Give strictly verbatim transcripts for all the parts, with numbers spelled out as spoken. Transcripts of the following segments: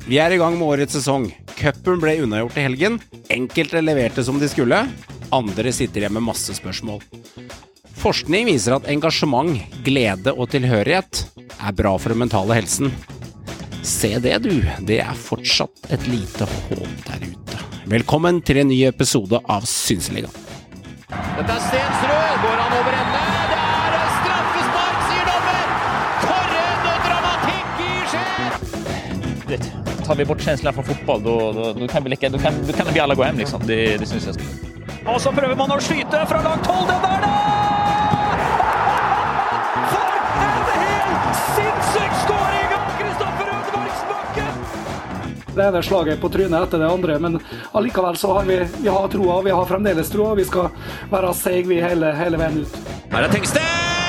Vi er i gang med årets sesong. Cupen ble unnagjort i helgen. Enkelte leverte som de skulle. Andre sitter igjen med masse spørsmål. Forskning viser at engasjement, glede og tilhørighet er bra for den mentale helsen. Se det du, det er fortsatt et lite håp der ute. Velkommen til en ny episode av Synseligaen. Dette er Stensrud, går han over ende? Det er straffespark, sier dommer! For en dramatikk i skjer! Tar vi bort känslan från fotboll då, då, då kan vi lika, då kan, då kan vi alla gå hem liksom. Det, det syns jag. Och så prövar man att skyta från långt håll den där. För en helt sinnssyk scoring av Kristoffer Ødemarksbakke. Det är det slaget på trynet efter det andra, men allikevel så har vi vi har troa, vi har fremdeles troa, vi ska vara seg vi hele hele veien ut. Her er Tengstedt!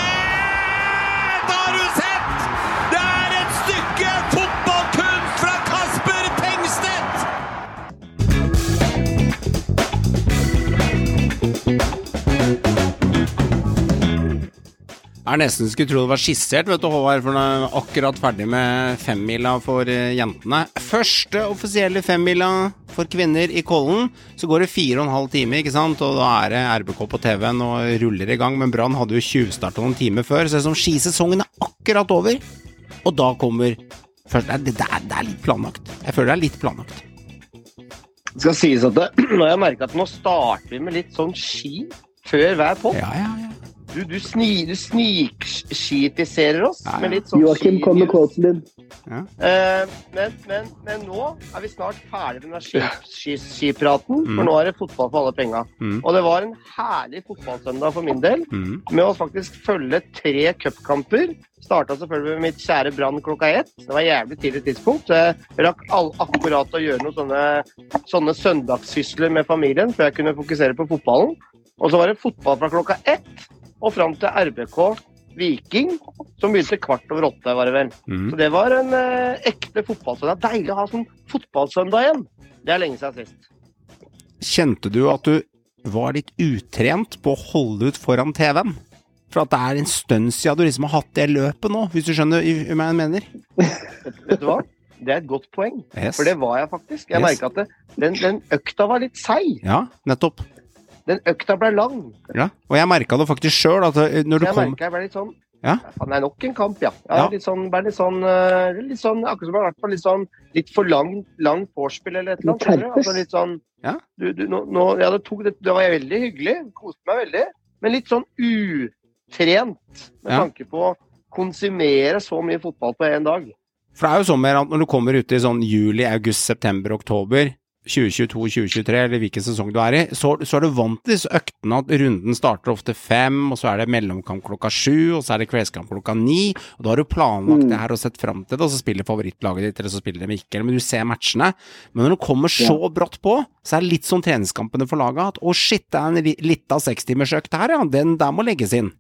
Har du sett? Det er et stykke fotballkunst fra Kasper Tengstedt! Jeg nesten skulle tro det var skissert, vet du, Håvard, for nå er jeg akkurat ferdig med femmila for jentene. Første offisielle femmila for kvinner i Kollen, så går det fire og en halv time, ikke sant? Og da er det R B K på T V-en og ruller i gang, men Brann hadde jo tjuvstartet noen timer før, så det er som skisesongen er akkurat over. Og da kommer, først, det, det, er, det er litt planlagt. Jeg føler det er litt planlagt. Det skal sies at det, når jeg merker at nå starter vi med litt sånn ski før hver podd. Ja, ja, ja. Du, du, sni, du snikskitiserer oss Ja, ja. med litt sånn Joachim, kom med quoten din. Ja. Eh, men, men, men nå er vi snart ferdig med den ski, ski, skipraten, Mm. for nå er det fotball for alle penger. Mm. Og det var en herlig fotballsøndag for min del, Mm. med å faktisk følge tre cupkamper. Startet selvfølgelig med mitt kjære Brann klokka ett. Det var jævlig tidlig tidspunkt. Så jeg rakk all, akkurat å gjøre noen sånne, sånne søndagssysler med familien, før jeg kunne fokusere på fotballen. Og så var det fotball fra klokka ett, og frem til R B K Viking, som begynte kvart over åtte, var det vel. Mm. Så det var en eh, ekte fotballsøndag. Deilig å ha sånn fotballsøndag igjen. Det er lenge siden sist. Kjente du at du var litt utrent på å holde ut foran T V-en? For at det er en stund siden du liksom har hatt det løpet nå, hvis du skjønner hva jeg mener. Vet du hva? Det er et godt poeng. Yes. For det var jeg faktisk. Jeg Yes. merket at det, den, den økta var litt seig. Ja, nettopp. Den økta ble lang. Ja, og jeg merket det faktisk selv, at når du Jeg kom... merket jeg ble litt sånn, Ja, faen, det er nok en kamp, ja. Ja, Ja. Litt sånn, bare litt sånn, eh, litt sånn, akkurat som det har vært på litt sånn, litt for lang, lang vorspiel eller et eller annet. Må skjønner du? terpes. Altså litt sånn, Ja. du, du, nå, nå, ja, det, tok, det, det var veldig hyggelig, koste meg veldig, men litt sånn utrent, med Ja. tanke på å konsumere så mye fotball på en dag. for det er jo sånn mer at når du kommer ut i sånn juli, august, september, oktober, tjue tjueto tjue tjuetre, eller hvilken sesong du er i, så, så er du vant til disse øktene at runden starter ofte fem, og så er det mellomkamp klokka sju, og så er det kveldskamp klokka ni, og da har du planlagt Mm. det her og sett frem til det, og så spiller favorittlaget ditt, eller så spiller de ikke, men du ser matchene. Men når du kommer så brått på, så er det litt sånn treningskampene for laget, at å shit, det er en li- litt av sekstimersøkt her, ja, den der må legges inn.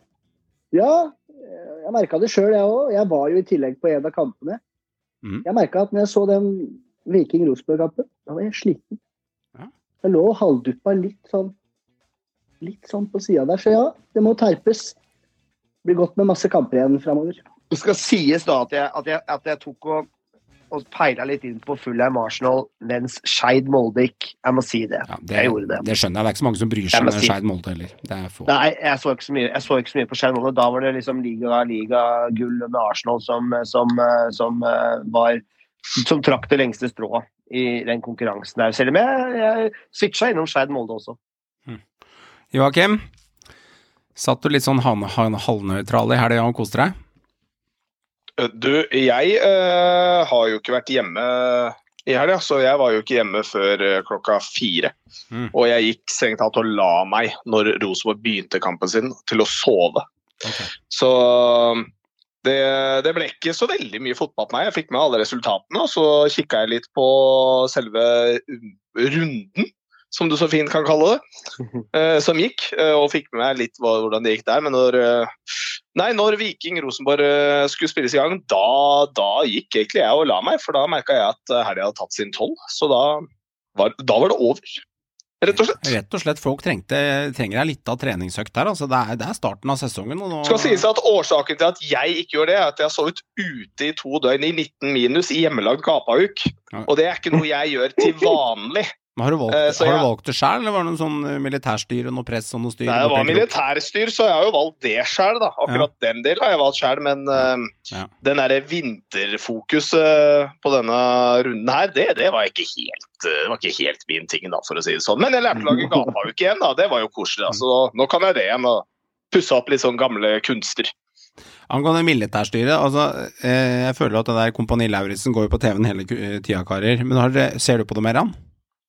Ja, jeg merket det selv, jeg også. Jeg var jo i tillegg på en av kampene. Mm. Jeg merket at når jeg så den Viking-Rosenborg-kampen, da var jeg sliten. Ja. Jeg lå halvduppa litt sånn, litt sånn på siden der, så ja, det må terpes. Det blir godt med masse kamper igjen fremover. Det skal sies da at jeg, at jeg, at jeg tok og, og peilet litt inn på Fulham Arsenal, mens Skeid Molde gikk. Jeg må si det. Ja, Jeg gjorde det. Det skjønner jeg, det er ikke så mange som bryr Jeg seg må med si- Skeid Molde heller. Det er få. Nei, jeg så ikke så mye, jeg så ikke så mye på Skeid Molde. Da var det liksom liga, liga gull med Arsenal som, som, som eh, var, som trakk det lengste strået i den konkurransen der. Selv om jeg, jeg switcha innom Skeid Molde også. Joachim, satt du litt sånn han- han- halvnøytral i helgen og koste deg? Du, jeg eh, har jo ikke vært hjemme i helga, så jeg var jo ikke hjemme før eh, klokka fire. Mm. Og jeg gikk strengt tatt og la meg når Rosenborg begynte kampen sin, til å sove. Ok. Så det, det ble ikke så veldig mye fotball på meg. Jeg fikk med alle resultatene, og så kikket jeg litt på selve runden, som du så fint kan kalle det, eh, som gikk, eh, og fikk med meg litt hva, hvordan det gikk der. Men når, eh, nei, når Viking Rosenborg eh, skulle spilles i gang, da, da gikk egentlig jeg og la meg, for da merket jeg at eh, helgen hadde tatt sin toll, så da var, da var det over. Rett og slett. Rett og slett, folk trengte, trenger en litt av treningsøkt der, altså det er, det er starten av sesongen. Og nå... Skal sies at årsaken til at jeg ikke gjør det, er at jeg har sovet ute i to døgn i nitten minus i hjemmelagd gapahuk, og det er ikke noe jeg gjør til vanlig. Men har du valgt, Eh, så har jeg- du valgt det selv, eller var det noe sånn eh, militærstyr og noe press og noe styr? Nei, det var militærstyr, så jeg har jo valgt det selv da. Akkurat den del har jeg valgt selv, men eh, Ja. den der vinterfokuset på denne runden her, det, det var ikke helt, eh, det var ikke helt min ting da, for å si det sånn. Men jeg lærte å lage gapahuk igjen da, det var jo koselig da. Så nå kan jeg det igjen og pusse opp litt sånn gamle kunster. Angående militærstyret, altså, eh, jeg føler at det der Kompani Lauritzen går jo på T V-en hele ku- tida, karer. Men har dere, ser du på det mer, han?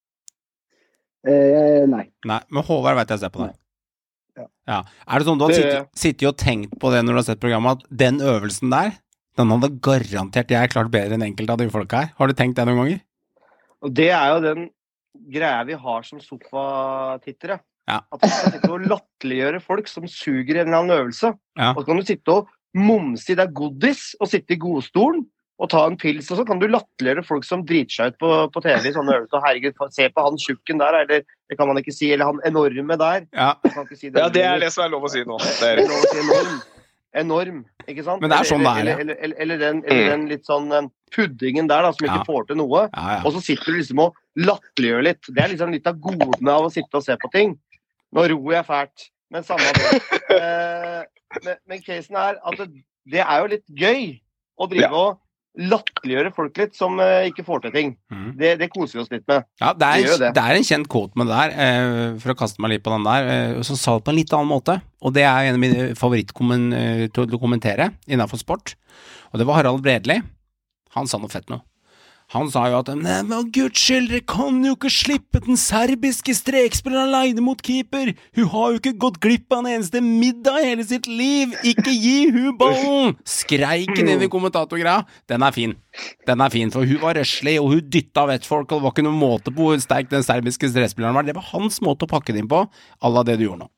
Eh, nei. Nei, men Håvard vet jeg ser på det. Ja. Ja. Er det sånn du har Det- sittet, sittet og tenkt på det når du har sett programmet, at den øvelsen der, den hadde garantert jeg klart bedre enn enkelte av de folka her? Har du tenkt det noen ganger? Og det er jo den greia vi har som sofatittere. Ja. At du skal sitte og latterliggjøre folk som suger en eller annen øvelse. Ja. Og så kan du sitte og momse i deg godis og sitte i godstolen og ta en pils, og så kan du latterliggjøre folk som driter seg ut på, på T V i sånne øvelser. Herregud, se på han tjukken der, eller det kan man ikke si, eller han enorme der. Ja. Jeg kan ikke si det. Ja, det er det som er lov å si nå. Det Det er er lov å si enorm. Enorm, ikke sant? Men det er sånn det er, eller, ja. eller, eller, eller, den, eller den litt sånn um, puddingen der da, som ikke Ja. får til noe. Ja, ja. Og så sitter du liksom og latterliggjør litt. Det er liksom litt av godene av å sitte og se på ting. Nå roer jeg fælt, men samme det. Eh, men, men casen er at det, det er jo litt gøy å drive Ja. og latterliggjøre folk litt som eh, ikke får til ting. Mhm. Det, det koser vi oss litt med. Ja, det Det er, gjør det. det er en kjent quote med det der, eh, for å kaste meg litt på den der, eh, som sa det på en litt annen måte, og det er en av mine favorittkommen eh, til å kommentere innenfor sport, og det var Harald Bredli. Han sa noe fett nå. Han sa jo at nei, men Guds skyld, dere kan jo ikke slippe den serbiske strekspilleren alene mot keeper. Hun har jo ikke gått glipp av en eneste middag i hele sitt liv. Ikke gi hun ballen! Skreik han inn i kommentatorgreia. Den er fin. Den er fin, for hun var røslig, og hun dytta vett folk, og det var ikke noen måte på hvor sterk den serbiske strekspilleren var. Det var hans måte å pakke det inn på, à la det du gjorde nå.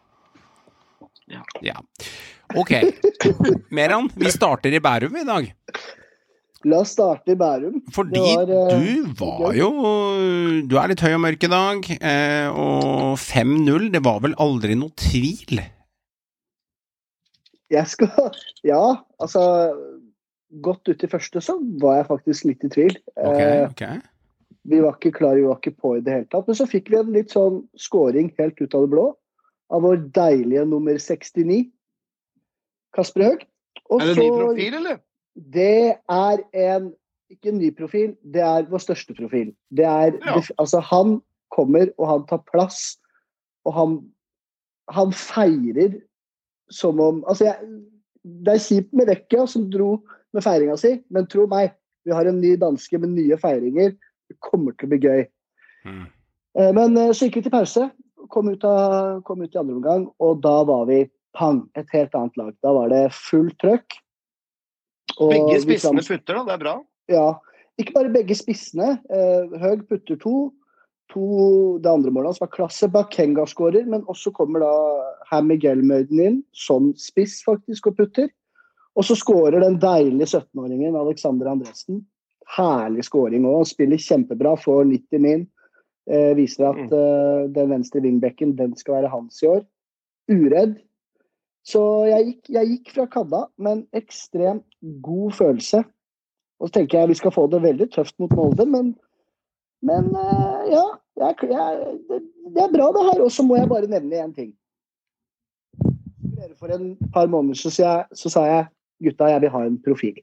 Ja. Ok. Meran, vi starter i Bærum i dag. La oss starte i Bærum. Fordi Det var, eh, du var jo Du er litt høy og mørk i dag, eh, og fem null, det var vel aldri noe tvil? Jeg skal Ja, altså Godt ut i første så var jeg faktisk litt i tvil. Ok, Eh, ok. Vi var ikke klar, vi var ikke på i det hele tatt. Men så fikk vi en litt sånn scoring helt ut av det blå av vår deilige nummer sekstini, Kasper Høeg. Og Er det en så- ny profil, eller? Det er en ikke en ny profil, det er vår største profil. Det er, Ja. det, altså han kommer, og han tar plass, og han, han feirer som om altså jeg, det er kjipt med Vecchia som dro med feiringa si, men tro meg, vi har en ny danske med nye feiringer. Det kommer til å bli gøy. Mm. Eh, Men eh, så gikk vi til pause, kom ut, av, kom ut i andre omgang, og da var vi pang, et helt annet lag. Da var det full trøkk. Og Begge vi spissene frams- putter, da. Det er bra. Ja, ikke bare begge spissene. Eh, Høeg putter to. To det andre målet hans var klasse. Bakenga skårer, men også kommer da Herr Miguel-Møyden inn, som spiss faktisk, og putter. Og så skårer den deilige syttenåringen Alexander Andresen. Herlig skåring òg. Spiller kjempebra, får nitti min. Eh, viser at eh, den venstre wingbacken, den skal være hans i år. Uredd. Så jeg gikk, jeg gikk fra kadda med en ekstremt god følelse. Og så tenker jeg vi skal få det veldig tøft mot Molde, men, men eh, ja, jeg, jeg, det, det er bra det her. Og så må jeg bare nevne én ting. For en par måneder så, sa jeg, så sa jeg gutta, jeg vil ha en profil.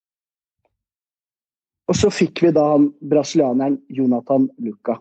Og så fikk vi da han brasilianeren Jonathan Luca.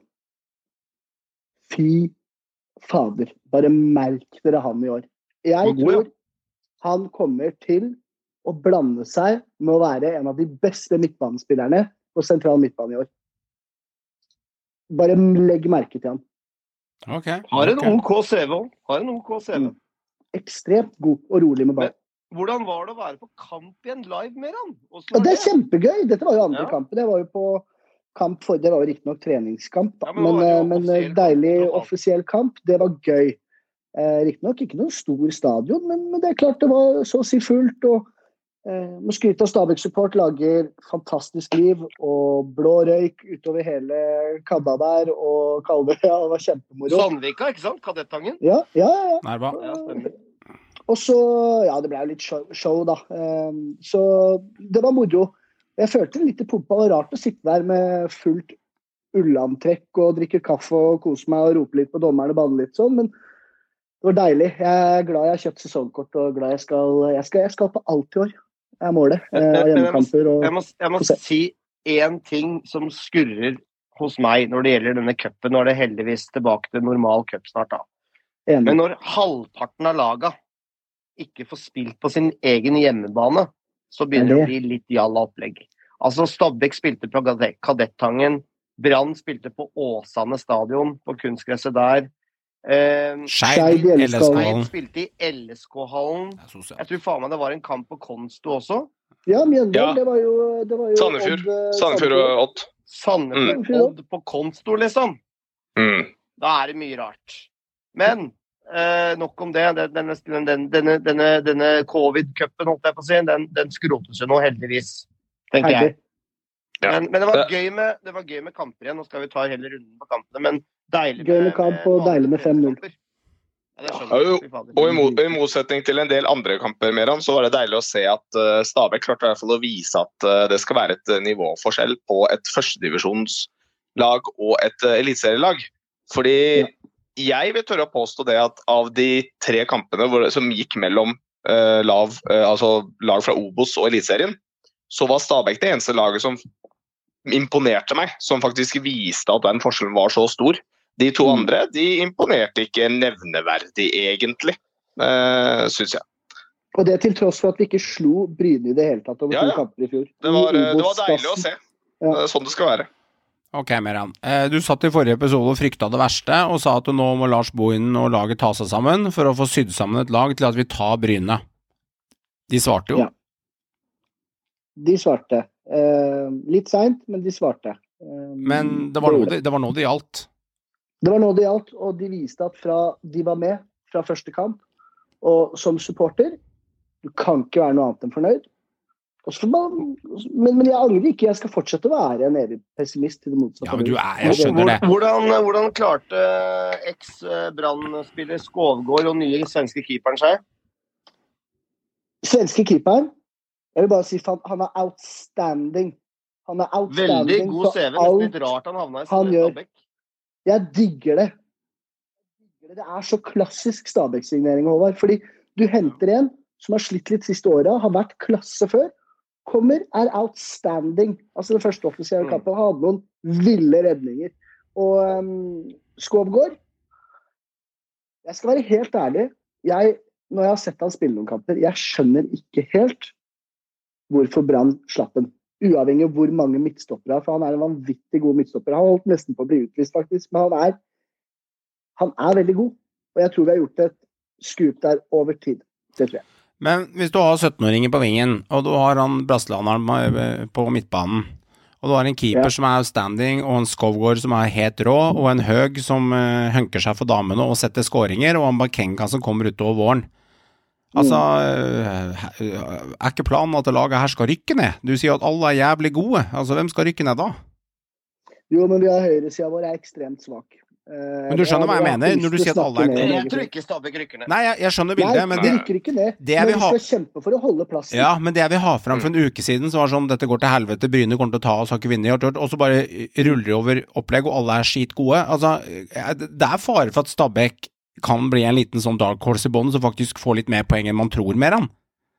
Fy fader, bare merk dere han i år. Jeg God, ja. tror han kommer til å blande seg med å være en av de beste midtbanespillerne på sentral midtbane i år. Bare legg merke til han. Ok. Har en ok. OK C V òg. Har en OK C V. Mm. Ekstremt god og rolig med ball. Hvordan var det å være på kamp igjen live med han? Hvordan Og var det er kjempegøy! Dette var jo andre Ja. kampen. Det var jo på kamp for, det var jo riktig nok treningskamp, da. Ja, men men, det var jo eh, men offisiell kamp, deilig tross alt. offisiell kamp. Det var gøy. Eh, riktig nok ikke noen stor stadion, men, men det er klart det var så å si fullt. Og Eh, må skryte av Stabæk Support, lager fantastisk liv og blå røyk utover hele kadda der, og kaller det, ja, det var kjempemoro. Sandvika, ikke sant? Kadettangen? Ja, ja, ja. Nærba. Ja, stemmer. Og så, ja, det ble jo litt show, show da. Eh, så det var moro. Jeg følte litt i pumpa, det var rart å sitte der med fullt ullantrekk og drikke kaffe og kose meg og rope litt på dommerne og banne litt sånn, men det var deilig. Jeg er glad jeg har kjøpt sesongkort og glad jeg skal, jeg skal, jeg skal på alt i år. Jeg må det. Eh, hjemmekamper og... Jeg må, jeg må si en ting som skurrer hos meg når det gjelder denne cupen. Nå er det heldigvis tilbake til normal cup snart da. Enig. Men når halvparten av laga ikke får spilt på sin egen hjemmebane, så begynner det å bli litt jalla opplegg. Altså Stabæk spilte på Kadettangen, Brann spilte på Åsane stadion, på kunstgresset der. Eh, Skeid i L S K-hallen. Spilte i L S K-hallen. Jeg tror faen meg det var en kamp på Konsto også. Ja, Mjøndalen, ja. det var jo, det var jo Sandefjord. Odd, Sandefjord og Odd. Sandefjord Mm. Odd på Konsto, liksom. Mm. Da er det mye rart. Men eh, nok om det. Denne, denne, denne, denne, denne covid-cupen, holdt jeg på å si, den, den skrotes jo nå heldigvis, tenker jeg. Ja. Men, men det, var gøy med, det var gøy med kamper igjen. Nå skal vi ta hele runden på kampene, men deilig Gøy med kamp og deilig med fem null. Ja, det Ja, skjønner jo, jeg. og i, mot, i motsetning til en del andre kamper mer om, så var det deilig å se at uh, Stabæk klarte i hvert fall å vise at uh, det skal være et uh, nivåforskjell på et førstedivisjonslag og et uh, eliteserielag. Fordi Ja. jeg vil tørre å påstå det at av de tre kampene hvor, som gikk mellom uh, lav, uh, altså lag fra Obos og eliteserien, så var Stabæk det eneste laget som imponerte meg, som faktisk viste at den forskjellen var så stor. De to andre, de imponerte ikke nevneverdig egentlig, uh, synes jeg. Og det til tross for at vi ikke slo Bryne i det hele tatt over Ja, to ja. kamper i fjor. Det var, I det var deilig å Obos-klassen. se. Ja. Det er sånn det skal være. Ok, Meran. Eh, Du satt i forrige episode og frykta det verste, og sa at nå må Lars Bohin og laget ta seg sammen for å få sydd sammen et lag til at vi tar Bryne. De svarte jo. Ja. De svarte. Eh, litt sent, men de svarte. Eh, Men det var, nå det, det var nå det gjaldt. Det var nå det gjaldt, og de viste at fra de var med fra første kamp, og som supporter, du kan ikke være noe annet enn fornøyd. Og så man, men, men jeg angrer ikke, jeg skal fortsette å være en evig pessimist til det motsatte. Ja, men du er, jeg skjønner det. Hvordan, hvordan klarte eks-Brann-spiller Skovgård og nye svenske keeperen seg? Svenske keeperen, jeg vil bare si han, han er outstanding. Han er outstanding. Veldig god på C V, alt nesten litt rart han havna i han gjør. Stabæk. Jeg digger det. Det er så klassisk Stabæk-signering, Håvard. Fordi du henter en som har slitt litt siste året, har vært klasse før, kommer, er outstanding. Altså den første offisielle Mm. kampen hadde noen ville redninger. Og um, Skovgård, jeg skal være helt ærlig, jeg, når jeg har sett han spille noen kamper, jeg skjønner ikke helt hvorfor Brann slapp den. Uavhengig av hvor mange midtstoppere er, for han er en vanvittig god midtstopper. Han har holdt nesten på å bli utvist faktisk, men han er, han er veldig god. Og jeg tror vi har gjort et skup der over tid. Det tror jeg. Men hvis du har sytten-åringer på vingen, og du har han brasilianeren på midtbanen, og du har en keeper Ja. som er standing, og en Skovgård som er helt rå, og en Høg som uh, hunker seg for damene og setter skåringer, og en Bakenga som kommer utover våren. Altså, uh, er ikke planen at det laget her skal rykke ned? Du sier at alle er jævlig gode. Altså, hvem skal rykke ned da? Jo, men vi har høyresiden vår er ekstremt svak. Men du skjønner hva jeg mener, når du sier at alle er gode. Jeg tror ikke Stabæk rykker ned. Nei, jeg, jeg skjønner bildet, Nei, men de det, rykker ikke ned. det jeg men vil vi ha- skal kjempe for å holde plassen. ja, men det jeg vil ha fram for en uke siden, så var det sånn, dette går til helvete, Bryne kommer til å ta oss, har ikke vunnet, gjort, gjort, og så bare ruller det over opplegg, og alle er skit gode. Altså, det er fare for at Stabæk kan bli en liten sånn dark horse i bånden, som faktisk får litt mer poeng enn man tror mer han.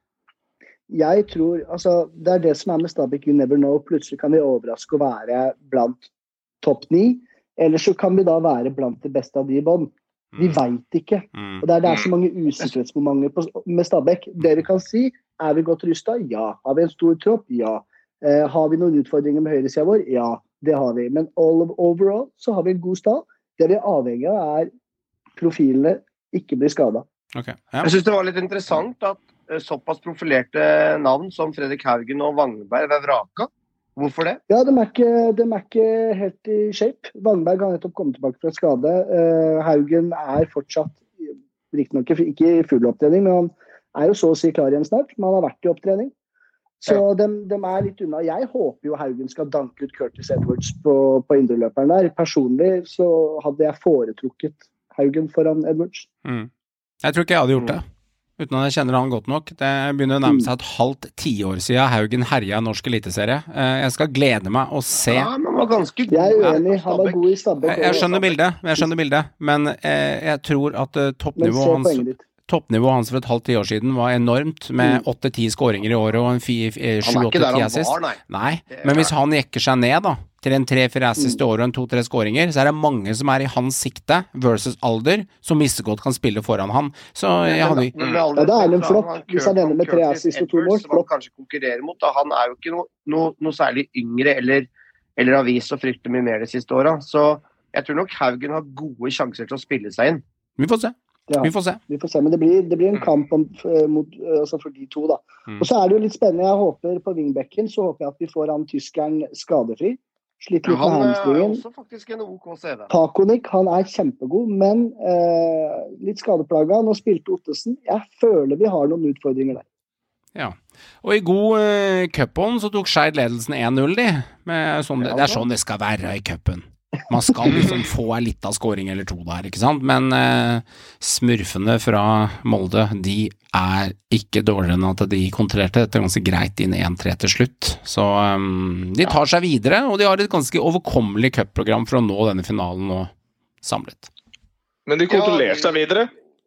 Jeg tror, altså, det er det som er med Stabæk, you never know. Plutselig kan vi overraske å være blant topp ni, eller så kan vi da være blant de beste av de i bånd. Vi vet ikke. Mm. Og det er, det er så mange usikkerhetsmomenter på- med Stabæk. Det vi kan si, er vi godt rustet? Ja. Har vi en stor tropp? Ja. Eh, har vi noen utfordringer med høyresiden vår? Ja, det har vi. Men all of, overall så har vi en god stall. Det vi er avhengig av er profilene ikke blir skadet. Ok, ja. Jeg synes det var litt interessant at eh, såpass profilerte navn som Fredrik Haugen og Wangberg var vraka. Hvorfor det? Ja, de er ikke, de er ikke helt i shape. Wangberg har nettopp kommet tilbake fra skade. Eh, Haugen er fortsatt, riktig nok ikke i full opptrening, men han er jo så å si klar igjen snart. Men han har vært i opptrening. Så ja. de, de er litt unna. Jeg håper jo Haugen skal danke ut Curtis Edwards på, på indreløperen der. Personlig så hadde jeg foretrukket Haugen foran Edwards. Mm. Jeg tror ikke jeg hadde gjort det, uten at jeg kjenner han godt nok. Det begynner å nærme seg et halvt tiår siden Haugen herja i norsk eliteserie. Jeg skal glede meg å se. Ja, men han var ganske god. Jeg er uenig, han var god i Stabæk. Jeg, jeg skjønner bildet, jeg skjønner bildet, men eh, jeg tror at uh, toppnivået hans... Toppnivået hans for et halvt ti år siden var enormt, med åtte-ti skåringer i året og en sju-åtte-ti assist. Nei, nei. Men hvis han jekker seg ned da, til en tre-fire assist i året og en to-tre skåringer, så er det mange som er i hans sikte versus alder, som missegodt kan spille foran han. Så jeg hadde... Ja, det er en flott, hvis han ender med tre assist og to mål. Som han kanskje konkurrerer mot, da. Han er jo ikke noe, noe, noe særlig yngre, eller, eller har vist å frykte mye mer de siste årene. Så jeg tror nok Haugen har gode sjanser til å spille seg inn. Vi får se. Ja, vi får se. Vi får se, men det blir, det blir en kamp om, mot, altså for de to da. Mm. Og så er det jo litt spennende, jeg håper på wingbacken, så håper jeg at vi får han tyskeren skadefri. Slitt litt ja, han med hamstringen. Er også faktisk en OK C V. Pakonik, han er kjempegod, men eh, litt skadeplaga. Nå spilte Ottesen. Jeg føler vi har noen utfordringer der. Ja, og i god uh, cupånd så tok Skeid ledelsen én null de. Med sånn, det, det er sånn det skal være i cupen. Man skal liksom få en litt av scoring eller to der, ikke sant? Men eh, smurfene fra Molde, de er ikke dårligere enn at de kontrollerte dette ganske greit inn én tre til slutt. Så um, de tar seg videre, og de har et ganske overkommelig cupprogram for å nå denne finalen nå samlet. Men de kontrollerte seg videre.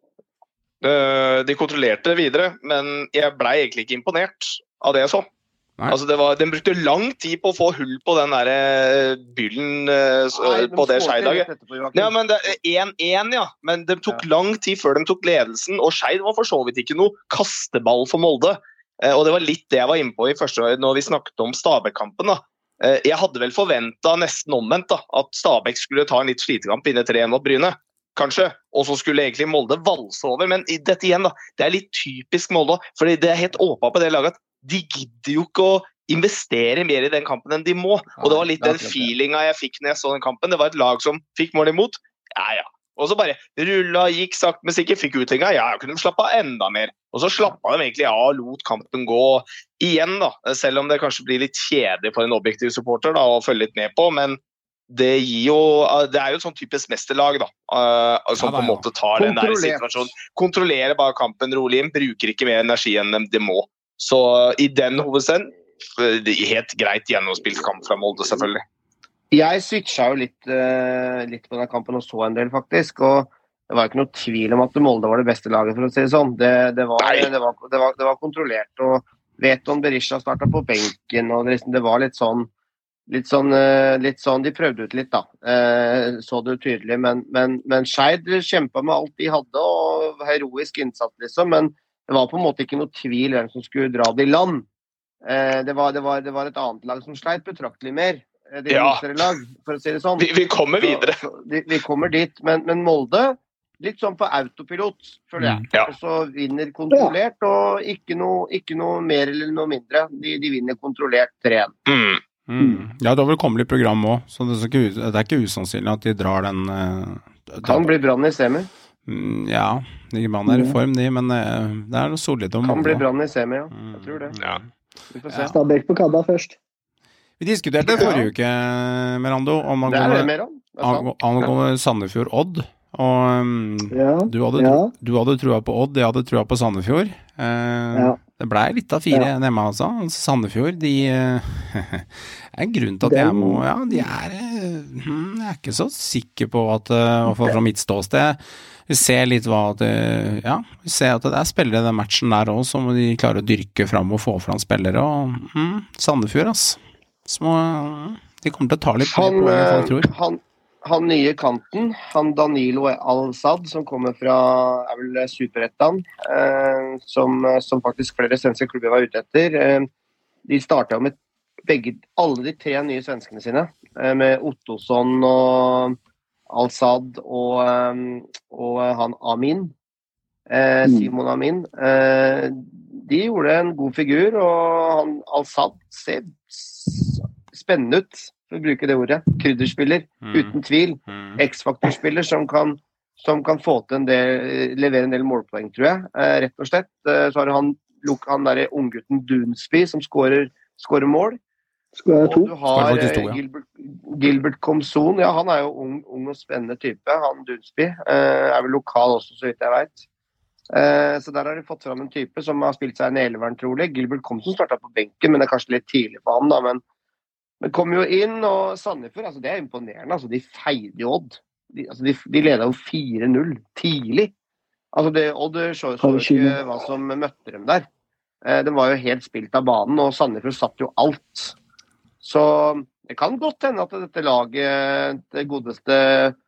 De kontrollerte det videre, men jeg ble egentlig ikke imponert av det jeg så. Nei. Altså det var, den brukte lang tid på å få hull på den der byllen Nei, på det Skeid-laget. Ja, men det er én én, ja. Men det tok ja. lang tid før de tok ledelsen, og Skeid var for så vidt ikke noe kasteball for Molde. Og det var litt det jeg var inne på i første år, når vi snakket om Stabæk-kampen da. Jeg hadde vel forventet nesten omvendt da, at Stabæk skulle ta en litt slitekamp inne tre én mot Bryne. Kanskje, og så skulle egentlig Molde valse over, men dette igjen da, det er litt typisk Molde, for det er helt åpent på det laget at de gidder jo ikke å investere mer i den kampen enn de må, og det var litt den feelinga jeg fikk når jeg så den kampen. Det var et lag som fikk mål imot, ja ja, og så bare rulla, gikk sagt, men sikkert fikk utlenga, ja, kunne de slappe av enda mer, og så slappa de egentlig av og lot kampen gå igjen da, selv om det kanskje blir litt kjedelig for en objektiv supporter da, å følge litt med på, men det gir jo, det er jo et sånn typisk mesterlag da, uh, som ja, på en måte tar den der situasjonen, kontrollerer bare kampen rolig inn, bruker ikke mer energi enn de, de må. Så i den hovedsen, helt greit gjennomspilt kamp fra Molde selvfølgelig. Jeg switcha jo litt, uh, litt på den kampen og så en del faktisk, og det var ikke noe tvil om at Molde var det beste laget for å si det sånn. Det, det, var, det, var, det, var, det var kontrollert, og vet om Berisha startet på benken, og det, det var litt sånn, litt sånn, uh, litt sånn, de prøvde ut litt da, uh, så det tydelig, men, men, men Skeid kjempet med alt de hadde, og heroisk innsats liksom, men det var på en måte ikke noe tvil hvem som skulle dra det i land. Eh, det, var, det, var, det var et annet lag som sleit betraktelig mer. Det ja, lag, for å si det sånn. Vi, vi kommer videre. Så, så, vi, vi kommer dit, men, men Molde, litt sånn på autopilot, føler jeg. Ja. Og så vinner kontrollert, og ikke noe, ikke noe mer eller noe mindre. De, de vinner kontrollert tre én. Mm. Mm. Ja, det var vel kommelig program også, så det er ikke, det er ikke usannsynlig at de drar den... Uh, kan bli brann i semi. Mm, ja, de man er i form de, men uh, det er noe solid om kan bli brann i semi, ja. Jeg tror det. Ja. Vi får se. Stabæk på Kadda først. Vi diskuterte forrige uke, Merando, om angående Sandefjord Odd, og um, ja, du, hadde, ja. du hadde trua på Odd, jeg hadde trua på Sandefjord. Uh, ja. Det ble litt av fire ja. hjemme, altså. Sandefjord, de uh, er en grunn til at jeg må, ja, de er, uh, jeg er ikke så sikker på at, uh, i hvert fall fra mitt ståsted, vi ser litt hva det, ja, vi ser at det er spillere i den matchen der også, som de klarer å dyrke frem og få frem spillere, og mm, Sandefjord, ass. Små, de kommer til å ta litt han, på, jeg tror. Han, han nye kanten, han Danilo Al-Sad, som kommer fra, er vel Superettan, eh, som, som faktisk flere svenske klubber var ute etter. Eh, de startet med begge, alle de tre nye svenskene sine, eh, med Ottosson og Al-Sad og, og han Amin, eh, Simon Amin. Eh, de gjorde en god figur, og han Al-Sad ser spennende ut, for å bruke det ordet. Krydderspiller, mm. uten tvil. Mm. X-faktorspiller som kan, som kan få til en del, levere en del målpoeng, tror jeg. Eh, rett og slett. Eh, så har han han der unggutten Dunsby som skårer, skårer mål. Skal jeg to? Og du har faktisk to, ja. Gilbert, Gilbert Komson, ja, han er jo ung, ung og spennende type, han Dunsby. Eh, er vel lokal også, så vidt jeg vet. Eh, så der har de fått fram en type som har spilt seg en eleveren, trolig. Gilbert Komson startet på benken, men det er kanskje litt tidlig for ham, da, men Men kom jo inn, og Sandefjord, altså det er imponerende, altså de feide jo Odd. De, altså de, de ledet jo fire null tidlig. Altså det, Odd så jo ikke hva som møtte dem der. Eh, den var jo helt spilt av banen, og Sandefjord satt jo alt. Så det kan godt hende at dette laget, det godeste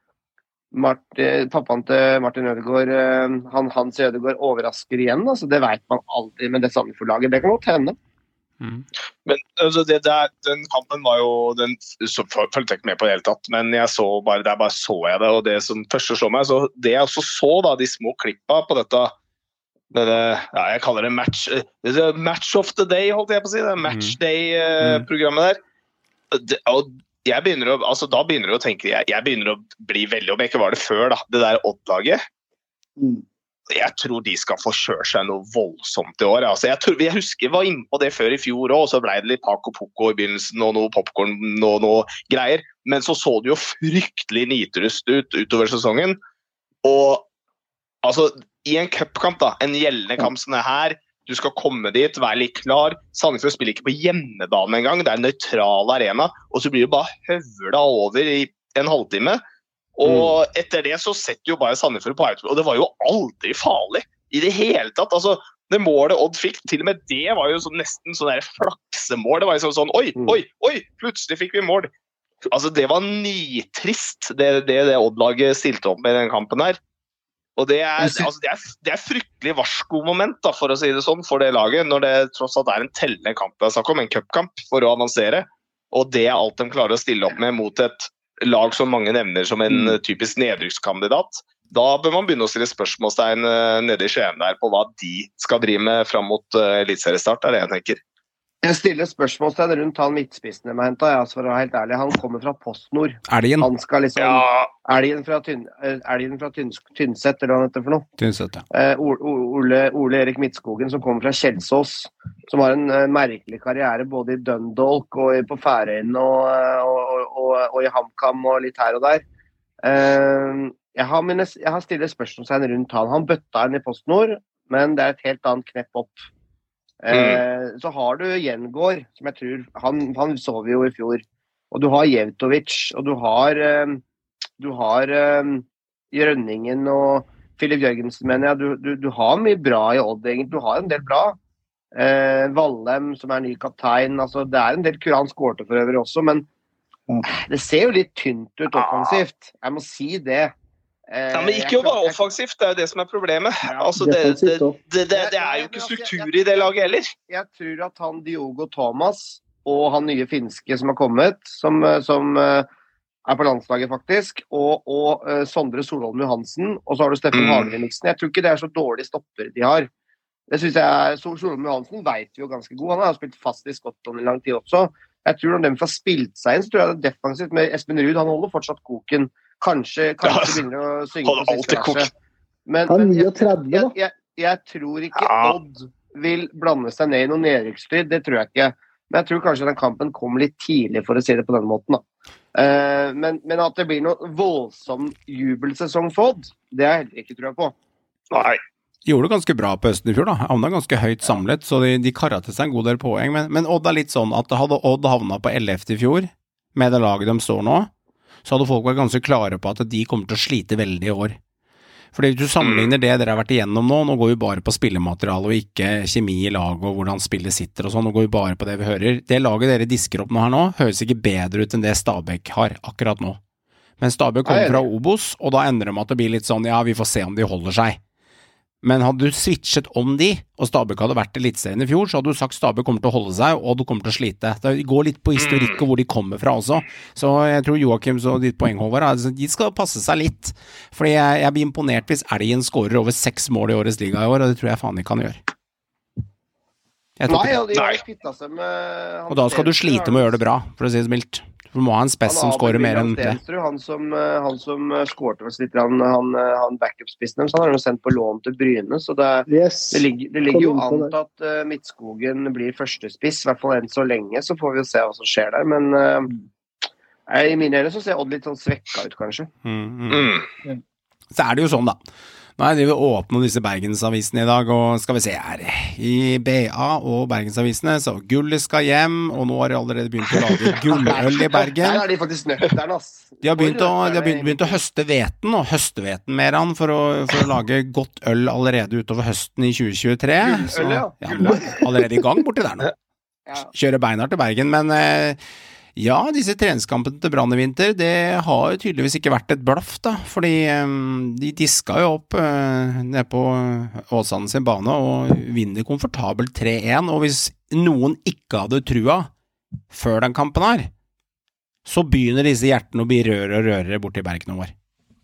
Martin, pappaen til Martin Ødegaard, han, Hans Ødegaard overrasker igjen. Altså det vet man aldri med det Sandefjord-laget, det kan godt hende. Mm. Men altså, det der, den kampen var jo den så, følte jeg ikke med på det hele tatt, men jeg så bare, der bare så jeg det, og det som første slår meg, så det jeg også så da, de små klippa på dette, dette ja, jeg kaller det match, det match of the day, holdt jeg på å si, det match day-programmet der, det, og jeg begynner å, altså da begynner jeg å tenke, jeg, jeg begynner å bli veldig, om jeg ikke var det før da, det der Odd-laget, mm. Jeg tror de skal få kjøre seg noe voldsomt i år. Altså, jeg, tror, jeg husker jeg var inne på det før i fjor også, og så ble det litt Paco Poco i begynnelsen og noe popcorn og noe greier. Men så så det jo fryktelig nitrust ut utover sesongen. Og altså, i en cupkamp da, en gjeldende kamp som det her, du skal komme dit, være litt klar. Sandefjord spiller ikke på hjemmebane engang, det er en nøytral arena, og så blir det bare høvla over i en halvtime. Og etter det så setter jo bare Sandefjord på autopilot, og det var jo aldri farlig i det hele tatt. Altså, det målet Odd fikk, til og med det var jo så, nesten sånn der flaksemål. Det var jo sånn, oi, oi, oi, plutselig fikk vi mål. Altså, det var nitrist, det, det, det Odd-laget stilte opp med i den kampen her. Og det er, altså, det er, det er fryktelig varsko-moment, da, for å si det sånn, for det laget, når det tross alt er en tellende kamp, jeg snakker om en cupkamp for å avansere, og det er alt de klarer å stille opp med mot et lag som mange nevner som en typisk nedrykkskandidat, da bør man begynne å stille spørsmålstegn nede i Skien der på hva de skal drive med frem mot uh, elitseriestart, er det jeg tenker. Jeg stiller spørsmålstegn rundt han midtspissen jeg hentet, ja, for å være helt ærlig. Han kommer fra PostNord. Elgen? Han skal liksom... Ja. Elgen fra, tynn, elgen fra tynn, Tynset, eller hva han heter for noe? Tynset, ja. Uh, Ole, Ole Erik Midtskogen, som kommer fra Kjelsås, som har en uh, merkelig karriere både i Dundalk og i, på Færøyene og, og, og, og, og i HamKam og litt her og der. Uh, jeg, har mine, jeg har stillet spørsmålstegn rundt han. Han bøtta inn i PostNord, men det er et helt annet knepp opp. Uh, mm. Så har du Gjengård, som jeg tror, han, han så vi jo i fjor, og du har Jevtovic, og du har, uh, du har uh, Rønningen og Filip Jørgensen, mener jeg. Du, du, du har mye bra i Odd, egentlig. Du har en del bra. Uh, Vallem, som er ny kaptein, altså det er en del kuran skårte for øvrig også, men det ser jo litt tynt ut offensivt. Jeg må si det. Eh, ja, men ikke jo bare offensivt, det er jo det som er problemet. Ja, altså, det, det, det, det, det er jo ikke struktur i det laget heller. Jeg tror at han Diogo Thomas og han nye finske som har kommet, som, som uh, er på landslaget faktisk, og, og uh, Sondre Solholm Johansen, og så har du Steffen mm. Hagen i miksen. Jeg tror ikke det er så dårlig stopper de har. Det synes jeg, Solholm Johansen vet vi jo ganske god. Han har spilt fast i Skottland i lang tid også. Jeg tror om de får spilt seg inn, så tror jeg det er defensivt med Espen Ruud. Han holder fortsatt koken. Kanskje, kanskje ja, begynner å synge på siste verset. Men, men jeg, jeg, jeg, jeg tror ikke ja. Odd vil blande seg ned i noen nedrykksstrid. Det tror jeg ikke. Men jeg tror kanskje den kampen kom litt tidlig, for å si det på den måten. Da. Uh, men, men at det blir noe voldsom jubelsesong for Odd, det er jeg heller ikke tror jeg på. Nei. Gjorde det ganske bra på Østen i fjor da, havna ganske høyt samlet, så de, de karret til seg en god del poeng, men, men Odd er litt sånn at hadde Odd havnet på ellevte i fjor, med det laget de står nå, så hadde folk vært ganske klare på at de kommer til å slite veldig i år. Fordi hvis du sammenligner det dere har vært igjennom nå, nå går vi bare på spillemateriale og ikke kjemi i laget og hvordan spillet sitter og sånn, nå går vi bare på det vi hører. Det laget dere disker opp nå her nå, høres ikke bedre ut enn det Stabæk har akkurat nå. Men Stabæk kommer fra Obos, og da ender de at det blir litt sånn, ja, vi får se om de holder seg. Men hadde du switchet om de, og Stabæk hadde vært elitserien i fjor, så hadde du sagt Stabæk kommer til å holde seg, og du kommer til å slite. Det går litt på historikk og hvor de kommer fra også. Så jeg tror Joakims og ditt poeng, Håvard, altså, de skal passe seg litt. Fordi jeg, jeg blir imponert hvis Elgen skårer over seks mål i årets liga i år, og det tror jeg faen ikke kan gjøre. Nei, og de har kvittet seg med... Og da skal du slite med å gjøre det bra, for å si det mildt. Du må ha en spess som skårer mer enn det. Han som, han som skårte for litt, han, han, han backup-spissen, så han har jo sendt på lån til Bryne, så det, yes. det, ligger, det ligger jo an til at uh, Midtskogen blir første spiss, i hvert fall enn så lenge, så får vi jo se hva som skjer der, men uh, i mine øyne så ser Odd litt sånn svekka ut, kanskje. Mm, mm. Mm. Så er det jo sånn da. Nå er det vi åpner disse Bergensavisene i dag, og skal vi se her, i B A og Bergensavisene, så gullet skal hjem, og nå har de allerede begynt å lage gulløl i Bergen. Der er de faktisk nøkterne, ass. De har begynt å, de har begynt, begynt å høste veten, og høste veten mer an, for å, for å lage godt øl allerede utover høsten i tjue tjuetre. Så, ja, allerede i gang borti der nå. Kjøre beinhardt til Bergen, men... Eh, Ja, disse treningskampene til Brann i vinter, det har jo tydeligvis ikke vært et blaff da, fordi um, de diska jo opp uh, nede på Åsane sin bane og vinner komfortabelt tre en, og hvis noen ikke hadde trua før den kampen her, så begynner disse hjertene å bli rørere og rørere bort i Bergen vår.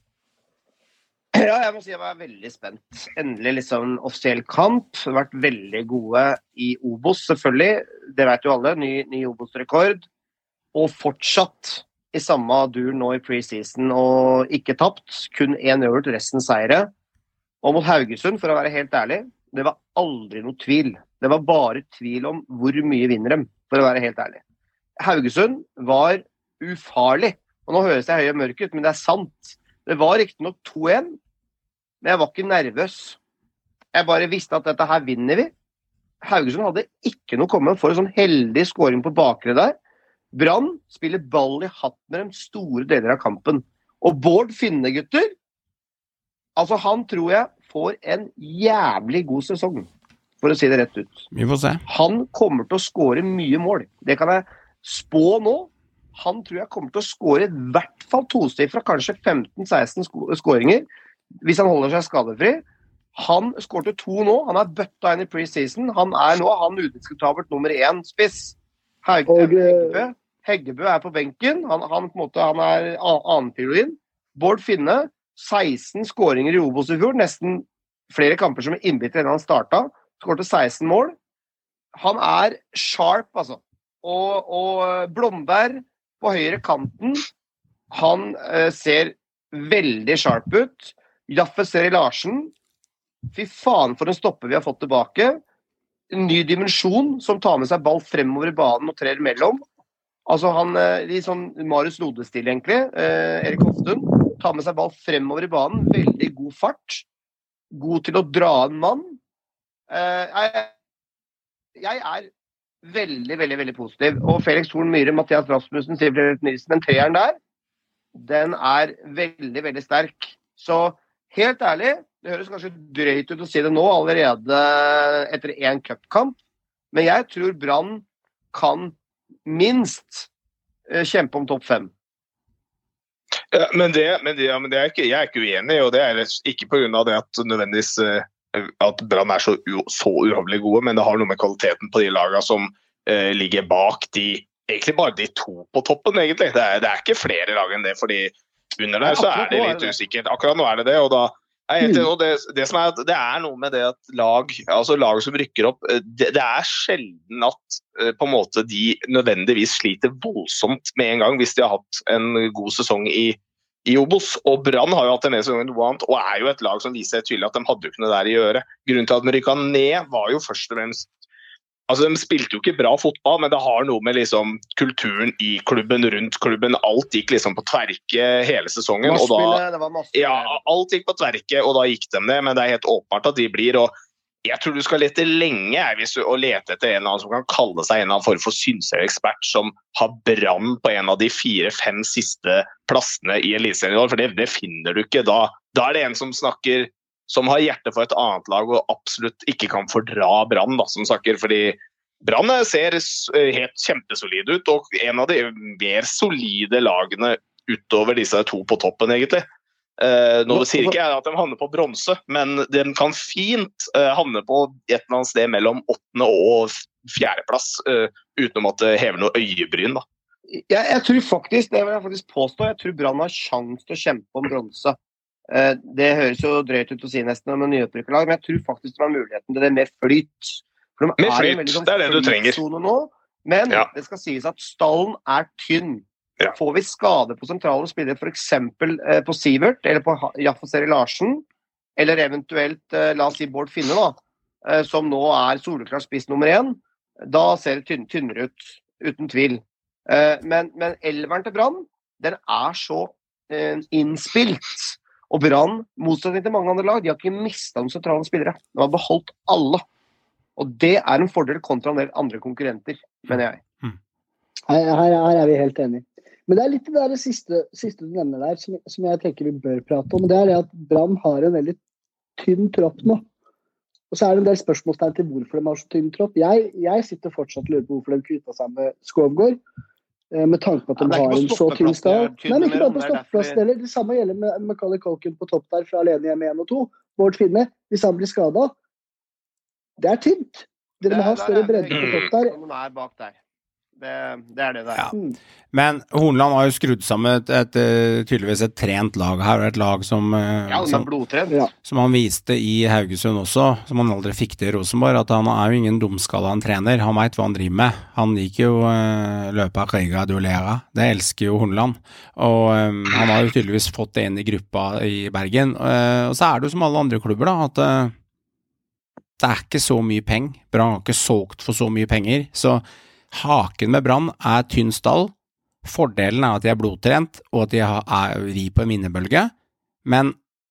Ja, jeg må si jeg var veldig spent. Endelig liksom offisiell kamp, vært veldig gode i Obos selvfølgelig, det vet jo alle, ny, ny Obos-rekord. Og fortsatt i samme dur nå i preseason og ikke tapt, kun en øvert, resten seire. Og mot Haugesund, for å være helt ærlig, det var aldri noe tvil. Det var bare tvil om hvor mye vinner dem, for å være helt ærlig. Haugesund var ufarlig, og nå høres jeg høy og mørk ut, men det er sant. Det var riktig nok to en, men jeg var ikke nervøs. Jeg bare visste at dette her vinner vi. Haugesund hadde ikke noe kommet for en sånn heldig scoring på bakre der. Brann spiller ball i hatt med de store deler av kampen. Og Bård Finne, gutter, altså han tror jeg får en jævlig god sesong, for å si det rett ut. Vi får se. Han kommer til å score mye mål. Det kan jeg spå nå. Han tror jeg kommer til å score i hvert fall tosifra, kanskje femten seksten skåringer, hvis han holder seg skadefri. Han skårte to nå. Han er bøtta inn i preseason. Han er nå han udiskutabelt nummer én spiss. Heggebø. Heggebø er på benken, han, han, på en måte, han er annenfiolin. Bård Finne, seksten skåringer i Obos i fjor, nesten flere kamper som er innbytter enn han startet, skårte seksten mål. Han er sharp, altså. Og, og Blomberg på høyre kanten, han eh, ser veldig sharp ut. Jaffe Seri Larsen, fy faen for en stoppe vi har fått tilbake. En ny dimensjon som tar med seg ball fremover i banen og trer mellom. Altså han, litt sånn Marius Lodestil egentlig, eh, Erik Hoftun, tar med seg ball fremover i banen, veldig god fart, god til å dra en mann. Eh, jeg, jeg er veldig, veldig, veldig positiv. Og Felix Thorn Myhre, Mathias Rasmussen, Sivert Nilsen, den treeren der, den er veldig, veldig sterk. Så helt ærlig, det høres kanskje drøyt ut å si det nå, allerede etter en cupkamp, men jeg tror Brann kan minst uh, kjempe om topp fem. Ja, men det, men det, ja, men det er ikke, jeg er ikke uenig, og det er ikke på grunn av det at nødvendigvis uh, at Brann er så, så uhavlig gode, men det har noe med kvaliteten på de lagene som uh, ligger bak de, egentlig bare de to på toppen, egentlig. Det er, det er ikke flere lag enn det, fordi under der så er det litt usikkert. Akkurat nå er det det, og da Jeg vet, og det, det, som er, det er noe med det at lag, altså lag som rykker opp, det, det er sjelden at på en måte de nødvendigvis sliter voldsomt med en gang hvis de har hatt en god sesong i, i Obos. Og Brann har jo hatt en sesong noe annet, og er jo et lag som viser tydelig at de hadde jo ikke noe der i øret. Grunnen til at de rykket ned var jo først og fremst, altså de spilte jo ikke bra fotball, men det har noe med liksom kulturen i klubben, rundt klubben, alt gikk liksom på tverke hele sesongen. Og da, det var masse. Ja, alt gikk på tverke, og da gikk de det, men det er helt åpenbart at de blir, og jeg tror du skal lete lenge hvis du, og lete etter en av som kan kalle seg en av form for synserekspert som har Brann på en av de fire-fem siste plassene i Eliteserien i år, for det, det finner du ikke. Da, da er det en som snakker som har hjerte for et annet lag og absolutt ikke kan fordra Brann, da, som snakker, fordi Brann ser helt kjempesolid ut, og en av de mer solide lagene utover disse to på toppen, egentlig. Uh, nå sier ikke jeg at de havner på bronse, men de kan fint uh, havne på et eller annet sted mellom åttende og fjerdeplass, uh, utenom at det hever noe øyebryn, da. Jeg, jeg tror faktisk, det vil jeg faktisk påstå, jeg tror Brann har sjans til å kjempe om bronse. Uh, det høres jo drøyt ut å si nesten om en nyopprykket lag, men jeg tror faktisk de har muligheten til det med flyt. For de med flyt, sånn det er det du trenger. Nå, men ja. Det skal sies at stallen er tynn. Ja. Får vi skade på sentrale spillere, for eksempel eh, på Sivert, eller på Jaffaseri Larsen, eller eventuelt, eh, la oss si Bård Finne da, eh, som nå er soleklart spiss nummer én, da ser det tynn, tynnere ut, uten tvil. Eh, men, men elveren til Brann, den er så eh, innspilt, og Brann, motsetning til mange andre lag, de har ikke mistet noen sentrale spillere. De har beholdt alle. Og det er en fordel kontra en del andre konkurrenter, mener jeg. Mm. Her, her, her er vi helt enige. Men det er litt det der siste, siste du nevner der, som, som jeg tenker vi bør prate om. Det er det at Brann har en veldig tynn tropp nå. Og så er det en del spørsmålstegn til hvorfor de har så tynn tropp. Jeg, jeg sitter fortsatt og lurer på hvorfor de kvitta seg med Skovgård, med tanke på at de ja, har en så tynn stall. Nei, men ikke bare på derfor... stopplass. Det, det samme gjelder med Macaulay Culkin på topp der, fra alene hjemme én og to. Bård Finne, hvis han blir skadet. Det er tynt. Dere må ha større bredde på topp der. Noen er bak der. Det, det er det der. Ja. Men Hornland har jo skrudd sammen et, et, et, tydeligvis et trent lag her, og et lag som, ja, som, ja. som han viste i Haugesund også, som han aldri fikk til i Rosenborg, at han er jo ingen dumskala han trener, han vet hva han driver med. Han liker jo uh, løpe av Riga Duolera, det elsker jo Hornland, og um, han har jo tydeligvis fått det inn i gruppa i Bergen, uh, og så er det jo som alle andre klubber da, at uh, det er ikke så mye penger, Brann har ikke solgt for så mye penger, så haken med Brann er tynn stall. Fordelen er at de er blodtrent, og at de er ri på en minnebølge, men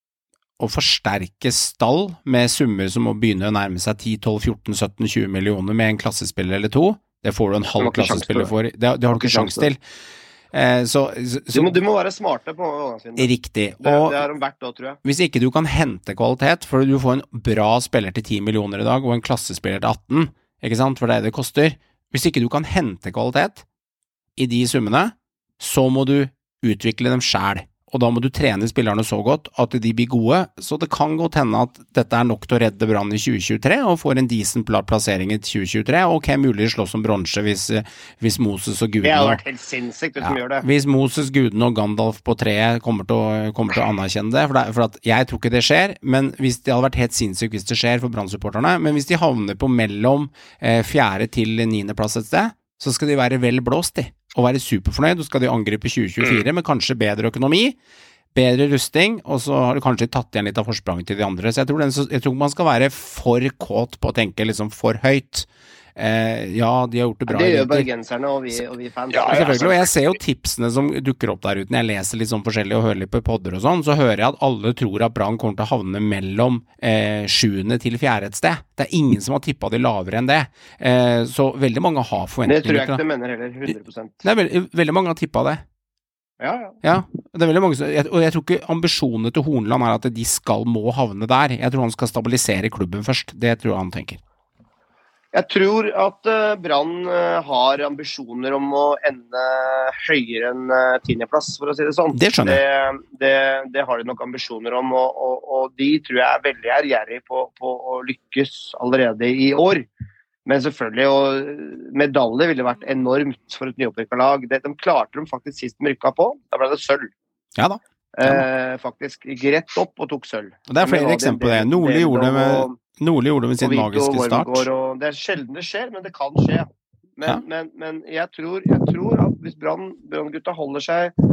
å forsterke stall med summer som må begynne å nærme seg ti, tolv, fjorten, sytten, tjue millioner med en klassespiller eller to, det får du en halv klassespiller for. Det, det har du ikke sjans til. Eh, så, så, du, må, du må være smarte på overgangsvinduet. Riktig. Det, og det er verdt da, tror jeg. Hvis ikke du kan hente kvalitet, for du får en bra spiller til ti millioner i dag, og en klassespiller til atten, ikke sant, for det er det det koster. Hvis ikke du kan hente kvalitet i de summene, så må du utvikle dem selv, og da må du trene spillerne så godt at de blir gode, så det kan godt hende at dette er nok til å redde Brann i tjue tjuetre, og får en decent plassering i tjue tjuetre, og ok, mulig slåss om bronse hvis, hvis Moses og Guden... Det har vært helt sinnssykt det som ja, gjør det. Hvis Moses, Guden og Gandalf på treet kommer til å, kommer til å anerkjenne det, for, det, for at jeg tror ikke det skjer, men hvis det hadde vært helt sinnssykt hvis det skjer for Brann-supporterne, men hvis de havner på mellom eh, fjerde til niende plass et sted, så skal de være vel blåst i, og være superfornøyd, og skal de angripe tjue tjuefire med kanskje bedre økonomi, bedre rusting, og så har du kanskje tatt igjen litt av forspranget til de andre, så jeg tror, den, jeg tror man skal være for kåt på å tenke liksom for høyt. Eh, ja, de har gjort det bra. Det gjør bergenserne og vi, og vi fans. Ja, selvfølgelig, og jeg ser jo tipsene som dukker opp der ute, når jeg leser litt sånn forskjellig og hører litt på podder og sånn, så hører jeg at alle tror at Brann kommer til å havne mellom eh, sjuende til fjerde et sted. Det er ingen som har tippet det lavere enn det. Eh, så veldig mange har forventninger. Det tror jeg ikke det mener heller, hundre prosent. Det er veldig, veldig mange har tippet det. Ja, ja. Ja, det er veldig mange, og jeg tror ikke ambisjonene til Hornland er at de skal må havne der. Jeg tror han skal stabilisere klubben først. Det tror jeg han tenker. Jeg tror at uh, Brann uh, har ambisjoner om å ende høyere enn uh, tiendeplass, for å si det sånn. Det skjønner jeg. Det, det, det har de nok ambisjoner om, og, og, og de tror jeg er veldig ærgjerrige på, på å lykkes allerede i år. Men selvfølgelig, og medalje ville vært enormt for et nyopprykket lag. Det, de klarte de faktisk sist de rykket på, da ble det sølv. Ja da. Ja da. Eh, faktisk gikk rett opp og tok sølv. Og det er flere eksempler på det. Nordli gjorde det med, Nordli gjorde det med sin magiske start. Og det er sjelden det skjer, men det kan skje. Men, ja. men, men jeg, tror, jeg tror at hvis Brann, Brann-gutta holder seg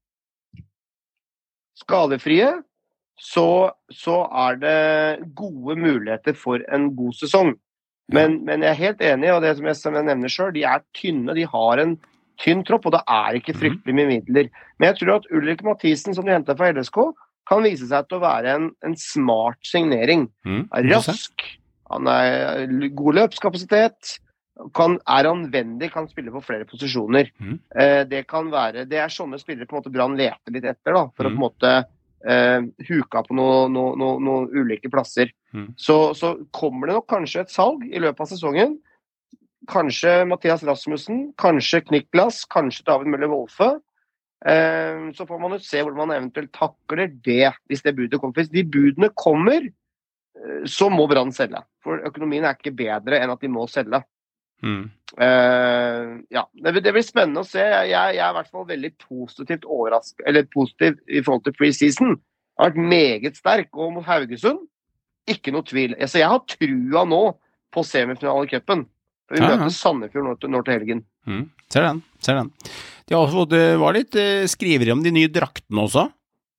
skadefrie, så, så er det gode muligheter for en god sesong. Men, men jeg er helt enig, og det som jeg, som jeg nevner selv, de er tynne, de har en tynn tropp, og det er ikke fryktelig mye midler. Men jeg tror at Ulrik Mathisen, som de hentet fra L S K, kan vise seg til å være en, en smart signering. Mm, rask, han er god løpskapasitet, kan, er anvendig, kan spille på flere posisjoner. Mm. Eh, det kan være, det er sånne spillere på en måte Brann leter litt etter, da, for mm. å på en måte Uh, huka på noen no, no, no ulike plasser. Mm. Så, så kommer det nok kanskje et salg i løpet av sesongen. Kanskje Mathias Rasmussen, kanskje Niklas, kanskje David Møller Wolfe. Uh, så får man jo se hvordan man eventuelt takler det, hvis det budet kommer. Hvis de budene kommer, uh, så må Brann selge. For økonomien er ikke bedre enn at de må selge. Mm. Uh, ja, det, det blir spennende å se. Jeg, jeg er i hvert fall veldig positivt overrasket, eller positiv i forhold til pre-season. Jeg har vært meget sterk, og mot Haugesund ikke noe tvil. Altså, jeg har trua nå på semifinale i cupen. Vi ja, møter ja. Sandefjord nå til, nå til helgen. Mm. Ser den, ser den. De har også fått, det var litt uh, skriveri om de nye draktene også.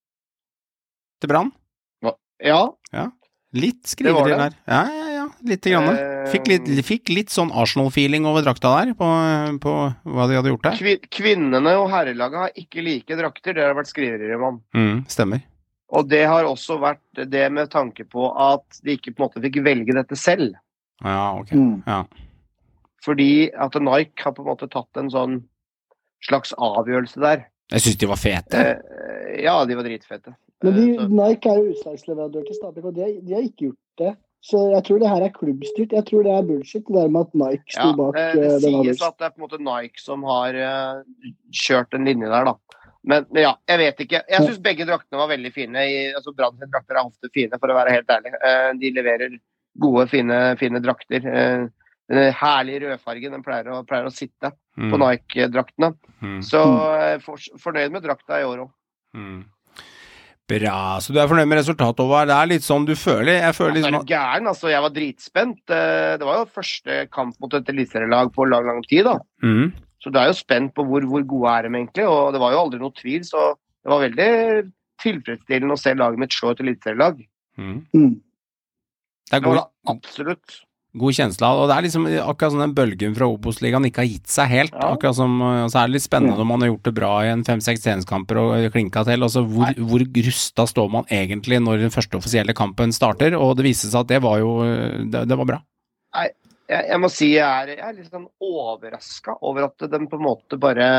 Til Brann. Ja. Ja. Litt skriveri der. Ja, ja, ja. Litt grann. Fikk litt, fikk litt sånn Arsenal-feeling over drakta der, på, på hva de hadde gjort der. Kvin- kvinnene og herrelaget har ikke like drakter, det har vært skriverier om. Mm, stemmer. Og det har også vært det med tanke på at de ikke på en måte fikk velge dette selv. Ja, ok. Mm. Ja. Fordi at Nike har på en måte tatt en sånn slags avgjørelse der. Jeg synes de var fete. Eh, ja, de var dritfete. Men de, Eh, så- Nike er jo utslagsleverandør til Stabæk, og de, har- de har ikke gjort det. Så jeg tror det her er klubbstyrt. Jeg tror det er bullshit, det der med at Nike sto Ja, bak eh, eh, det den sies avgjørelsen. at det er på en måte Nike som har eh, kjørt en linje der, da. Men, men ja, jeg vet ikke. Jeg synes begge draktene var veldig fine. I, altså Brann sine drakter er ofte fine, for å være helt ærlig. Eh, de leverer gode, fine, fine drakter. Eh, den herlige rødfargen, den pleier å, pleier å sitte Mm. på Nike-draktene. Mm. Så jeg er for, fornøyd med drakta i år også. Mm. Bra, så du er fornøyd med resultatet, Håvard. Det er litt sånn du føler. Jeg føler Altså, er liksom du gæren? Altså, jeg var dritspent. Eh, Det var jo første kamp mot et eliteserielag på lang, lang tid, da. mm. Så du er jo spent på hvor, hvor gode er de egentlig, og det var jo aldri noe tvil, så det var veldig tilfredsstillende å se laget mitt slå et eliteserielag. Mm. Mm. Det er Det var god, det absolutt. god kjensle av, og det er liksom akkurat sånn den bølgen fra Obos-ligaen ikke har gitt seg helt. Ja. Akkurat som, og så er det litt spennende Ja. når man har gjort det bra i en fem-seks treningskamper og klinka til. Altså, hvor, hvor rusta står man egentlig når den første offisielle kampen starter? Og det viste seg at det var jo det, det var bra. Jeg, jeg må si jeg er, jeg er litt sånn overrasket over at de på en måte bare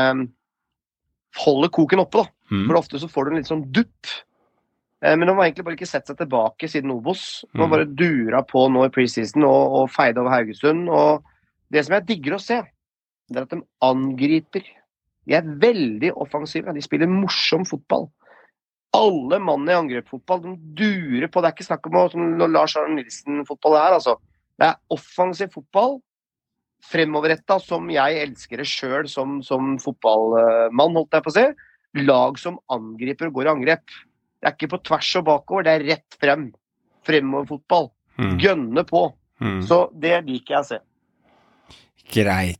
holder koken oppe, da. Mm. For ofte så får du en litt sånn dupp. Eh, Men de har egentlig bare ikke sett seg tilbake siden Obos. De har Mm. bare dura på nå i preseason og, og feide over Haugesund. Og det som jeg digger å se, det er at de angriper. De er veldig offensive. De spiller morsom fotball. Alle mann i angrepsfotball, de durer på. Det er ikke snakk om å, som Lars Arne Nilsen-fotball er, altså. Det er offensiv fotball, fremoverretta, som jeg elsker det sjøl som, som fotballmann, holdt jeg på å si. Lag som angriper og går i angrep. Det er ikke på tvers og bakover, det er rett frem. Fremoverfotball. Mm. Gønne på. Mm. Så det liker jeg å se. Greit.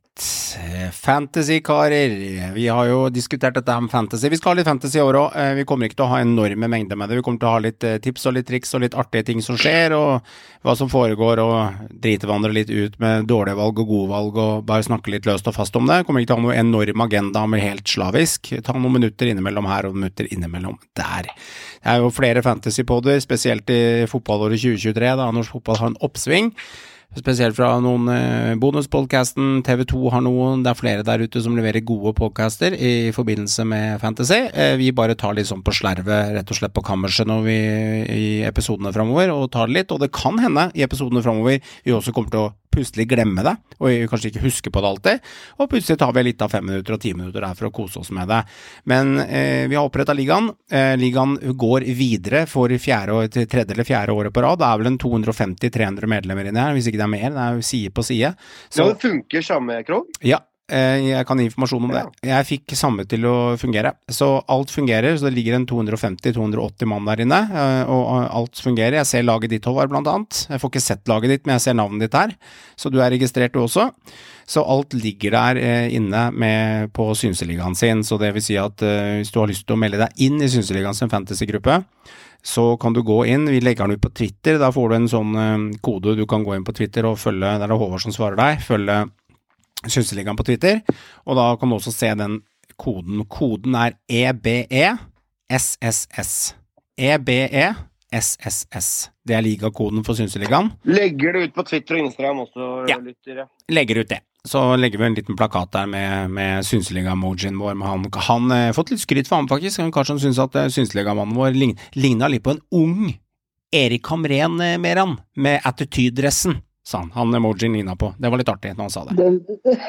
Fantasy-karer. Vi har jo diskutert dette her med fantasy. Vi skal ha litt fantasy i år også. Vi kommer ikke til å ha enorme mengder med det. Vi kommer til å ha litt tips og litt triks og litt artige ting som skjer, og hva som foregår, og dritevandre litt ut med dårlige valg og gode valg, og bare snakke litt løst og fast om det. Kommer ikke til å ha noe enorm agenda med helt slavisk. Ta noen minutter innimellom her og minutter innimellom der. Det er jo flere fantasy-podder, spesielt i fotballåret tjue tjuetre, da norsk fotball har en oppsving. Spesielt fra noen eh, bonuspodcasten, T V to har noen, det er flere der ute som leverer gode podcaster i forbindelse med fantasy. Eh, vi bare tar litt sånn på slerve, rett og slett på kammerset når vi i episodene fremover, og tar det litt, og det kan hende i episodene fremover vi også kommer til å plutselig glemme det, og kanskje ikke huske på det alltid, og plutselig tar vi litt av fem minutter og ti minutter der for å kose oss med det. Men eh, vi har opprettet ligaen. Eh, ligaen går videre for fjerde og til tredje eller fjerde året på rad. Det er vel en to hundre femti til tre hundre medlemmer inne her, hvis ikke det er mer. Det er jo side på side. Så, Ja, det funker samme, Krog. ja, eh, jeg kan gi informasjon om det. Jeg fikk samme til å fungere. Så alt fungerer, så det ligger en to hundre femti til to hundre åtti mann der inne, eh, og alt fungerer. Jeg ser laget ditt, Håvard, blant annet. Jeg får ikke sett laget ditt, men jeg ser navnet ditt her. Så du er registrert du også. Så alt ligger der eh, inne med på Synseligaen sin, så det vil si at eh, hvis du har lyst til å melde deg inn i Synseligaen sin fantasy-gruppe, så kan du gå inn. Vi legger den ut på Twitter. Da får du en sånn eh, kode. Du kan gå inn på Twitter og følge, der er det Håvard som svarer deg, følge Synseligaen på Twitter, og da kan du også se den koden. Koden er E B E S S S. E B E S S S. Det er ligakoden for Synseligaen. Legger det ut på Twitter og Instagram også, Ja. lyttere. Legger ut det. Så legger vi en liten plakat der med, med Synseliga-emojien vår. Men han han eh, fått litt skryt for ham faktisk. Han kanskje synes at eh, Synseliga-mannen vår lign, lignet litt på en ung Erik Hamren eh, Meran, med attitydressen, sa han. Han emojien lignet på. Det var litt artig når han sa det. Den...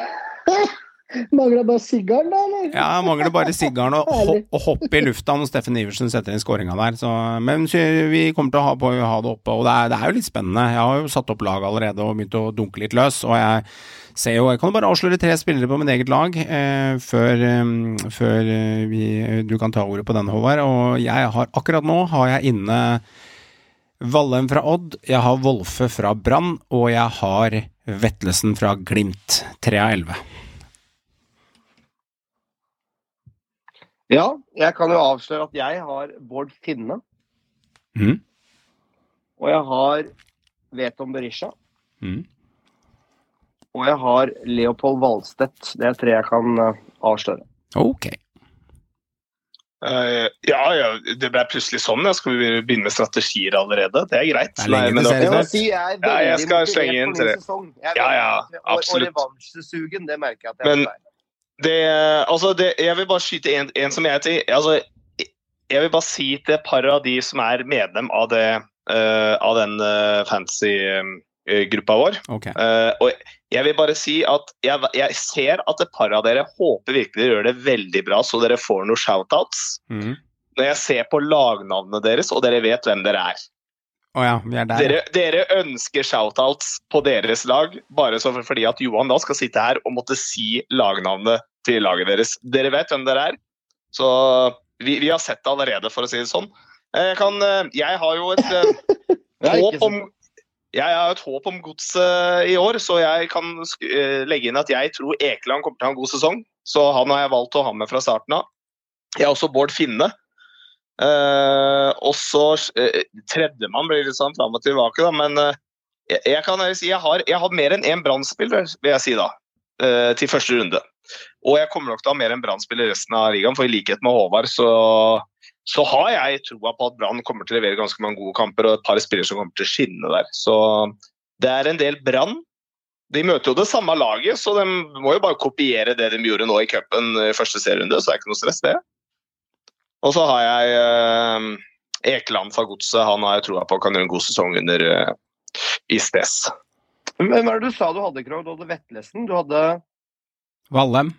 Mangler bare sigaren da, eller? Ja, han mangler bare sigaren og, Herlig. ho og hoppe i lufta når Steffen Iversen setter inn skåringa der. Så, men så, vi kommer til å ha, på, ha det oppe, og det er, det er jo litt spennende. Jeg har jo satt opp lag allerede og begynt å dunke litt løs, og jeg ser jo, jeg kan jo bare avsløre tre spillere på mitt eget lag eh, før, eh, før eh, vi, du kan ta ordet på denne, Håvard. Og jeg har, akkurat nå har jeg inne Vallem fra Odd, jeg har Wolfe fra Brann, og jeg har Vettlesen fra Glimt, tre av elleve. Ja, jeg kan jo avsløre at jeg har Bård Finne. Mm. Og jeg har Veton Berisha. Mm. Og jeg har Leopold Valstedt. Det er tre jeg kan uh, avsløre. Ok. Uh, ja, ja, det ble plutselig sånn. Ja. Skal vi begynne med strategier allerede? Det er greit. Det er lenge Nei, men til da- Jeg må seriestart. si jeg er Ja, jeg veldig skal motivert slenge inn for ny tre. sesong. Jeg er Ja, ja, veldig- og- absolutt. Og revansjesugen, det merker jeg at jeg Men- er. Det, altså det, jeg vil bare skyte en, en som jeg til. Altså, jeg vil bare si til et par av de som er medlem av, det, uh, av den uh, fancy uh, gruppa vår. Ok. Uh, og jeg vil bare si at jeg, jeg ser at et par av dere håper virkelig dere gjør det veldig bra, så dere får noen shoutouts. Mm. Når jeg ser på lagnavnene deres, og dere vet hvem dere er. Å ja, vi er der. Dere, dere ønsker shoutouts på deres lag, bare så for, fordi at Johan da skal sitte her og måtte si lagnavnet til laget deres. Dere vet hvem dere er, så vi, vi har sett det allerede, for å si det sånn. Jeg, kan, jeg har jo et Jeg har håp ikke om jeg har et håp om godset i år, så jeg kan legge inn at jeg tror Ekeland kommer til å ha en god sesong, så han har jeg valgt å ha med fra starten av. Jeg har også Bård Finne. Uh, og så uh, tredjemann blir litt sånn fram og tilbake, da, men uh, jeg, jeg kan si jeg har, jeg har mer enn en brannspiller, vil jeg si da, uh, til første runde. Og jeg kommer nok til å ha mer enn brannspiller resten av ligaen, for i likhet med Håvard, så, så har jeg troa på at Brann kommer til å levere ganske mange gode kamper, og et par spillere som kommer til å skinne der. Så det er en del Brann. De møter jo det samme laget, så de må jo bare kopiere det de gjorde nå i cupen i første serierunde, så det er ikke noe stress det. Og så har jeg eh, Ekeland fra Godset. Han har jeg troa på kan gjøre en god sesong under eh, I S T S. Men hva er det du sa du hadde, Krog? Du hadde Vettlesen, du hadde Vallem.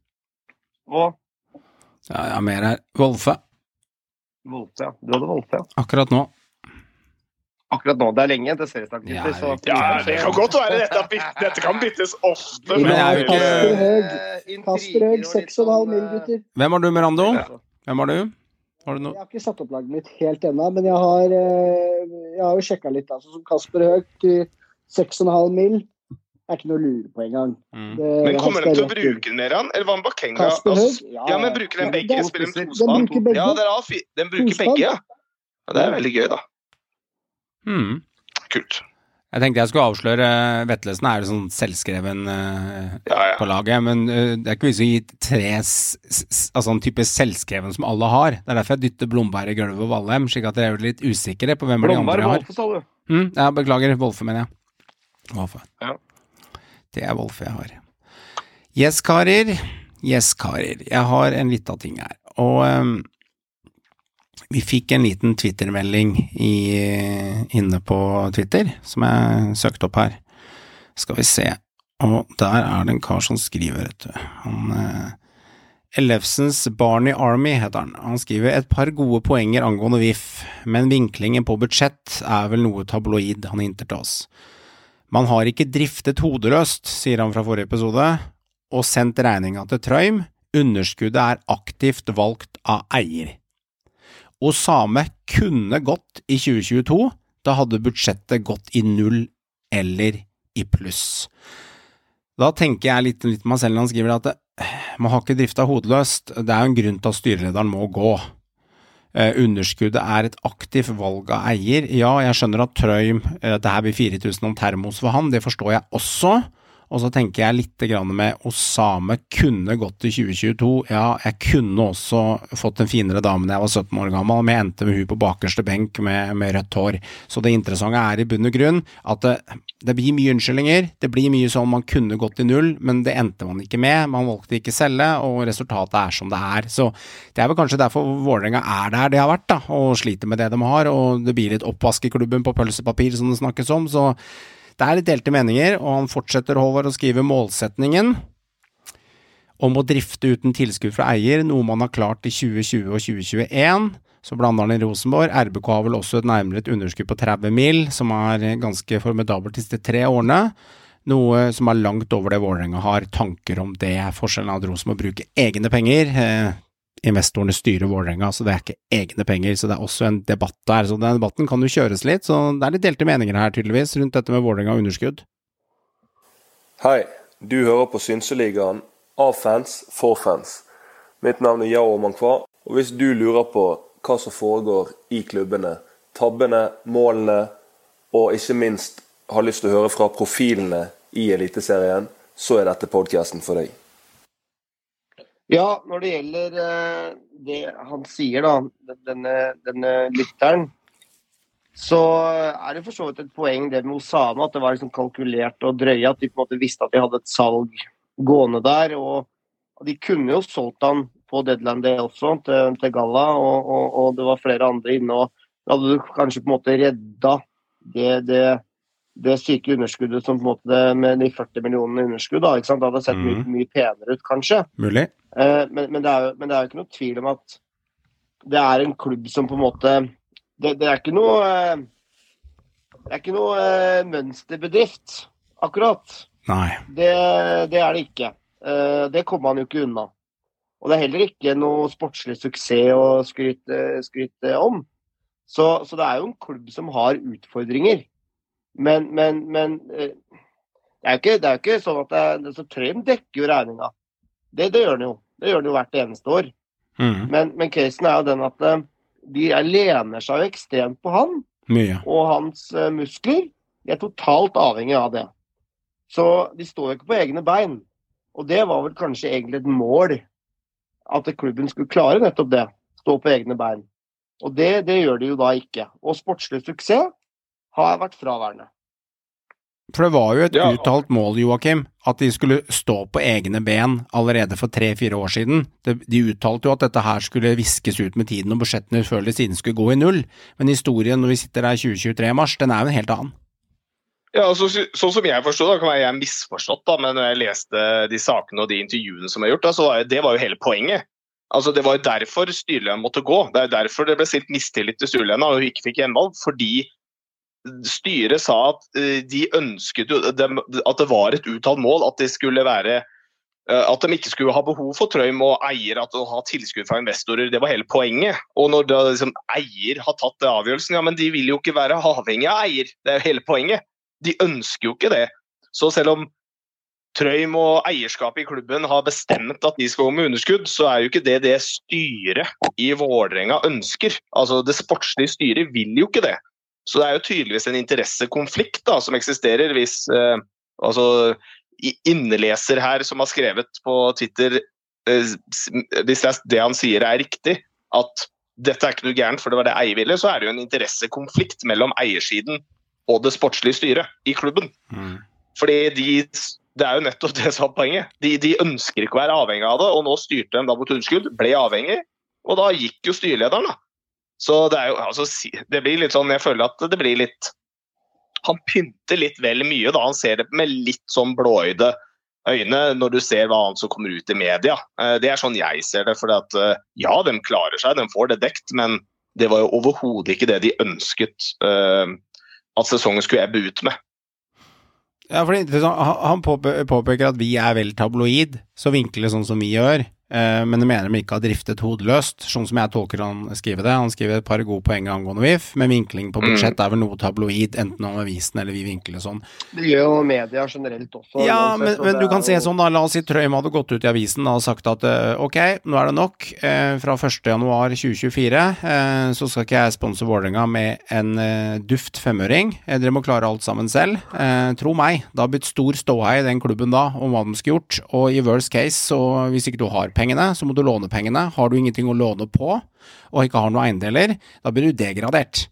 og Ja, ja, mer her. Wolfe. Volte, ja. Du hadde Volte, ja. Akkurat nå. Akkurat nå, det er lenge til seriestart. Ja, gutter, så- Ja, det kan godt være. Dette, byt- dette kan byttes ofte. I Men jeg er jo dag ikke- Kasper Høeg. Eh, intriger Kasper Høeg, og litt seks og en halv sånn, mil, eh, gutter. Hvem har du, Mirando? ja. Hvem har du? Har du Jeg noe? har ikke satt opp laget mitt helt ennå, men jeg har, eh, jeg har jo sjekka litt. Altså, som Kasper Høeg til seks og en halv mil er ikke noe å lure på engang. Mm. Det- Men han kommer skal de til å rett bruke den mer, han? Eller var han Bakenga? Kasper Altså, Høeg? ja, men bruker den Ja, begge? det er- Spiller de Den tospann? bruker begge. Ja, dere har fi- den bruker Tospann. begge, ja. Ja, det er veldig gøy, da. Mm. Kult. Jeg tenkte jeg skulle avsløre Vettlesen er jo sånn selvskreven uh, Ja, ja. på laget, men uh, det er ikke vits å gi tre s s altså en type selvskreven som alle har. Det er derfor jeg dytter Blomberg i gulvet og Valheim, slik at dere er litt usikre på hvem av de andre Blomberg jeg har. Wolfe, sa du. Mm, ja, beklager, Wolfe mener jeg. Wolfe. Ja. Det er Wolfe jeg har. Yes, karer. Yes, karer. Jeg har en liten ting her. Og um, vi fikk en liten Twitter-melding i, inne på Twitter, som jeg søkte opp her. Skal vi se. Og der er det en kar som skriver, vet du. Han... Uh, Ellefsens Barney Army heter han. Han skriver et par gode poenger angående V I F, men vinklingen på budsjett er vel noe tabloid han hinter til oss. Man har ikke driftet hodeløst, sier han fra forrige episode, og sendt regninga til Trøim. Underskuddet er aktivt valgt av eier. Osame kunne gått i tjue tjueto, da hadde budsjettet gått i null eller i pluss. Da tenker jeg litt, litt med meg selv når han skriver at det, man har ikke driftet hodeløst. Det er jo en grunn til at styrelederen må gå. Eh, underskuddet er et aktivt valg av eier. Ja, jeg skjønner at Trøim, eh, det her blir fire tusen om termos for han, det forstår jeg også. Og så tenker jeg litt grann med Osame kunne gått i tjue tjueto. Ja, jeg kunne også fått en finere dame da jeg var sytten år gammel, men jeg endte med hun på bakerste benk med, med rødt hår. Så det interessante er i bunn og grunn at det, det blir mye unnskyldninger. Det blir mye sånn man kunne gått i null, men det endte man ikke med. Man valgte ikke selge, og resultatet er som det er. Så det er vel kanskje derfor Vålerenga er der det har vært, da, og sliter med det de har, og det blir litt oppvask i klubben på pølsepapir som det snakkes om, så det er litt delte meninger, og han fortsetter Håvard å skrive målsetningen om å drifte uten tilskudd fra eier, noe man har klart i tjue tjue og tjue tjueen. Så blander han i Rosenborg. R B K har vel også et nærmere et underskudd på tretti mil, som er ganske formidabelt disse tre årene. Noe som er langt over det Vålerenga har tanker om det. Forskjellen av at Rosenborg bruker egne penger. Eh, investorene styrer Vålerenga, så det er ikke egne penger, så det er også en debatt der. Så den debatten kan jo kjøres litt, så det er litt delte meninger her tydeligvis rundt dette med Vålerenga og underskudd. Hei, du hører på Synseligaen av fans for fans. Mitt navn er Yao Mankwa, og hvis du lurer på hva som foregår i klubbene, tabbene, målene, og ikke minst har lyst til å høre fra profilene i Eliteserien, så er dette podcasten for deg. Ja, når det gjelder uh, det han sier da, denne, denne lytteren, så er det for så vidt et poeng det med Osama, at det var liksom kalkulert og drøye, at de på en måte visste at de hadde et salg gående der, og, og de kunne jo solgt han på deadline day også til, til Galla, og, og, og det var flere andre inne, og da hadde du kanskje på en måte redda det, det, det syke underskuddet som på en måte med de førti millionene underskudd, da, ikke sant? Det hadde sett mye, mye penere ut, kanskje. Mulig. Men, men, det er jo, men det er jo ikke noe tvil om at det er en klubb som på en måte det, det er ikke noe det er ikke noe uh, mønsterbedrift akkurat. Nei. Det, det er det ikke. Uh, det kommer man jo ikke unna. Og det er heller ikke noe sportslig suksess å skryte, skryte om. Så, så det er jo en klubb som har utfordringer. Men, men, men uh, det er jo ikke, det er jo ikke sånn at det er, det så Trøim dekker jo regninga. Det, det gjør den jo. Det gjør den jo hvert eneste år. Mm. Men, men casen er jo den at uh, de er, lener seg jo ekstremt på han. Mye. Og hans uh, muskler. De er totalt avhengig av det. Så de står jo ikke på egne bein. Og det var vel kanskje egentlig et mål at klubben skulle klare nettopp det. Stå på egne bein. Og det, det gjør de jo da ikke. Og sportslig suksess har vært fraværende. For det var jo et ja. uttalt mål, Joakim, at de skulle stå på egne ben allerede for tre-fire år siden. De, de uttalte jo at dette her skulle viskes ut med tiden, og budsjettene før eller siden skulle gå i null. Men historien når vi sitter der tjue tjuetre mars, den er jo en helt annen. Ja, så, sånn som jeg forstod, da kan være jeg misforstått, da, men når jeg leste de sakene og de intervjuene som er gjort, da, så var jo, det var jo hele poenget. Altså, det var jo derfor styreleden måtte gå. Det er jo derfor det ble stilt mistillit til styreleden, og ikke fikk gjenvalg, fordi styret sa at de ønsket jo, at det var et uttalt mål at det skulle være at de ikke skulle ha behov for Trøim og eier at å ha tilskudd fra investorer, det var hele poenget. Og når da, liksom, eier har tatt det avgjørelsen, ja, men de vil jo ikke være avhengig av eier, det er jo hele poenget. De ønsker jo ikke det. Så selv om Trøim og eierskapet i klubben har bestemt at de skal gå med underskudd, så er jo ikke det det styret i Vålerenga ønsker. Altså det sportslige styret vil jo ikke det. Så det er jo tydeligvis en interessekonflikt da, som eksisterer hvis eh, altså, inneleser her som har skrevet på Twitter, eh, hvis det han sier er riktig, at dette er ikke noe gærent for det var det eier ville, så er det jo en interessekonflikt mellom eiersiden og det sportslige styret i klubben. Mm. Fordi de, det er jo nettopp det som er poenget. De, de ønsker ikke å være avhengig av det, og nå styrte de da mot underskudd, ble avhengig, og da gikk jo styrelederen da. Så det er jo, altså, det blir litt sånn, jeg føler at det blir litt, han pynter litt vel mye da, han ser det med litt sånn blåøyde øyne når du ser hva annet som kommer ut i media. Det er sånn jeg ser det, for at, ja, de klarer seg, de får det dekt, men det var jo overhodet ikke det de ønsket uh, at sesongen skulle ebbe ut med. Ja, for det, han påpeker at vi er vel tabloid, så vinkler det sånn som vi gjør. Men det mener de ikke har driftet hodeløst, sånn som jeg tolker han skriver det. Han skriver et par gode poeng angående V I F, men vinkling på budsjett er vel noe tabloid, enten om avisen eller vi vinkler sånn. Det gjør jo media generelt også. Ja, men, men du kan se sånn da, la oss si Trøim hadde gått ut i avisen og sagt at ok, nå er det nok, fra første januar tjue tjuefire så skal ikke jeg sponse Vålerenga med en duft femøring, dere må klare alt sammen selv. Tro meg, det har blitt stor ståhei i den klubben da, om hva de skal gjort, og i worst case, så hvis ikke du har pengene, så må du låne pengene. Har du ingenting å låne på, og ikke har noen eiendeler, da blir du degradert.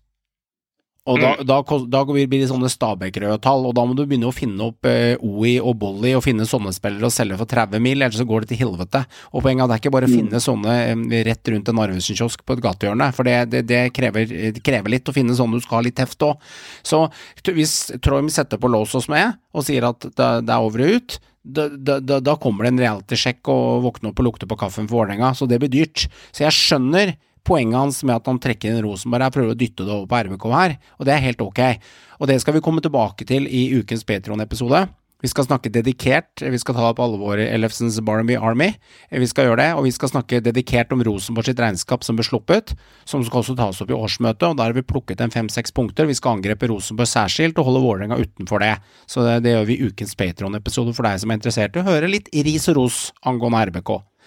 Og da, da, da blir det sånne Stabæk-røde tall, og da må du begynne å finne opp eh, O I og Bolli og finne sånne spillere og selge for tretti mil, ellers så går det til helvete. Og poenget er det er ikke bare å finne sånne eh, rett rundt en Narvesen-kiosk på et gatehjørne, for det, det, det, krever, det krever litt å finne sånne du skal ha litt heft også. Så hvis Trøim setter på lås hos meg og sier at det, det er over og ut, da, da, da, da kommer det en reality-sjekk og våkne opp og lukte på kaffen for Vålerenga, så det blir dyrt. Så jeg skjønner poenget hans med at han trekker inn Rosenborg, jeg prøver å dytte det over på R B K her, og det er helt ok. Og det skal vi komme tilbake til i ukens Patreon-episode. Vi skal snakke dedikert, vi skal ta opp alle våre Ellefsens Barnaby Army, vi skal gjøre det, og vi skal snakke dedikert om Rosenborg sitt regnskap som ble sluppet, som skal også tas opp i årsmøtet, og der har vi plukket en fem-seks punkter, vi skal angrepe Rosenborg særskilt og holde Vålerenga utenfor det. Så det, det gjør vi i ukens Patreon-episode for deg som er interessert i å høre litt ris og ros angående R B K.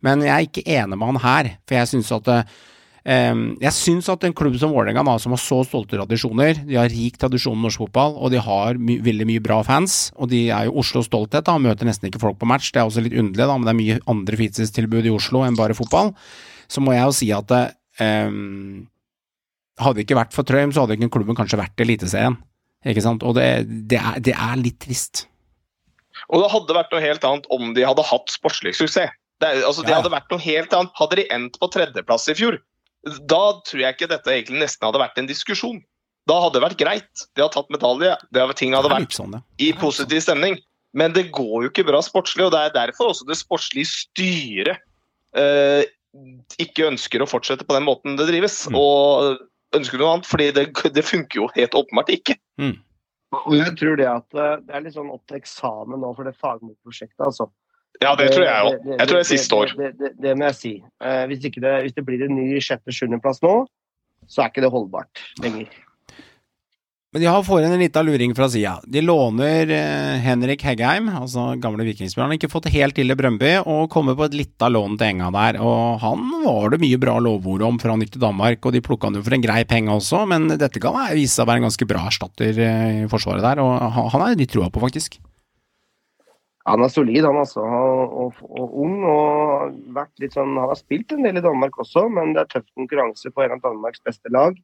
Men jeg er ikke enig med han her, for jeg synes at um, jeg synes at en klubb som Vålerenga da, som har så stolte tradisjoner, de har rik tradisjon i norsk fotball, og de har my veldig mye bra fans, og de er jo Oslos stolthet da, møter nesten ikke folk på match, det er også litt underlig da, men det er mye andre fritidstilbud i Oslo enn bare fotball, så må jeg jo si at um, hadde det ikke vært for Trøim, så hadde ikke klubben kanskje vært i Eliteserien, ikke sant? Og det, det, er, det er litt trist. Og det hadde vært noe helt annet om de hadde hatt sportslig suksess. Det, er, altså, det ja. hadde vært noe helt annet. Hadde de endt på tredjeplass i fjor, da tror jeg ikke dette egentlig nesten hadde vært en diskusjon. Da hadde det vært greit. De har tatt medalje. Det hadde, ting hadde vært sånn, ja. i positiv stemning. Men det går jo ikke bra sportslig, og det er derfor også det sportslige styret eh, ikke ønsker å fortsette på den måten det drives. Mm. Og ønsker noe annet, fordi det, det funker jo helt åpenbart ikke. Mm. Og jeg tror det at det er litt sånn opp til eksamen nå for det fagmotprosjektet, altså. Ja, det tror jeg også. Jeg tror det er siste år. Det, det, det, det må jeg si. Eh, hvis, ikke det, hvis det blir en ny sjette-sjuende plass nå, så er ikke det holdbart lenger. Men de har foran en liten luring fra siden. De låner eh, Henrik Heggheim, altså gamle vikingspilleren, han har ikke fått det helt til i Brøndby, og kommer på et lite lån til Enga der. Og han var det mye bra lovord om fra han gikk til Danmark, og de plukket han jo for en grei penge også, men dette kan vise seg å være en ganske bra erstatter eh, i forsvaret der, og han, han er litt troa på faktisk. Han er solid, han altså, og, og, og ung, og vært litt sånn, han har spilt en del i Danmark også, men det er tøff konkurranse på en av Danmarks beste lag.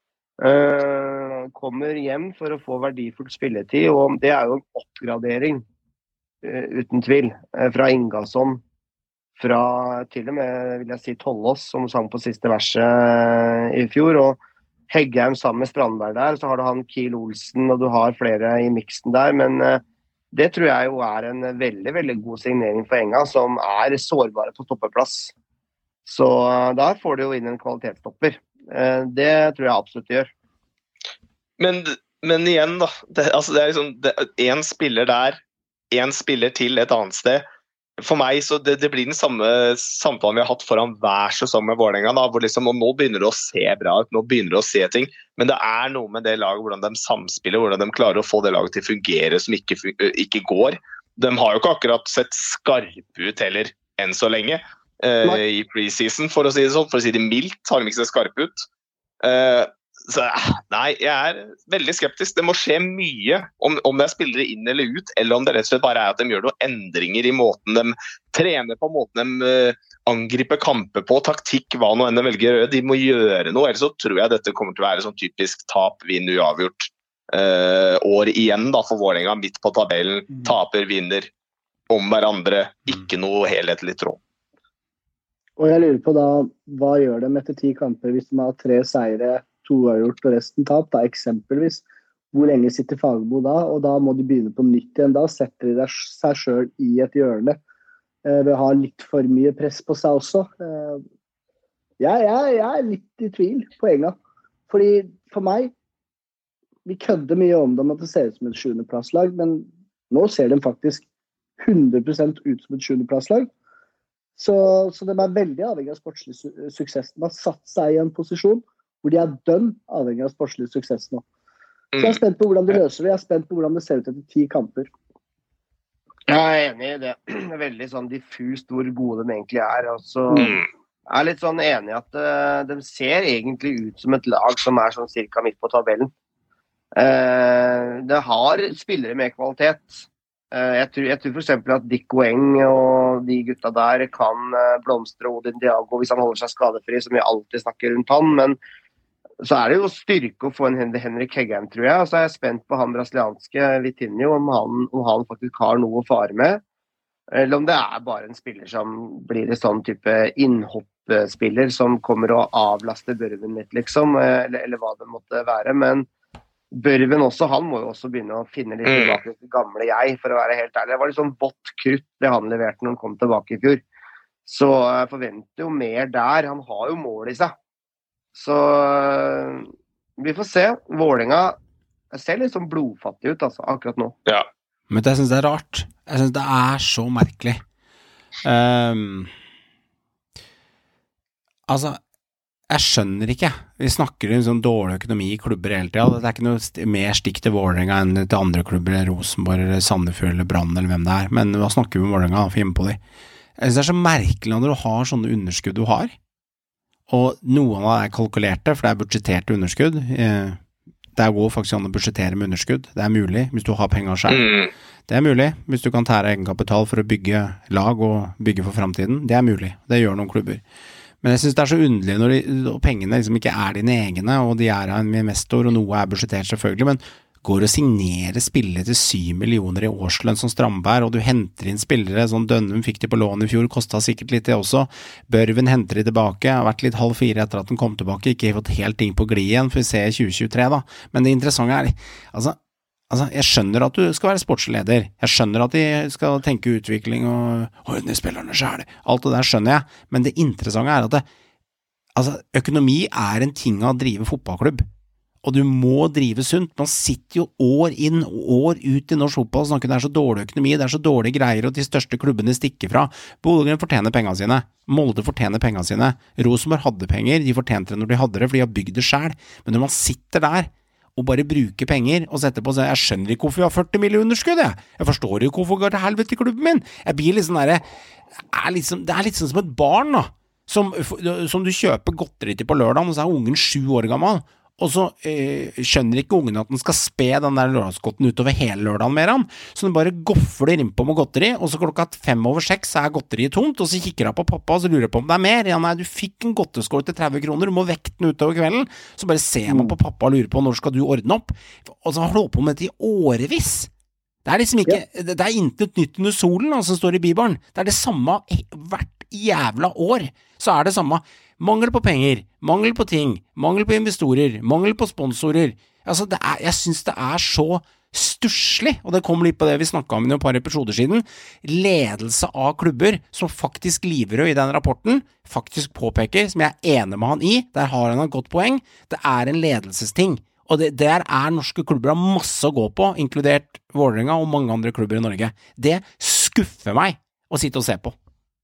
Uh, kommer hjem for å få verdifull spilletid, og det er jo en oppgradering, uh, uten tvil, uh, fra Ingasson, fra til og med, vil jeg si, Tollås, som sang på siste verset uh, i fjor, og Heggheim sammen med Strandberg der, så har du han Kiel Olsen, og du har flere i miksen der, men uh, det tror jeg jo er en veldig, veldig god signering for Enga, som er sårbare på stoppeplass. Så der får du jo inn en kvalitetsstopper. Det tror jeg absolutt gjør. Men, men igjen da, det, altså det er liksom det, en spiller der, en spiller til et annet sted. For meg så det, det blir den samme samtalen vi har hatt foran hver sesong med Vålerenga, da, hvor liksom, og nå begynner det å se bra ut, nå begynner det å se ting, men det er noe med det laget, hvordan de samspiller, hvordan de klarer å få det laget til å fungere som ikke, ikke går. De har jo ikke akkurat sett skarpe ut heller, enn så lenge, uh, i preseason, for å si det sånn, for å si det mildt, har de ikke sett skarpe ut. Uh, så nei, jeg er veldig skeptisk. Det må skje mye, om, om det er spillere inn eller ut, eller om det rett og slett bare er at de gjør noen endringer i måten de trener på, måten de uh, angriper kamper på, taktikk, hva nå enn de velger å gjøre. De må gjøre noe, ellers så tror jeg dette kommer til å være sånn typisk tap, vinn, uavgjort uh, år igjen da, for Vålerenga, midt på tabellen, mm. taper, vinner om hverandre, ikke noe helhetlig tråd. Og jeg lurer på da, hva gjør de etter ti kamper hvis de har tre seire, to har gjort og resten tap, da eksempelvis. Hvor lenge sitter Fagermo da? Og da må de begynne på nytt igjen. Da setter de seg selv i et hjørne. Eh, ved å ha litt for mye press på seg også. Eh, jeg, jeg, jeg er litt i tvil på Enga. Fordi for meg, vi kødder mye om dem at det ser ut som et sjuendeplasslag, men nå ser de faktisk hundre prosent ut som et sjuendeplasslag. Så, så de er veldig avhengig av sportslig su- suksess. De har satt seg i en posisjon hvor de er dønn avhengig av sportslig suksess nå. Så jeg er spent på hvordan de løser det. Jeg er spent på hvordan det ser ut etter ti kamper. Jeg er enig i det. Det er veldig sånn diffust hvor gode de egentlig er. Altså, jeg er litt sånn enig i at uh, de ser egentlig ut som et lag som er sånn cirka midt på tabellen. Uh, det har spillere med kvalitet. Uh, jeg, tror, jeg tror for eksempel at Dick Weng og de gutta der kan uh, blomstre Odin Diago hvis han holder seg skadefri, som vi alltid snakker rundt han, men så er det jo styrke å få en Henrik Heggheim, tror jeg. Og så er jeg spent på han brasilianske Vitinho, om han, om han faktisk har noe å fare med. Eller om det er bare en spiller som blir en sånn type innhoppspiller som kommer og avlaster Børven litt, liksom. Eller, eller hva det måtte være. Men Børven også, han må jo også begynne å finne litt tilbake til gamle jeg, for å være helt ærlig. Det var litt sånn vått krutt det han leverte når han kom tilbake i fjor. Så jeg forventer jo mer der. Han har jo mål i seg. Så vi får se. Vålerenga ser litt sånn blodfattig ut altså, akkurat nå. Ja. Men jeg synes det er rart. Jeg synes det er så merkelig. Um, altså, jeg skjønner ikke. Vi snakker om sånn dårlig økonomi i klubber hele tiden. Det er ikke noe st- mer stikk til Vålerenga enn til andre klubber, Rosenborg, eller Sandefjord, eller Brann, eller hvem det er. Men hva snakker vi om Vålerenga for hjemme på de? Jeg synes det er så merkelig når du har sånne underskudd du har, og noen av det er kalkulerte, for det er budsjetterte underskudd. Det går faktisk an å budsjettere med underskudd. Det er mulig, hvis du har penger selv. Mm. Det er mulig, hvis du kan tære egenkapital for å bygge lag og bygge for fremtiden. Det er mulig, det gjør noen klubber. Men jeg synes det er så underlig når de, og pengene liksom ikke er dine egne, og de er en investor, og noe er budsjettert selvfølgelig, men går og signerer spillere til syv millioner i årslønn som Strandberg, og du henter inn spillere, sånn Dønnum fikk de på lån i fjor, kostet sikkert litt det også, Børven henter de tilbake, har vært litt halv fire etter at den kom tilbake, ikke fått helt inn på gli igjen, for vi ser tjue tjuetre da, men det interessante er, altså, altså, jeg skjønner at du skal være sportsleder, jeg skjønner at de skal tenke utvikling og ordne spillerne selv, alt det der skjønner jeg, men det interessante er at det, altså, økonomi er en ting å drive fotballklubb, og du må drive sunt. Man sitter jo år inn og år ut i norsk fotball og snakker det er så dårlig økonomi, det er så dårlige greier, og de største klubbene stikker fra. Bodø fortjener pengene sine, Molde fortjener pengene sine, Rosenborg hadde penger, de fortjente det når de hadde det, for de har bygd det selv. Men når man sitter der og bare bruker penger og setter på seg, jeg skjønner ikke hvorfor vi har førti millioner underskudd, jeg. Jeg forstår ikke hvorfor går til helvete i klubben min. Jeg blir litt sånn der, er liksom, det er litt sånn som et barn da, som, som du kjøper godteri til på lørdag, og så er ungen sju år gammel, og så eh, skjønner ikke ungen at den skal spe den der lørdagsgodten utover hele lørdagen med han, så den bare goffler inn på med godteri, og så klokka fem over seks er godteriet tomt, og så kikker han på pappa, og så lurer på om det er mer. Ja, nei, du fikk en godteskål til tretti kroner, du må vekte den utover kvelden, så bare ser man på pappa og lurer på når skal du ordne opp, og så har du holdt på med det i årevis. Det er liksom ikke, det er intet nytt under solen, som står i Bibelen. Det er det samme hvert jævla år, så er det samme. Mangel på penger, mangel på ting, mangel på investorer, mangel på sponsorer. Altså, det er, jeg synes det er så stusslig, og det kom litt på det vi snakket om i et par episoder siden, ledelse av klubber som faktisk Liverød i den rapporten faktisk påpeker, som jeg er enig med han i, der har han et godt poeng, det er en ledelsesting. Og det, der er norske klubber har masse å gå på, inkludert Vålerenga og mange andre klubber i Norge. Det skuffer meg å sitte og se på.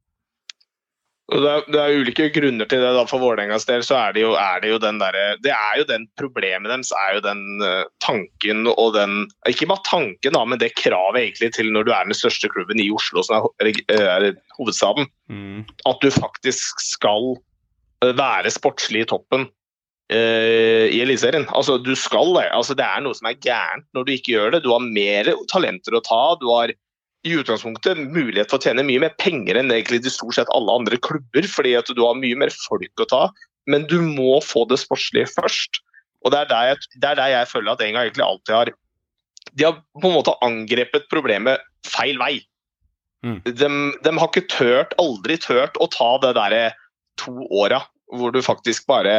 Og det er, det er ulike grunner til det da, for Vålerengas del, så er det jo, er det jo den der, det er jo den problemet deres, er jo den uh, tanken og den, ikke bare tanken da, men det kravet egentlig til når du er den største klubben i Oslo, som er, er hovedstaden, mm. at du faktisk skal være sportslig i toppen uh, i Eliteserien. Altså, du skal det. Altså, det er noe som er gærent når du ikke gjør det. Du har mer talenter å ta, du har i utgangspunktet mulighet for å tjene mye mer penger enn egentlig de stort sett alle andre klubber, fordi at du har mye mer folk å ta, men du må få det sportslige først. Og det er der jeg, det er der jeg føler at Enga egentlig alltid har, de har på en måte angrepet problemet feil vei. Mm. De, de har ikke tørt, aldri tørt å ta det der to åra, hvor du faktisk bare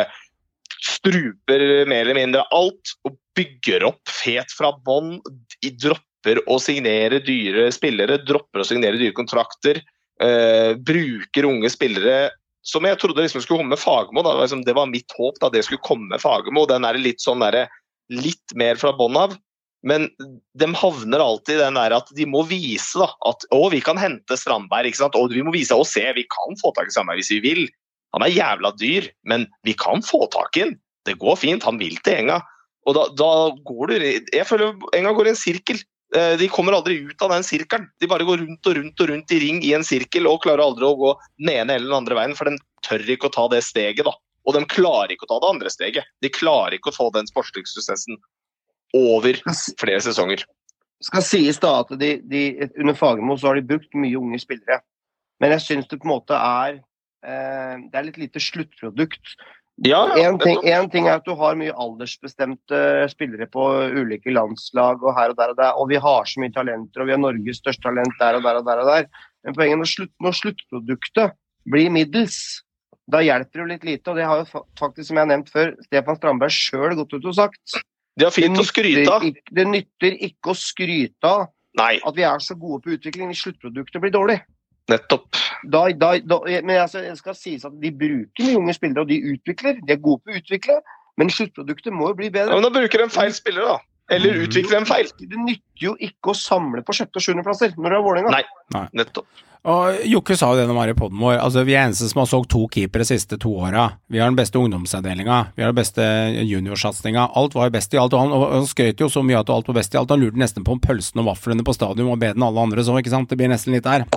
struper mer eller mindre alt, og bygger opp fet fra bånd, i dropp å signere dyre spillere, dropper å signere dyre kontrakter, eh, bruker unge spillere, som jeg trodde liksom skulle komme med Fagermo, da. Liksom, det var mitt håp da det skulle komme med Fagermo, den er litt sånn der, litt mer fra bånd av, men de havner alltid i den der at de må vise da, at å, vi kan hente Strandberg, ikke sant? Og vi må vise å se, vi kan få tak i Strandberg hvis vi vil, han er jævla dyr, men vi kan få tak i den, det går fint, han vil til Enga, og da, da går du, jeg føler Enga går i en sirkel. De kommer aldri ut av den sirkelen. De bare går rundt og rundt og rundt i ring i en sirkel og klarer aldri å gå den ene eller den andre veien, for de tør ikke å ta det steget da. Og de klarer ikke å ta det andre steget. De klarer ikke å få den sportslige suksessen over flere sesonger. Skal sies da at de, de, under Fagermo så har de brukt mye unge spillere. Men jeg synes det på en måte er, eh, det er litt lite sluttprodukt. Ja, en, ting, en ting er at du har mye aldersbestemte spillere på ulike landslag og her og der og der, og vi har så mye talenter, og vi har Norges største talent der og der og der og der. Men poenget når, slutt, når sluttproduktet blir middels, da hjelper det litt lite, og det har jo faktisk, som jeg har nevnt før, Stefan Strandberg selv gått ut og sagt. Det er fint å skryte av. Det nytter ikke å skryte av Nei. At vi er så gode på utvikling, i sluttproduktet blir dårlig. Nettopp. Da, da, da, men altså, jeg skal sies at de bruker mye unge spillere, og de utvikler, de er gode på å utvikle, men sluttproduktet må jo bli bedre. Ja, men da bruker de feil spillere da, eller utvikler de feil. Det nytter jo ikke å samle på sjette og sjuende plasser når det er Vålerenga. Nei, Nei, nettopp. Og Jokke sa jo det når vi var i podden vår, altså vi er eneste som har solgt to keepere de siste to åra. Vi har den beste ungdomsavdelingen, vi har den beste juniorsatsningen, alt var jo best i alt, og han, og han skrøt jo så mye at alt var best i alt, han lurte nesten på om pølsen og vaflene på stadion var bedre enn alle andre, så ikke sant, det blir nesten litt der.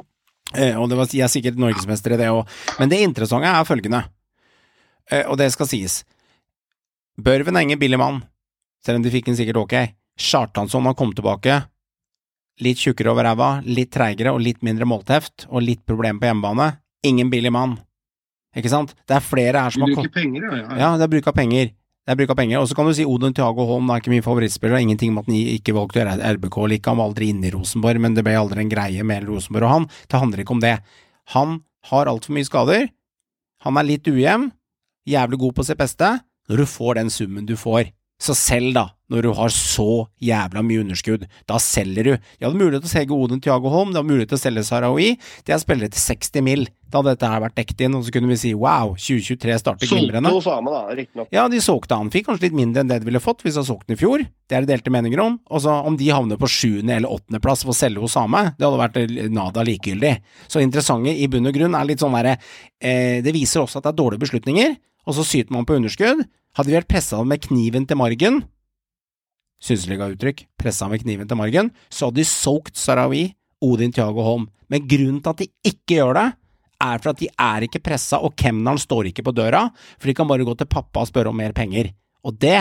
Eh, og det var, jeg er sikkert norgesmester i det også. Men det interessante er følgende, eh, og det skal sies. Børven er ingen billig mann, selv om de fikk en sikkert ok. Kjartansson har kommet tilbake, litt tjukkere over ræva, litt treigere og litt mindre målteft, og litt problem på hjemmebane. Ingen billig mann. Ikke sant? Det er flere her som Du har... bruker penger, ja. Ja, det er bruk av penger. Det er bruk av penger. Og så kan du si Odin Thiago Holm er ikke min favorittspiller, og ingenting om at han ikke valgte R B K, like han var aldri inne i Rosenborg, men det ble aldri en greie med Rosenborg og han. Det handler ikke om det. Han har alt for mye skader. Han er litt ujevn, jævlig god på sitt beste, når du får den summen du får. Så selv da, når du har så jævla mye underskudd, da selger du. Jeg hadde mulighet til å selge Odin Thiago Holm, det hadde mulighet til å selge Sarawi, det er spillere til seksti mil, da dette her vært dekt inn, og så kunne vi si, wow, tjue tjuetre starter glimrende. Solgte hos Ama da, riktig nok. Ja, de solgte han, fikk kanskje litt mindre enn det de ville fått hvis han solgte den i fjor, det er det delte meninger om, og så om de havner på sjuende eller åttende plass for å selge hos Ama, det hadde vært nada likegyldig. Så interessante i bunn og grunn er litt sånn der, eh, det viser også at det er dårlige beslutninger, og så syter man på underskudd. Hadde vi vært presset med kniven til margen, synselig av uttrykk, presset med kniven til margen, så hadde de solgt Sarawi, Odin Thiago Holm. Men grunnen til at de ikke gjør det, er for at de er ikke presset, og kemneren står ikke på døra, for de kan bare gå til pappa og spørre om mer penger. Og det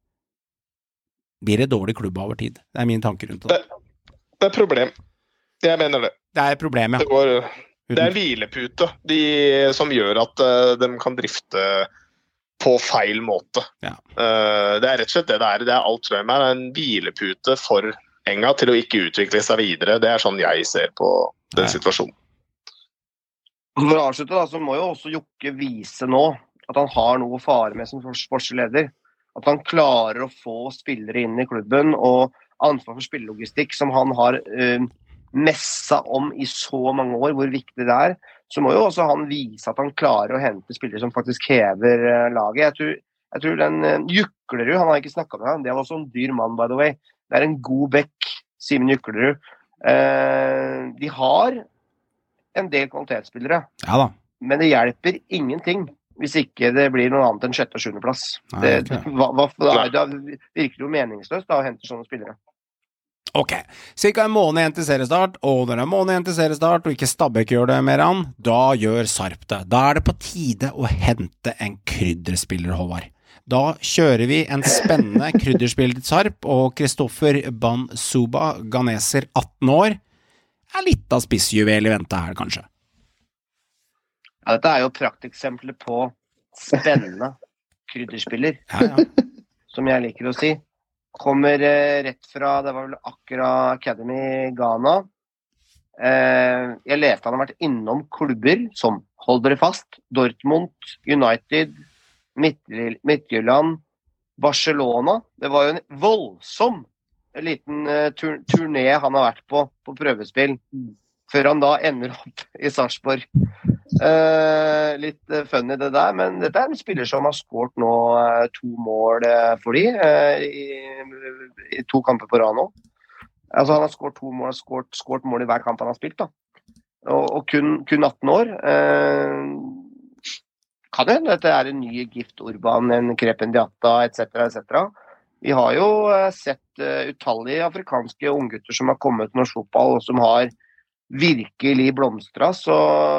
blir det dårlig klubb over tid. Det er min tanke rundt det. Det, det er problem. Jeg mener det. Det er et problem, ja. Det, går, det er hvilepute de, som gjør at uh, de kan drifte på feil måte. Ja. Uh, det er rett og slett det det er. Det er alt frem her. En hvilepute for Enga til å ikke utvikle seg videre. Det er sånn jeg ser på den ja. situasjonen. For å avslutte da, så må jo også Jokke vise nå at han har noe å fare med som sportsleder. At han klarer å få spillere inn i klubben og ansvar for spillelogistikk som han har uh, messa om i så mange år, hvor viktig det er. Så må jo også han vise at han klarer å hente spillere som faktisk hever uh, laget. Jeg tror, jeg tror den uh, Juklerud, han har ikke snakket med han, det var også en dyr mann, by the way. Det er en god bekk, Simen Juklerud. Uh, de har en del kvalitetsspillere, ja da. Men det hjelper ingenting hvis ikke det blir noe annet enn sjette og sjuende plass. Det, det, hva, hva, da, da virker det jo meningsløst da, å hente sånne spillere. Ok, cirka en måned igjen til seriestart, og når det er en måned igjen til seriestart, og ikke Stabæk gjør det mer an, da gjør Sarp det. Da er det på tide å hente en krydderspiller, Håvard. Da kjører vi en spennende krydderspiller til Sarp, og Kristoffer Bansuba, ganeser atten år, er litt av spissjuvel i vente her, kanskje. Ja, dette er jo prakteksempler på spennende krydderspiller, ja, ja. Som jeg liker å si. Kommer eh, rett fra, det var vel Accra Academy Ghana. Eh, jeg leste han har vært innom klubber som, hold dere fast, Dortmund, United, Midtjylland, Barcelona. Det var jo en voldsom en liten uh, tur turné han har vært på, på prøvespill, før han da ender opp i Sarpsborg. Uh, litt uh, funny det der, men dette er en spiller som har skåret nå uh, to mål uh, for de, uh, i, i to kamper på rad nå. Altså han har skåret to mål, skåret, skåret mål i hver kamp han har spilt da. Og, og kun, kun atten år. Uh, kan det, dette er en ny Gift Urban, en Krepen Diatta, et cetera, et cetera. Vi har jo sett uh, utallige afrikanske unggutter som har kommet til norsk fotball, og som har virkelig blomstret, så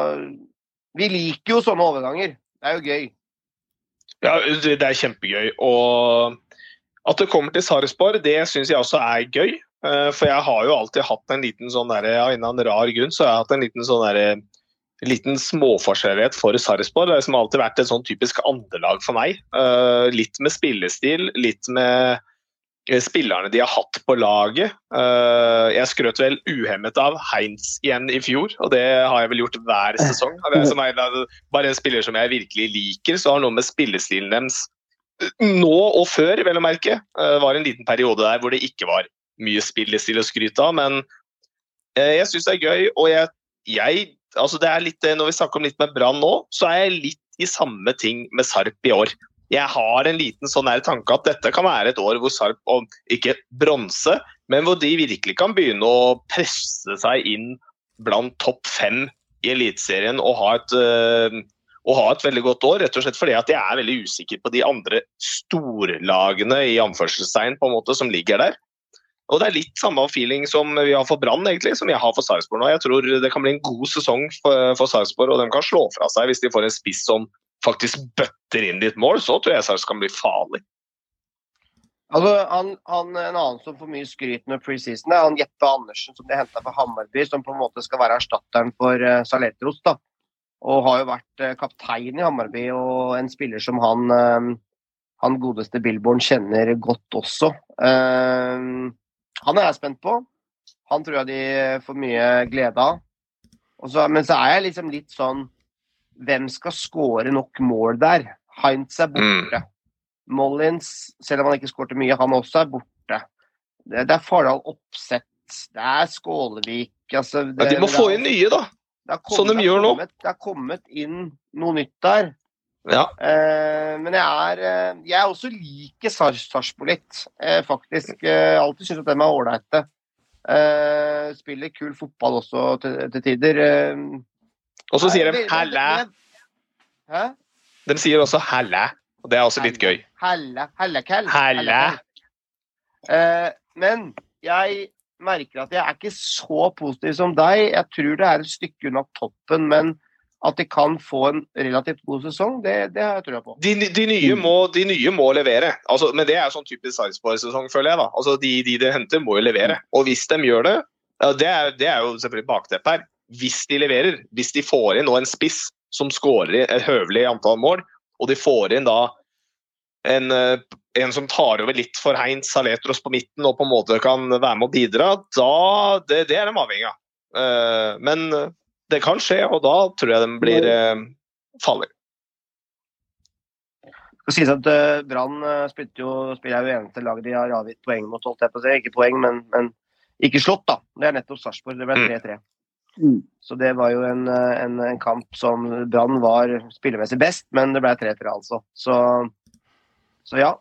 vi liker jo sånne overganger. Det er jo gøy. Ja, det er kjempegøy, og at det kommer til Sarpsborg, det synes jeg også er gøy, uh, for jeg har jo alltid hatt en liten sånn der, av en rar grunn, så jeg har hatt en liten sånn der, en liten småforskjellighet for Sarpsborg. Det har liksom alltid vært et sånn typisk andrelag for meg. Uh, litt med spillestil, litt med spillerne de har hatt på laget. Uh, jeg skrøt vel uhemmet av Heinz igjen i fjor, og det har jeg vel gjort hver sesong. Som er bare en spiller som jeg virkelig liker, så har noe med spillestilen deres nå og før, vel å merke, uh, var en liten periode der hvor det ikke var mye spillestil å skryte av, men uh, jeg synes det er gøy, og jeg, jeg altså det er litt, når vi snakker om litt med Brann nå, så er jeg litt i samme ting med Sarp i år. Jeg har en liten sånn her tanke at dette kan være et år hvor Sarp, og ikke bronse, men hvor de virkelig kan begynne å presse seg inn blant topp fem i elitserien og ha et, uh, og ha et veldig godt år, rett og slett fordi at jeg er veldig usikker på de andre storlagene i anførselstegn på en måte som ligger der. Og det er litt samme feeling som vi har for Brann, egentlig, som jeg har for Sarpsborg nå. Jeg tror det kan bli en god sesong for, for Sarpsborg, og de kan slå fra seg hvis de får en spiss som faktisk bøtter inn litt mål, så tror jeg Sarpsborg kan bli farlig. Altså, han, han, en annen som får mye skryt med preseason, er han Jeppe Andersen, som de hentet fra Hammarby, som på en måte skal være erstatteren for uh, Saletros, da. Og har jo vært uh, kaptein i Hammarby, og en spiller som han, uh, han godeste Billborn kjenner godt også. Uh, Han er jeg spent på. Han tror jeg de får mye glede av. Og så, men så er jeg liksom litt sånn, hvem skal score nok mål der? Heinz er borte. Mm. Mollins, selv om han ikke skårte mye, han også er borte. Det, det er Fardal Opseth, det er Skålevik. Altså, det, ja, de må få inn nye da, kommet, som de gjør nå. Kommet, det har kommet inn noe nytt der. Ja. Eh, men jeg er jeg er også like Sarpsborg litt, eh, faktisk. Eh, alltid synes at de er ålreite. Eh, spiller kul fotball også til, til tider. Eh, og så sier de helle. Hæ? De sier også helle, og det er også litt gøy. Helle, hellekell. Helle. Eh, men jeg merker at jeg er ikke så positiv som deg. Jeg tror det er et stykke unna toppen, men at de kan få en relativt god sesong, det, det har jeg tror jeg på. De, de, nye må, de nye må levere. Altså, men det er sånn typisk Sarpsborg-sesong, føler jeg da. Altså, de, de de henter må jo levere. Og hvis de gjør det, det er, det er jo selvfølgelig bakteppet her. Hvis de leverer, hvis de får inn nå en spiss som skårer et høvelig antall mål, og de får inn da en, en som tar over litt for Heinz Saletros på midten og på en måte kan være med å bidra, da, det, det er de avhengig av. Uh, men det kan skje, og da tror jeg de blir uh, farlig. Det skal sies at uh, Brann uh, spilte jo, spiller jo eneste laget de har avgitt poeng mot, holdt jeg på å si, ikke poeng, men, men ikke slått da. Det er nettopp Sarpsborg, det ble tre tre. Mm. Så det var jo en, en, en kamp som Brann var spillemessig best, men det ble tre tre altså. Så, så ja.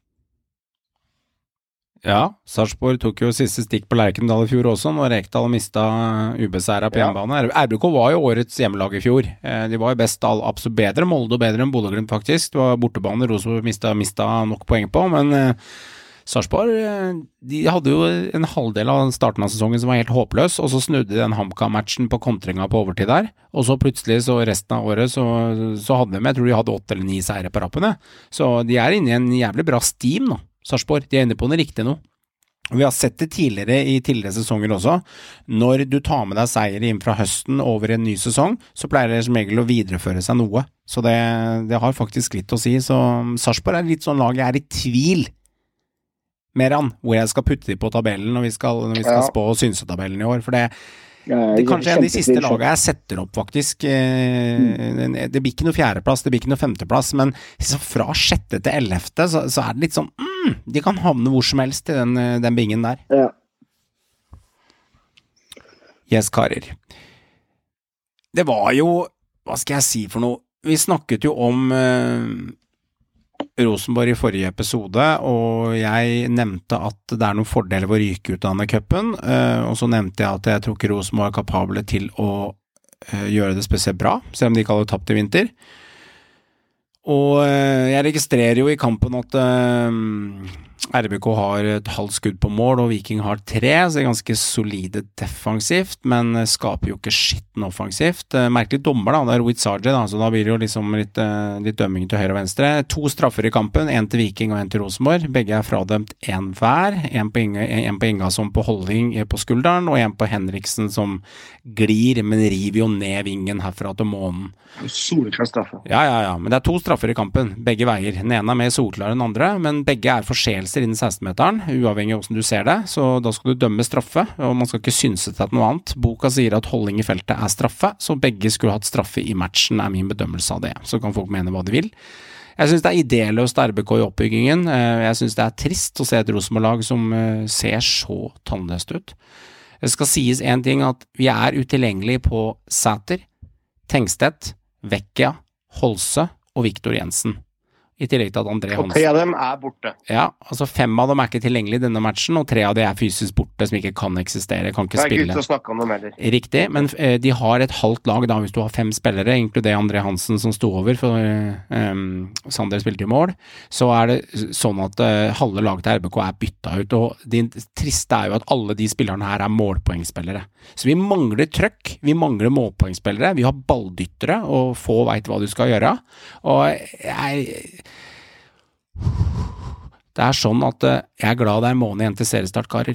Ja, Sarpsborg tok jo siste stikk på Lerkendal i fjor også, når Rekdal mistet ubeseiret på hjemmebane. Ja. R B K var jo årets hjemmelag i fjor. De var jo best, absolutt bedre, Molde og bedre enn Bodø-Glimt faktisk. Det var bortebane, Rosenborg mistet, mistet nok poeng på, men eh, Sarpsborg, de hadde jo en halvdel av starten av sesongen som var helt håpløs, og så snudde de den HamKam-matchen på kontringa på overtid der, og så plutselig, så resten av året, så, så hadde de, jeg tror de hadde åtte eller ni seire på rappene. Så de er inne i en jævlig bra steam nå. Sarpsborg, de er inne på noe riktig nå. Vi har sett det tidligere i tidligere sesonger også. Når du tar med deg seier inn fra høsten over en ny sesong, så pleier det som regel å videreføre seg noe. Så det, det har faktisk litt å si. Så Sarpsborg er litt sånn lag jeg er i tvil mer an hvor jeg skal putte de på tabellen når vi skal, når vi skal ja. spå synsetabellen i år. For det Det er kanskje en av de siste lagene jeg setter opp faktisk. Mm. Det blir ikke noe fjerdeplass, det blir ikke noe femteplass, men fra sjette til ellevte så, så er det litt sånn, mm, de kan havne hvor som helst i den, den bingen der. Ja. Yes, karer. Det var jo, hva skal jeg si for noe? Vi snakket jo om uh, Rosenborg i forrige episode, og jeg nevnte at det er noen fordeler ved å ryke ut av denne cupen, uh, og så nevnte jeg at jeg tror ikke Rosenborg er kapable til å uh, gjøre det spesielt bra, selv om de ikke hadde tapt i vinter. Og uh, jeg registrerer jo i kampen at uh, R B K har et halvt skudd på mål, og Viking har tre, så det er ganske solide defensivt, men skaper jo ikke skitten offensivt. Merkelig dommer da, det er Witsarge da, så da blir det jo liksom litt, litt dømming til høyre og venstre. To straffer i kampen, en til Viking og en til Rosenborg. Begge er fradømt en hver, en på, Inge, en på Ingasson på holding på skulderen, og en på Henriksen som glir, men river jo ned vingen herfra til månen. Solklar straffe. Ja, ja, ja, men det er to straffer i kampen, begge veier. Den ene er mer solklar enn den andre, men begge er forseelser innen seksten-meteren, uavhengig av hvordan du ser det, så da skal du dømme straffe, og man skal ikke synse til noe annet. Boka sier at holding i feltet er straffe, så begge skulle hatt straffe i matchen, er min bedømmelse av det. Så kan folk mene hva de vil. Jeg synes det er idéløst R B K i oppbyggingen. Jeg synes det er trist å se et Rosenborg-lag som ser så tannløst ut. Det skal sies en ting at vi er utilgjengelige på Sæter, Tengstedt, Vecchia, Holse og Viktor Jensen. I tillegg til at André Og Hansen... tre av dem er borte. Ja, altså fem av dem er ikke tilgjengelig i denne matchen, og tre av dem er fysisk borte, som ikke kan eksistere, kan ikke Det er spille. ikke ut å snakke om dem heller. Riktig, men eh, de har et halvt lag da, hvis du har fem spillere, inkludert André Hansen som sto over, for eh, Sander spilte i mål, så er det sånn at eh, halve laget til R B K er bytta ut, og det triste er jo at alle de spillerne her er målpoengspillere. Så vi mangler trøkk, vi mangler målpoengspillere, vi har balldyttere, og få vet hva du skal gjøre, og jeg... Det er sånn at uh, jeg er glad det er en måned igjen til seriestart, karer.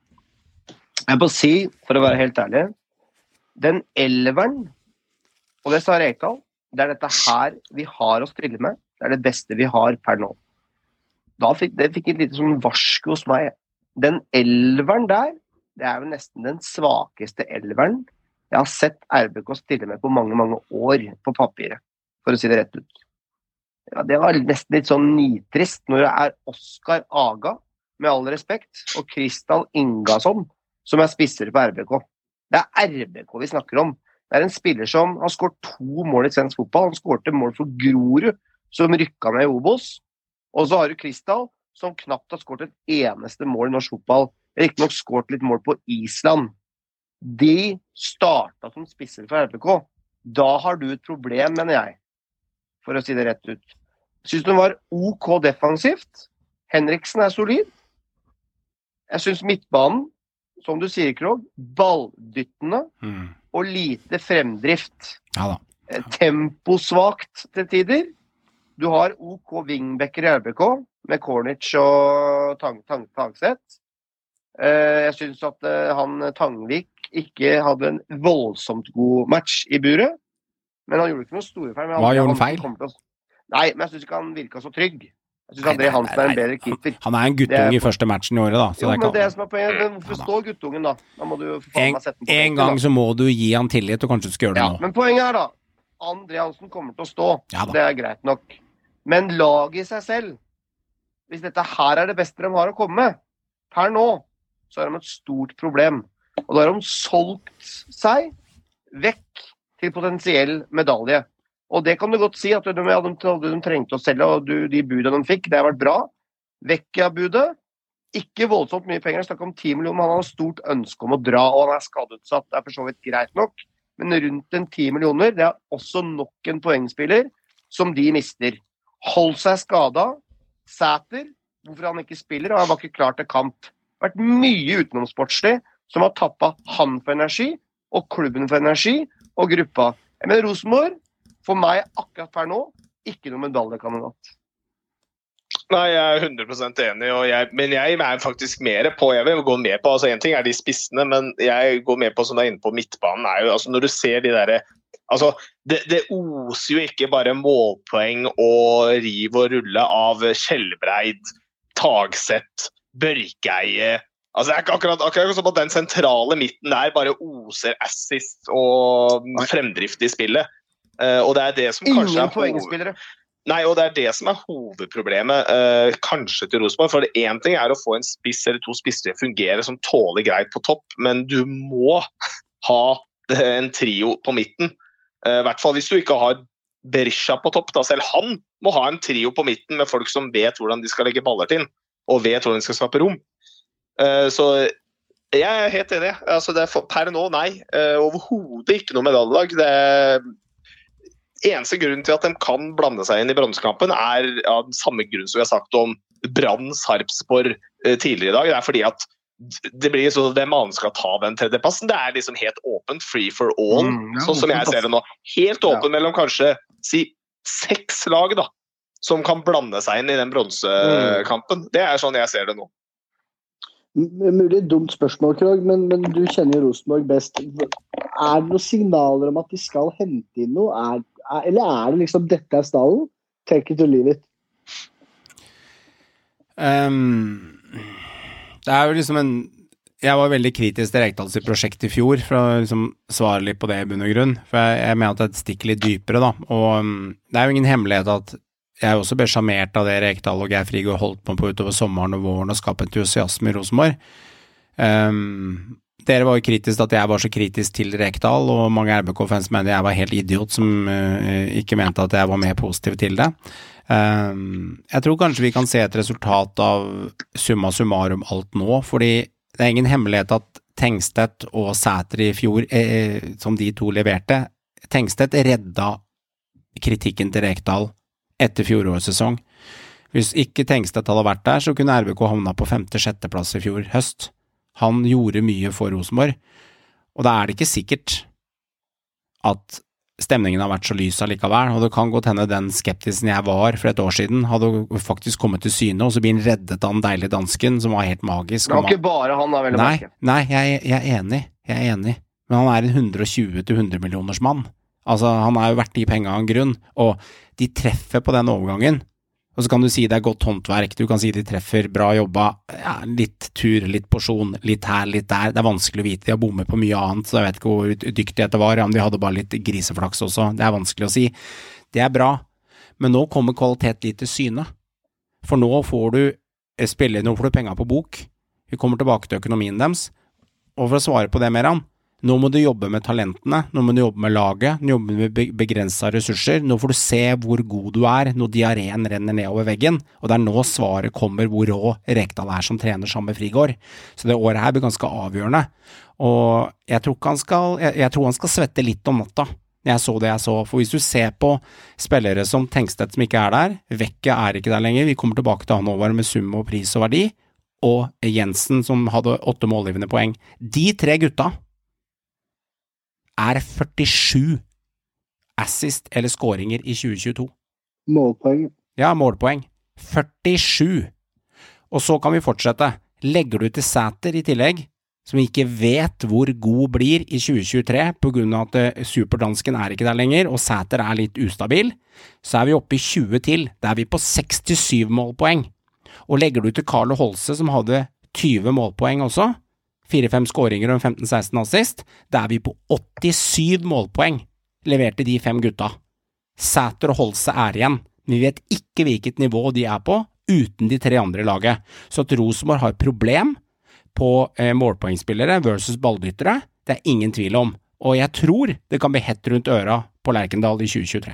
Jeg må si, for å være helt ærlig, den elveren, og det sa Rekdal, det er dette her vi har å stille med, det er det beste vi har per nå. Da fikk, det fikk et lite sånn varsko hos meg. Den elveren der, det er jo nesten den svakeste elveren jeg har sett R B K stille med på mange, mange år på papiret, for å si det rett ut. Ja, det var nesten litt sånn nitrist når det er Oskar Aga, med all respekt, og Kristal Ingasson, som er spissere på R B K. Det er R B K vi snakker om. Det er en spiller som har skåret to mål i svensk fotball. Han skårte mål for Grorud, som rykka med i Obos. Og så har du Kristal, som knapt har skåret et eneste mål i norsk fotball. Riktig nok skåret litt mål på Island. De startet som spissere for R B K. Da har du et problem, mener jeg. For å si det rett ut. Jeg synes den var OK defensivt. Henriksen er solid. Jeg synes midtbanen, som du sier, Krog, balldyttende mm. og lite fremdrift. Ja da. Temposvagt til tider. Du har OK wingbacker i R B K, med Kornic og Tang, Tang, Tangseth. Jeg synes at han Tangvik ikke hadde en voldsomt god match i buret. Men han gjorde ikke noe store feil. Hva gjorde han feil? Å... Nei, men jeg synes ikke han virket så trygg. Jeg synes André Hansen er en bedre keeper. Han er en guttung er... i første matchen i året da. Så jo, det men kan... det som er poenget, men hvorfor ja, står guttungen da? Da må du for faen meg sette den på en, en gang da. Så må du gi han tillit, og kanskje du skal gjøre det ja, nå. Men poenget er da, André Hansen kommer til å stå. Ja, det er greit nok. Men lag i seg selv, hvis dette her er det beste de har å komme med, per nå, så er de et stort problem. Og da har de solgt seg vekk til potensiell medalje. Og det kan du godt si, at de, ja, de, de trengte å selge, og du, de budene de fikk, det har vært bra. Vekk av budet. Ikke voldsomt mye penger, jeg snakker om ti millioner, han har stort ønske om å dra, og han er skadeutsatt, det er for så vidt greit nok. Men rundt en ti millioner, det er også nok en poengspiller som de mister. Hold seg skadet, Sæter, hvorfor han ikke spiller, og han var ikke klar til kamp. Det har vært mye utenomsportslig som har tappet han for energi, og klubben for energi, og gruppa. Jeg mener Rosenborg, for meg akkurat per nå, ikke noen medaljekandidat. Nei, jeg er hundre prosent enig, og jeg, men jeg er faktisk mer på, jeg vil gå mer på, altså en ting er de spissene, men jeg går mer på, som du er inne på, midtbanen er jo, altså når du ser de der, altså det, det oser jo ikke bare målpoeng og riv og rulle av Kjellbreid, Tagseth, Børkeie. Altså, det er akkurat, akkurat som at den sentrale midten der bare oser assist og fremdrift i spillet. Uh, og det er det som kanskje Ingen er poengspillere. Nei, og det er det som er hovedproblemet, uh, kanskje til Rosenborg. For det en ting er å få en spiss eller to spisser fungere som tåler greit på topp, men du må ha en trio på midten. Uh, I hvert fall hvis du ikke har Berisha på topp, da selv han må ha en trio på midten med folk som vet hvordan de skal legge baller til, og vet hvordan de skal skape rom. Uh, så jeg er helt enig. Altså, det er for, per nå, nei. Uh, overhodet ikke noe medaljelag. Det er eneste grunnen til at de kan blande seg inn i bronsekampen er av den samme grunn som vi har sagt om Brann Sarpsborg uh, tidligere i dag. Det er fordi at det blir så hvem annen skal ta den tredjeplassen. Det er liksom helt åpent, free for all, mm, ja, sånn som jeg ser det nå. Helt åpen ja. Mellom kanskje si seks lag da, som kan blande seg inn i den bronsekampen. Mm. Det er sånn jeg ser det nå. Mulig dumt spørsmål, Krog, men, men du kjenner jo Rosenborg best. Er det noen signaler om at de skal hente inn noe? Er, er, eller er det liksom dette er stallen? Take it or leave it. Um, det er jo liksom en... Jeg var veldig kritisk til Rekdals prosjekt i fjor, for å liksom svare litt på det i bunn og grunn. For jeg, jeg mener at det stikker litt dypere da. Og um, det er jo ingen hemmelighet at jeg også ble sjarmert av det Rekdal og Geir Frigård holdt på på utover sommeren og våren og skapet entusiasme i Rosenborg. Um, dere var jo kritisk til at jeg var så kritisk til Rekdal, og mange R B K-fans mener jeg var helt idiot som uh, ikke mente at jeg var mer positiv til det. Um, jeg tror kanskje vi kan se et resultat av summa summarum alt nå, fordi det er ingen hemmelighet at Tengstedt og Sæter i fjor, eh, som de to leverte, Tengstedt redda kritikken til Rekdal etter fjorårssesong. Hvis ikke Tengstedt hadde vært der, så kunne R B K havna på femte-sjette plass i fjor høst. Han gjorde mye for Rosenborg, og da er det ikke sikkert at stemningen har vært så lys allikevel, og det kan godt hende den skeptisen jeg var for et år siden hadde faktisk kommet til syne, og så blir han reddet av den deilige dansken, som var helt magisk. Det var ikke bare han, da, vel? Nei, nei jeg, jeg er enig, jeg er enig, men han er en hundre og tjue til hundre millioners mann. Altså, han har jo vært i penger av en grunn, og de treffer på den overgangen. Og så kan du si det er godt håndverk, du kan si de treffer, bra jobba, ja, litt tur, litt porsjon, litt her, litt der, det er vanskelig å vite, de har bommet på mye annet, så jeg vet ikke hvor dyktighet det var, om de hadde bare litt griseflaks også, det er vanskelig å si. Det er bra, men nå kommer kvalitet litt til syne, for nå får du spille, nå får du penger på bok, vi kommer tilbake til økonomien deres, og for å svare på det mer an, nå må du jobbe med talentene, nå må du jobbe med laget, nå jobbe med begrenset ressurser, nå får du se hvor god du er når diareen renner ned over veggen, og det er nå svaret kommer hvor rå Rekdal er som trener sammen med Frigård. Så det året her blir ganske avgjørende, og jeg tror, han skal, jeg, jeg tror han skal svette litt om natta, når jeg så det jeg så, for hvis du ser på spillere som Tengstedt som ikke er der, Vekke er ikke der lenger, vi kommer tilbake til han over med sum og pris og verdi, og Jensen som hadde åtte målgivende poeng. De tre gutta er førtisju assist eller skåringer i tjue tjueto. Målpoeng. Ja, målpoeng. førtisju. Og så kan vi fortsette. Legger du til Sæter i tillegg, som ikke vet hvor god blir i tjue tjuetre, på grunn av at superdansken er ikke der lenger, og Sæter er litt ustabil, så er vi oppe i tjue til. Da er vi på sekstisju målpoeng. Og legger du til Carlo Holse, som hadde tyve målpoeng også, fire-fem skåringer og femten seksten assist, da er vi på åttisju målpoeng, leverte de fem gutta. Sæter og Holse er igjen, men vi vet ikke hvilket nivå de er på, uten de tre andre laget. Så at Rosenborg har et problem på eh, målpoengspillere versus ballbyttere, det er ingen tvil om. Og jeg tror det kan bli hett rundt øra på Lerkendal i tjue tjuetre.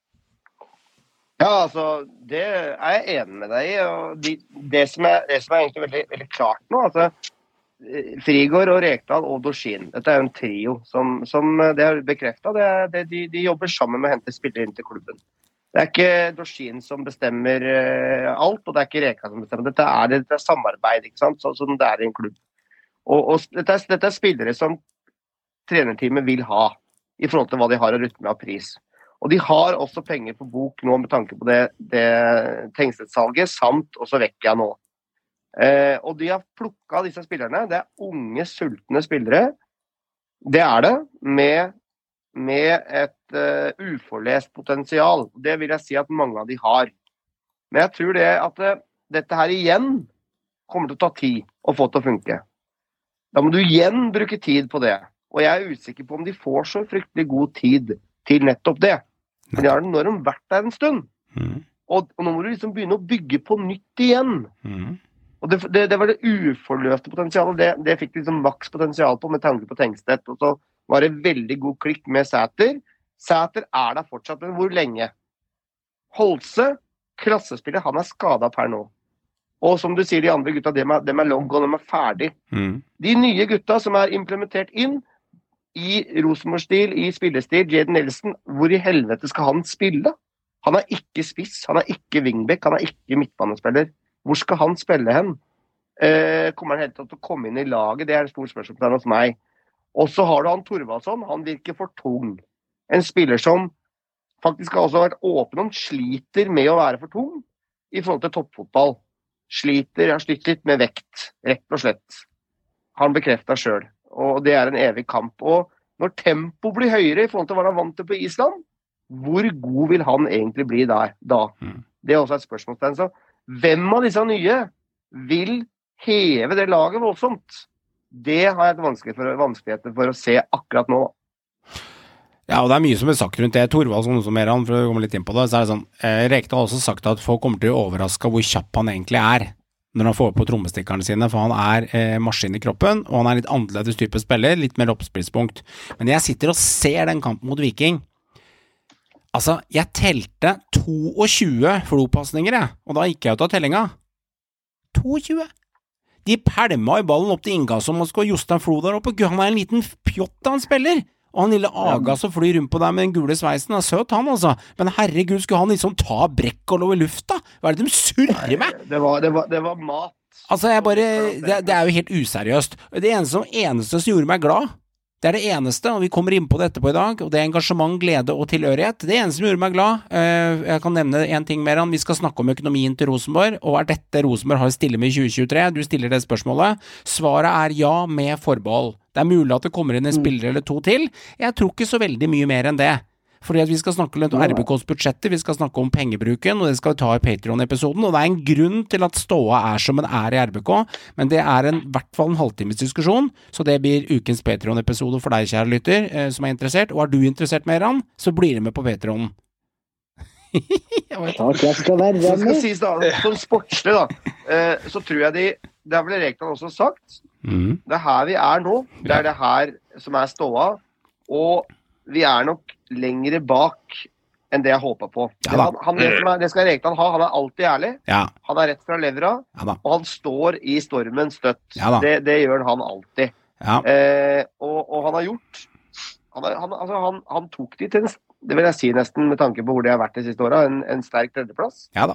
Ja, altså, det er jeg enig med deg i, og de, det, som er, det som er egentlig veldig, veldig klart nå, altså, Frigård og Rekdal og Dorsin. Dette er jo en trio som, som det er bekreftet. Det er, det, de, de jobber sammen med å hente spillere inn til klubben. Det er ikke Dorsin som bestemmer uh, alt, og det er ikke Rekdal som bestemmer. Dette er, dette er samarbeid, ikke sant? Sånn som det er i en klubb. Og, og dette, er, dette er spillere som trenerteamet vil ha, i forhold til hva de har å rutte med av pris. Og de har også penger på bok nå med tanke på det, det Tengstedt-salget, samt også Vekkia nå. Eh, og de har plukket disse spillerne. Det er unge, sultne spillere. Det er det, med, med et uh, uforlest potensial. Det vil jeg si at mange av de har. Men jeg tror det at uh, dette her igjen kommer til å ta tid å få til å funke. Da må du igjen bruke tid på det. Og jeg er usikker på om de får så fryktelig god tid til nettopp det. Men de har når de vært der en stund. Mm. Og, og nå må du liksom begynne å bygge på nytt igjen. Mm. Og det, det, det var det uforløste potensialet, det, det fikk liksom maks potensial på med tanke på Tengstedt, og så var det veldig god klikk med Sæter. Sæter er der fortsatt, men hvor lenge? Holse, klassespiller, han er skadet per nå. Og som du sier, de andre gutta, dem er, dem er long gone, de er ferdig. Mm. De nye gutta som er implementert inn i Rosenborg-stil, i spillestil, Jaden Nelson, hvor i helvete skal han spille? Han er ikke spiss, han er ikke wingback, han er ikke midtbanespiller. Hvor skal han spille hen? Eh, kommer han helt til å komme inn i laget? Det er et stort spørsmål hos meg. Og så har du han Thorvaldsson, han virker for tung. En spiller som faktisk har også vært åpen om sliter med å være for tung i forhold til toppfotball. Sliter, har slitt litt med vekt, rett og slett. Han bekreftet selv. Og det er en evig kamp. Og når tempo blir høyere i forhold til hva han vant til på Island, hvor god vil han egentlig bli der, da? Det er også et spørsmålstegn. Så hvem av disse nye vil heve det laget voldsomt? Det har jeg et vanskelig for, vanskeligheter for å se akkurat nå. Ja, og det er mye som er sagt rundt det. Thorvaldsson som er han, for å komme litt inn på det, så er det sånn, eh, Rekdal har også sagt at folk kommer til å overraske hvor kjapp han egentlig er når han får på trommestikkerne sine, for han er eh, maskin i kroppen, og han er litt annerledes type spiller, litt mer oppspillspunkt. Men jeg sitter og ser den kampen mot Viking. Altså, jeg telte tjueto flopasninger, jeg, og da gikk jeg ut av tellinga. tjueto! De pælma i ballen opp til Inga som man skal Jostein Flo der oppe. Gud, han er en liten pjott han spiller. Og han lille Aga som flyr rundt på deg med den gule sveisen, er søt han altså. Men herregud, skulle han liksom ta brekk og lov i lufta? Hva er det de surrer med? Det var, det var, det var mat. Altså, jeg bare, det, det er jo helt useriøst. Det eneste som, eneste som gjorde meg glad, det er det eneste, og vi kommer inn på det etterpå i dag, og det er engasjement, glede og tilhørighet. Det eneste som gjorde meg glad, uh, jeg kan nevne en ting mer, vi skal snakke om økonomien til Rosenborg, og er dette Rosenborg har stille med i tjue tjuetre? Du stiller det spørsmålet. Svaret er ja med forbehold. Det er mulig at det kommer inn en spiller eller to til. Jeg tror ikke så veldig mye mer enn det. Fordi at vi skal snakke litt om R B K's budsjetter, vi skal snakke om pengebruken, og det skal vi ta i Patreon-episoden, og det er en grunn til at ståa er som den er i R B K, men det er en, i hvert fall en halvtimes diskusjon, så det blir ukens Patreon-episode for deg, kjære lytter, eh, som er interessert, og er du interessert mer an, så blir det med på Patreon. Takk, jeg skal være Så skal med. sies da, som sportslig da, eh, så tror jeg de, det har vel Rekdal også sagt, Mm. det er her vi er nå, det er det her som er ståa, og vi er nok lengre bak enn det jeg håpet på. Ja da. han, han, det, som er, det skal Rekdal ha, han er alltid ærlig, Ja, han er rett fra levra, ja da. og han står i stormen støtt. Ja da. det, det gjør han alltid. Ja, Eh, og, og han har gjort, han, er, han, altså han, han tok de til en, det vil jeg si nesten med tanke på hvor de har vært de siste årene, en, en sterk tredjeplass. ja da.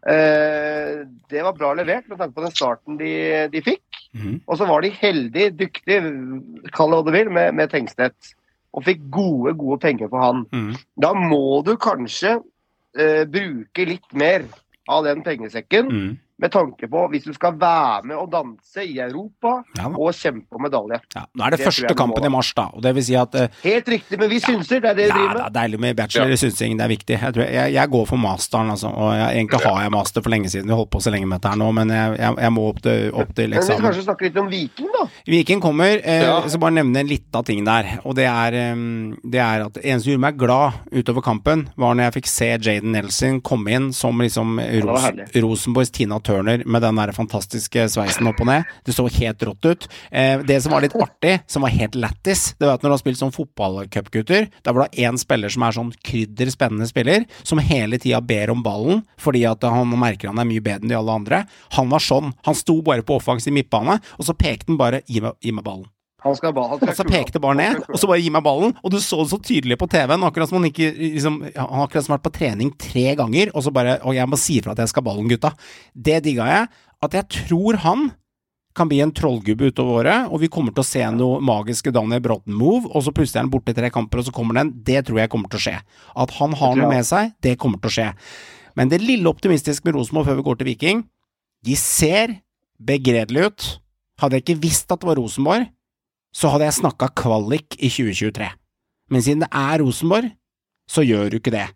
Eh, det var bra levert med tanke på den starten de, de fikk. Mhm. Og så var de heldige, dyktige, kall det hva du vil, med, med Tengstedt. Og fikk gode, gode penger på han. Mhm. Da må du kanskje eh, bruke litt mer av den pengesekken, Mhm. med tanke på hvis du skal være med og danse i Europa Ja da. og kjempe om medalje. Ja, nå er det, Det tror første jeg vi må kampen da. i mars da, og det vil si at eh, Helt riktig, men vi synser, det er det vi ja, driver det med. er deilig med bachelor i synsing, det er viktig. Jeg, tror, jeg, jeg går for masteren, altså, og jeg, egentlig har jeg master for lenge siden, vi holdt på så lenge med dette her nå, men jeg, jeg, jeg må opp til, opp til Men vi skal eksamen. kanskje snakke litt om Viking da. Viking kommer, eh, Ja. så bare nevne en liten ting der, og det er, eh, det er at det eneste som gjorde meg glad utover kampen, var når jeg fikk se Jaden Nelson komme inn som liksom var Ros herlig. Rosenborgs Tina Turner med den der fantastiske sveisen opp og ned. Det så helt rått ut. Eh, det som var litt artig, som var helt lættis, det var at når du har spilt sånn fotballcupgutter, da var det en spiller som er sånn krydder spennende spiller, som hele tida ber om ballen, fordi at han merker han er mye bedre enn de alle andre. Han var sånn. Han sto bare på offensiv midtbane, og så pekte han bare, gi meg, gi meg ballen. Han skal ba, han skal Og så kule pekte han. bare Han ned, skal og så bare gi meg ballen, og du så det så tydelig på T V-en, akkurat som han ikke, liksom, han har akkurat som vært på trening tre ganger, og så bare, og jeg må si fra at jeg skal ballen, gutta. Det digga jeg, at jeg tror han kan bli en trollgubbe utover året, og vi kommer til å se noe magiske Daniel Bråten-move, og så plutselig er han borte i tre kamper, og så kommer den. Det tror jeg kommer til å skje. At han har noe med seg, det kommer til å skje. Men det lille optimistiske med Rosenborg før vi går til Viking, de ser begredelig ut. Hadde jeg ikke visst at det var Rosenborg, så hadde jeg snakket kvalik i tjue tjuetre. Men siden det er Rosenborg, så gjør du ikke det.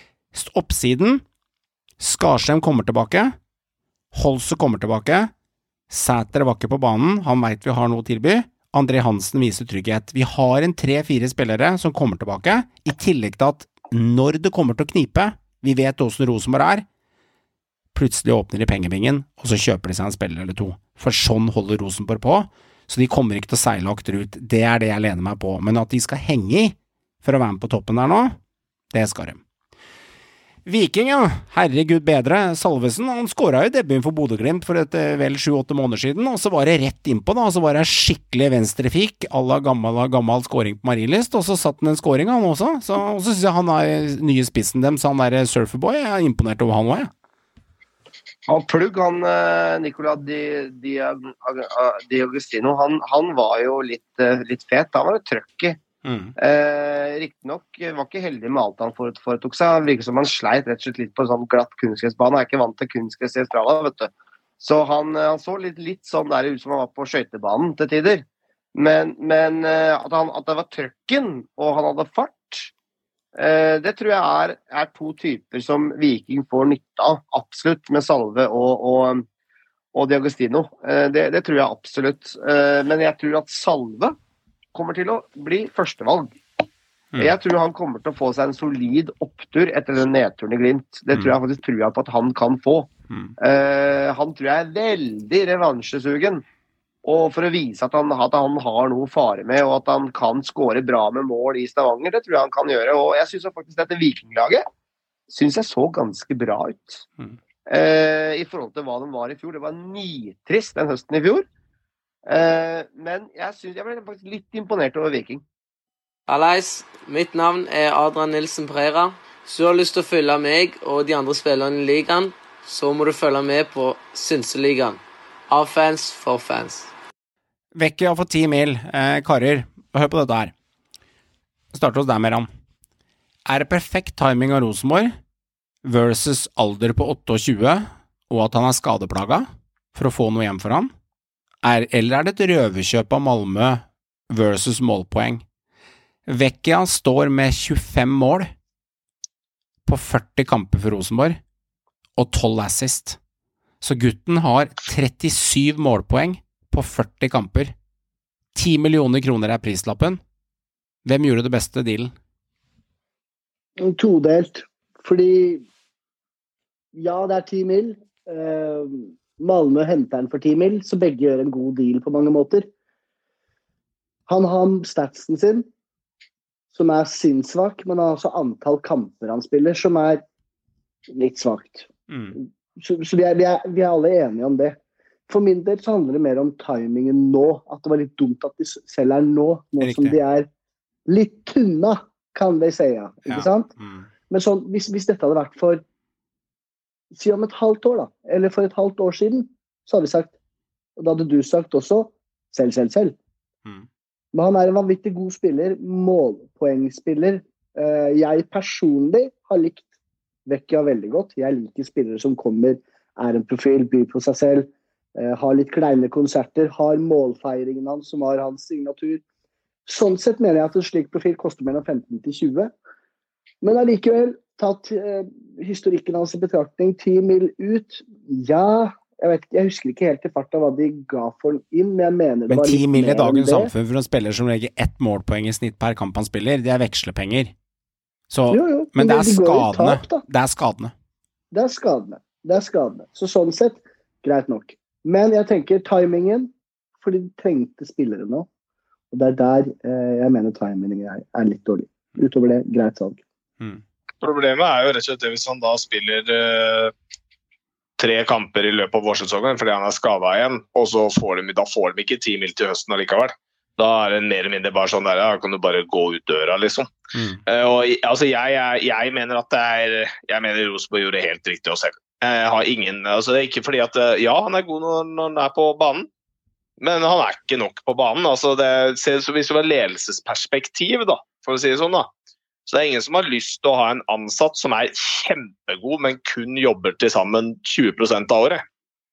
Oppsiden, Skarsheim kommer tilbake, Holse kommer tilbake, Sæter var ikke på banen, han vet vi har noe å tilby, André Hansen viser trygghet. Vi har en tre-fire spillere som kommer tilbake, i tillegg til at når det kommer til å knipe, vi vet hvordan Rosenborg er, plutselig åpner de pengebingen, og så kjøper de seg en spiller eller to. For sånn holder Rosenborg på, så de kommer ikke til å seile akterut. Det er det jeg lener meg på. Men at de skal henge i for å være med på toppen der nå, det skal de. Viking, ja. Herregud bedre. Salvesen, han skåret jo debuten for Bodø-Glimt for et vel sju-åtte måneder siden, og så var det rett innpå da, og så var det skikkelig venstrefik, à la gammel, gammel scoring på Marienlyst, og så satt han en scoring han også, så, og så synes jeg han er nye spissen dem, så han der Surferboy, jeg er imponert over han også, jeg. Han plugg, han Nicola Di, Di, Di Agostino, han, han var jo litt, litt fet, han var jo trøkk i. Mm. Eh, Riktignok var ikke heldig med alt han foretok seg. Han virker som han sleit rett og slett litt på en sånn glatt kunstgressbane. Han er ikke vant til kunstgress i Australia, vet du. Så han, han så litt, litt sånn der ut som han var på skøytebanen til tider. Men, men at, han, at det var trøkken, og han hadde fart, eh, det tror jeg er, er to typer som Viking får nytte av, absolutt, med Salve og, og, og Di Agostino. Eh, det, det tror jeg absolutt. Eh, men jeg tror at Salve kommer til å bli førstevalg. Mm. Jeg tror han kommer til å få seg en solid opptur etter den nedturen i Glimt. Det mm. tror jeg faktisk tror jeg på at han kan få. Mm. Uh, han tror jeg er veldig revansjesugen. Og for å vise at han, at han har noe fare med, og at han kan skåre bra med mål i Stavanger, det tror jeg han kan gjøre. Og jeg synes faktisk dette Vikinglaget synes jeg så ganske bra ut. Mm. Eh, I forhold til hva de var i fjor. Det var nitrist den høsten i fjor. Eh, men jeg, synes, jeg ble faktisk litt imponert over Viking. Hallais, mitt navn er Adrian Nilsen Pereira. Så du har lyst til å følge meg og de andre spillerne i ligaen, så må du følge med på Synseligaen. Av fans for fans. Vecchia for ti mil, eh, karer, hør på dette her. Start hos deg, Meran. Er det perfekt timing av Rosenborg versus alder på tjueåtte og at han er skadeplaga for å få noe hjem for han? Er, eller er det et røverkjøp av Malmö versus målpoeng? Vecchia står med tjuefem mål på førti kamper for Rosenborg og tolv assist. Så gutten har trettisju målpoeng på førti kamper. ti millioner kroner er prislappen. Hvem gjorde det beste dealen? Todelt. Fordi ja, det er ti mil. Uh, Malmö henter den for ti mil, så begge gjør en god deal på mange måter. Han har statsen sin, som er sinnssvak, men han har også antall kamper han spiller, som er litt svagt. Mm. Så, så vi, er, vi, er, vi er alle enige om det. For min del så handler det mer om timingen nå, at det var litt dumt at de selv er nå, nå som de er litt tunna, kan de si, ja. Ikke ja. Sant? Mm. Men sånn, hvis, hvis dette hadde vært for, si om et halvt år da, eller for et halvt år siden, så hadde vi sagt, og da hadde du sagt også, selv, selv, selv. Mm. Men han er en vanvittig god spiller, målpoengspiller. Jeg personlig har likt Vecchia veldig godt. Jeg liker spillere som kommer, er en profil, byr på seg selv, har litt kleine konserter, har målfeiringen hans som har hans signatur. Sånn sett mener jeg at en slik profil koster mellom femten til tjue. Men allikevel, tatt uh, historikken hans i betraktning, ti mil ut, ja, jeg, vet, jeg husker ikke helt i farta hva de ga for den inn, men jeg mener det men var litt mer ti mil i dagens samfunn for en spiller som legger ett målpoeng i snitt per kamp han spiller, det er vekslepenger. Så, jo, jo, men, men det, det er skadene. Tap, det er skadene. Det er skadene. Det er skadene. Så sånn sett, greit nok. Men jeg tenker timingen, fordi de trengte spillere nå, og det er der eh, jeg mener timingen er, er litt dårlig. Utover det, greit salg. Mm. Problemet er jo rett og slett det hvis han da spiller eh, tre kamper i løpet av vårsesongen fordi han er skadet igjen, og så får de, da får de ikke ti mil til høsten allikevel. Da er det mer eller mindre bare sånn der, ja, kan du bare gå ut døra, liksom. Mm. Uh, og altså, jeg, jeg, jeg mener at det er, jeg mener Rosenborg gjorde helt riktig å selv. Jeg har ingen, altså det er ikke fordi at, ja, han er god når, når han er på banen, men han er ikke nok på banen. Altså det ser ut som hvis det var ledelsesperspektiv, da, for å si det sånn da. Så det er ingen som har lyst til å ha en ansatt som er kjempegod, men kun jobber til sammen tjue prosent av året.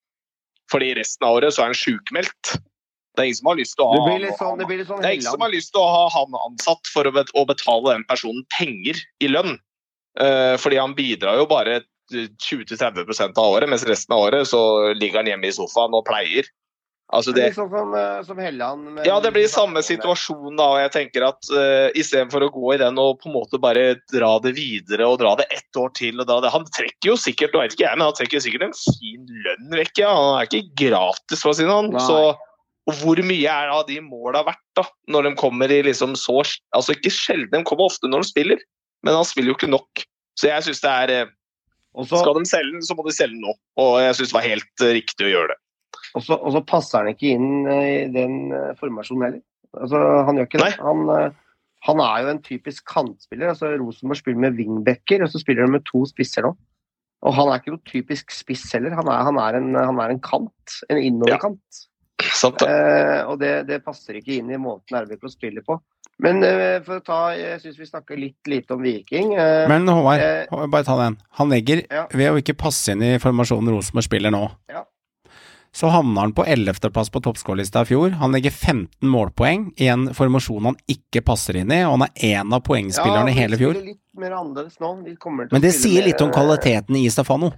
Fordi resten av året så er han sjukmeldt. Det er ingen som har lyst til å ha, det blir litt sånn, det blir litt sånn det er ingen som har lyst til å ha han ansatt for å, bet- å betale den personen penger i lønn. Uh, fordi han bidrar jo bare tjue til tretti prosent av året, mens resten av året så ligger han hjemme i sofaen og pleier. Altså det, det blir sånn som, som Helland. Ja, det blir samme situasjon da, og jeg tenker at uh, i stedet for å gå i den og på en måte bare dra det videre og dra det ett år til, og dra det, han trekker jo sikkert, nå vet ikke jeg, men han trekker sikkert en fin lønn vekk, ja. Han er ikke gratis for å si noe, så og hvor mye er da de målene verdt da, når de kommer i liksom så, altså ikke sjelden, de kommer ofte når de spiller, men han spiller jo ikke nok. Så jeg synes det er, også, skal de selge den, så må de selge den nå, og jeg synes det var helt uh, riktig å gjøre det. Og så, og så passer han ikke inn i den uh, formasjonen heller. Altså, han gjør ikke det. Han, uh, han er jo en typisk kantspiller, altså Rosenborg spiller med wingbacker, og så spiller de med to spisser nå. Og han er ikke noe typisk spiss heller, han er, han er, en, han er en kant, en innoverkant. Ja. Sant, eh, og det, det passer ikke inn i måten R B K spiller på. Men eh, for å ta, jeg synes vi snakker litt lite om Viking. Eh, Men Håvard, eh, bare ta den. Han legger, ja. Ved å ikke passe inn i formasjonen Rosenborg spiller nå, ja. Så havner han på ellevte plass på toppskårlista i fjor. Han legger femten målpoeng i en formasjon han ikke passer inn i, og han er en av poengspillerne ja, hele fjor. Litt mer annerledes nå. De kommer til Men det å sier mer, litt om kvaliteten i Stefano.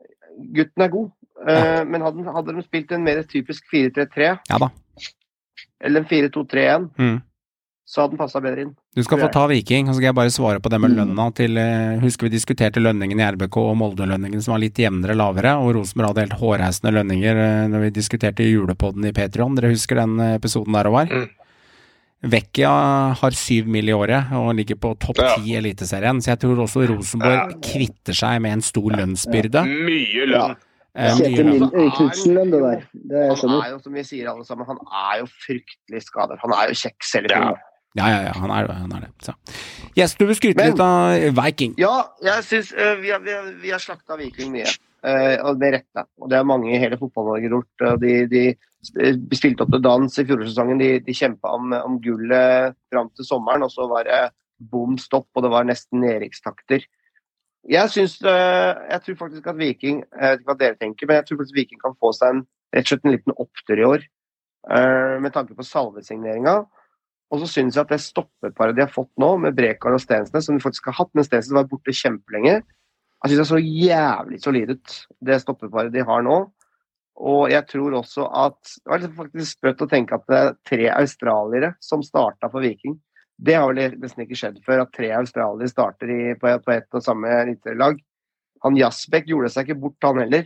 Gutten er god. Ja. Uh, men hadde, hadde de spilt en mer typisk fire tre tre ja, da. eller en fire to tre en mm. så hadde den passet bedre inn. Du skal få ta Viking, og så skal jeg bare svare på det med lønna til, husker vi diskuterte lønningen i R B K og Molde-lønningen som var litt jevnere lavere, og Rosenborg hadde helt hårreisende lønninger når vi diskuterte julepodden i Patreon, dere husker den episoden der og var? Mm. Vecchia har syv mill i året og ligger på topp ti i Eliteserien, så jeg tror også Rosenborg kvitter seg med en stor lønnsbyrde. Mye lønn. Ja. Kjetil Knudsen, det der. Det han er jo, som vi sier alle sammen, han er jo fryktelig skadet. Han er jo kjekk selv i ja. ja, ja, ja, han er, han er det. Så. Yes, du vil skryte litt av Viking. Ja, jeg synes uh, vi, har, vi, har, vi har slaktet Viking mye, uh, og det er rette. Og det er mange i hele fotball-Norge gjort. Uh, de, de Vi spilte opp til dans i fjorårssesongen, de, de kjempet om, om gullet frem til sommeren, og så var det bom stopp, og det var nesten nedrykkstakter. Jeg synes, jeg tror faktisk at Viking, jeg vet ikke hva dere tenker, men jeg tror faktisk Viking kan få seg en, rett og slett en liten opptur i år, med tanke på salvesigneringen. Og så synes jeg at det stoppeparet de har fått nå, med Brekar og Stensnes, som de faktisk har hatt, men Stensnes var borte kjempelenge, jeg synes det er så jævlig solid ut, det stoppeparet de har nå. Og jeg tror også at det var liksom faktisk sprøtt å tenke at det er tre australiere som startet for Viking. Det har vel nesten ikke skjedd før, at tre australiere starter i, på, på et og samme lag. Han Jasbek gjorde seg ikke bort, han heller.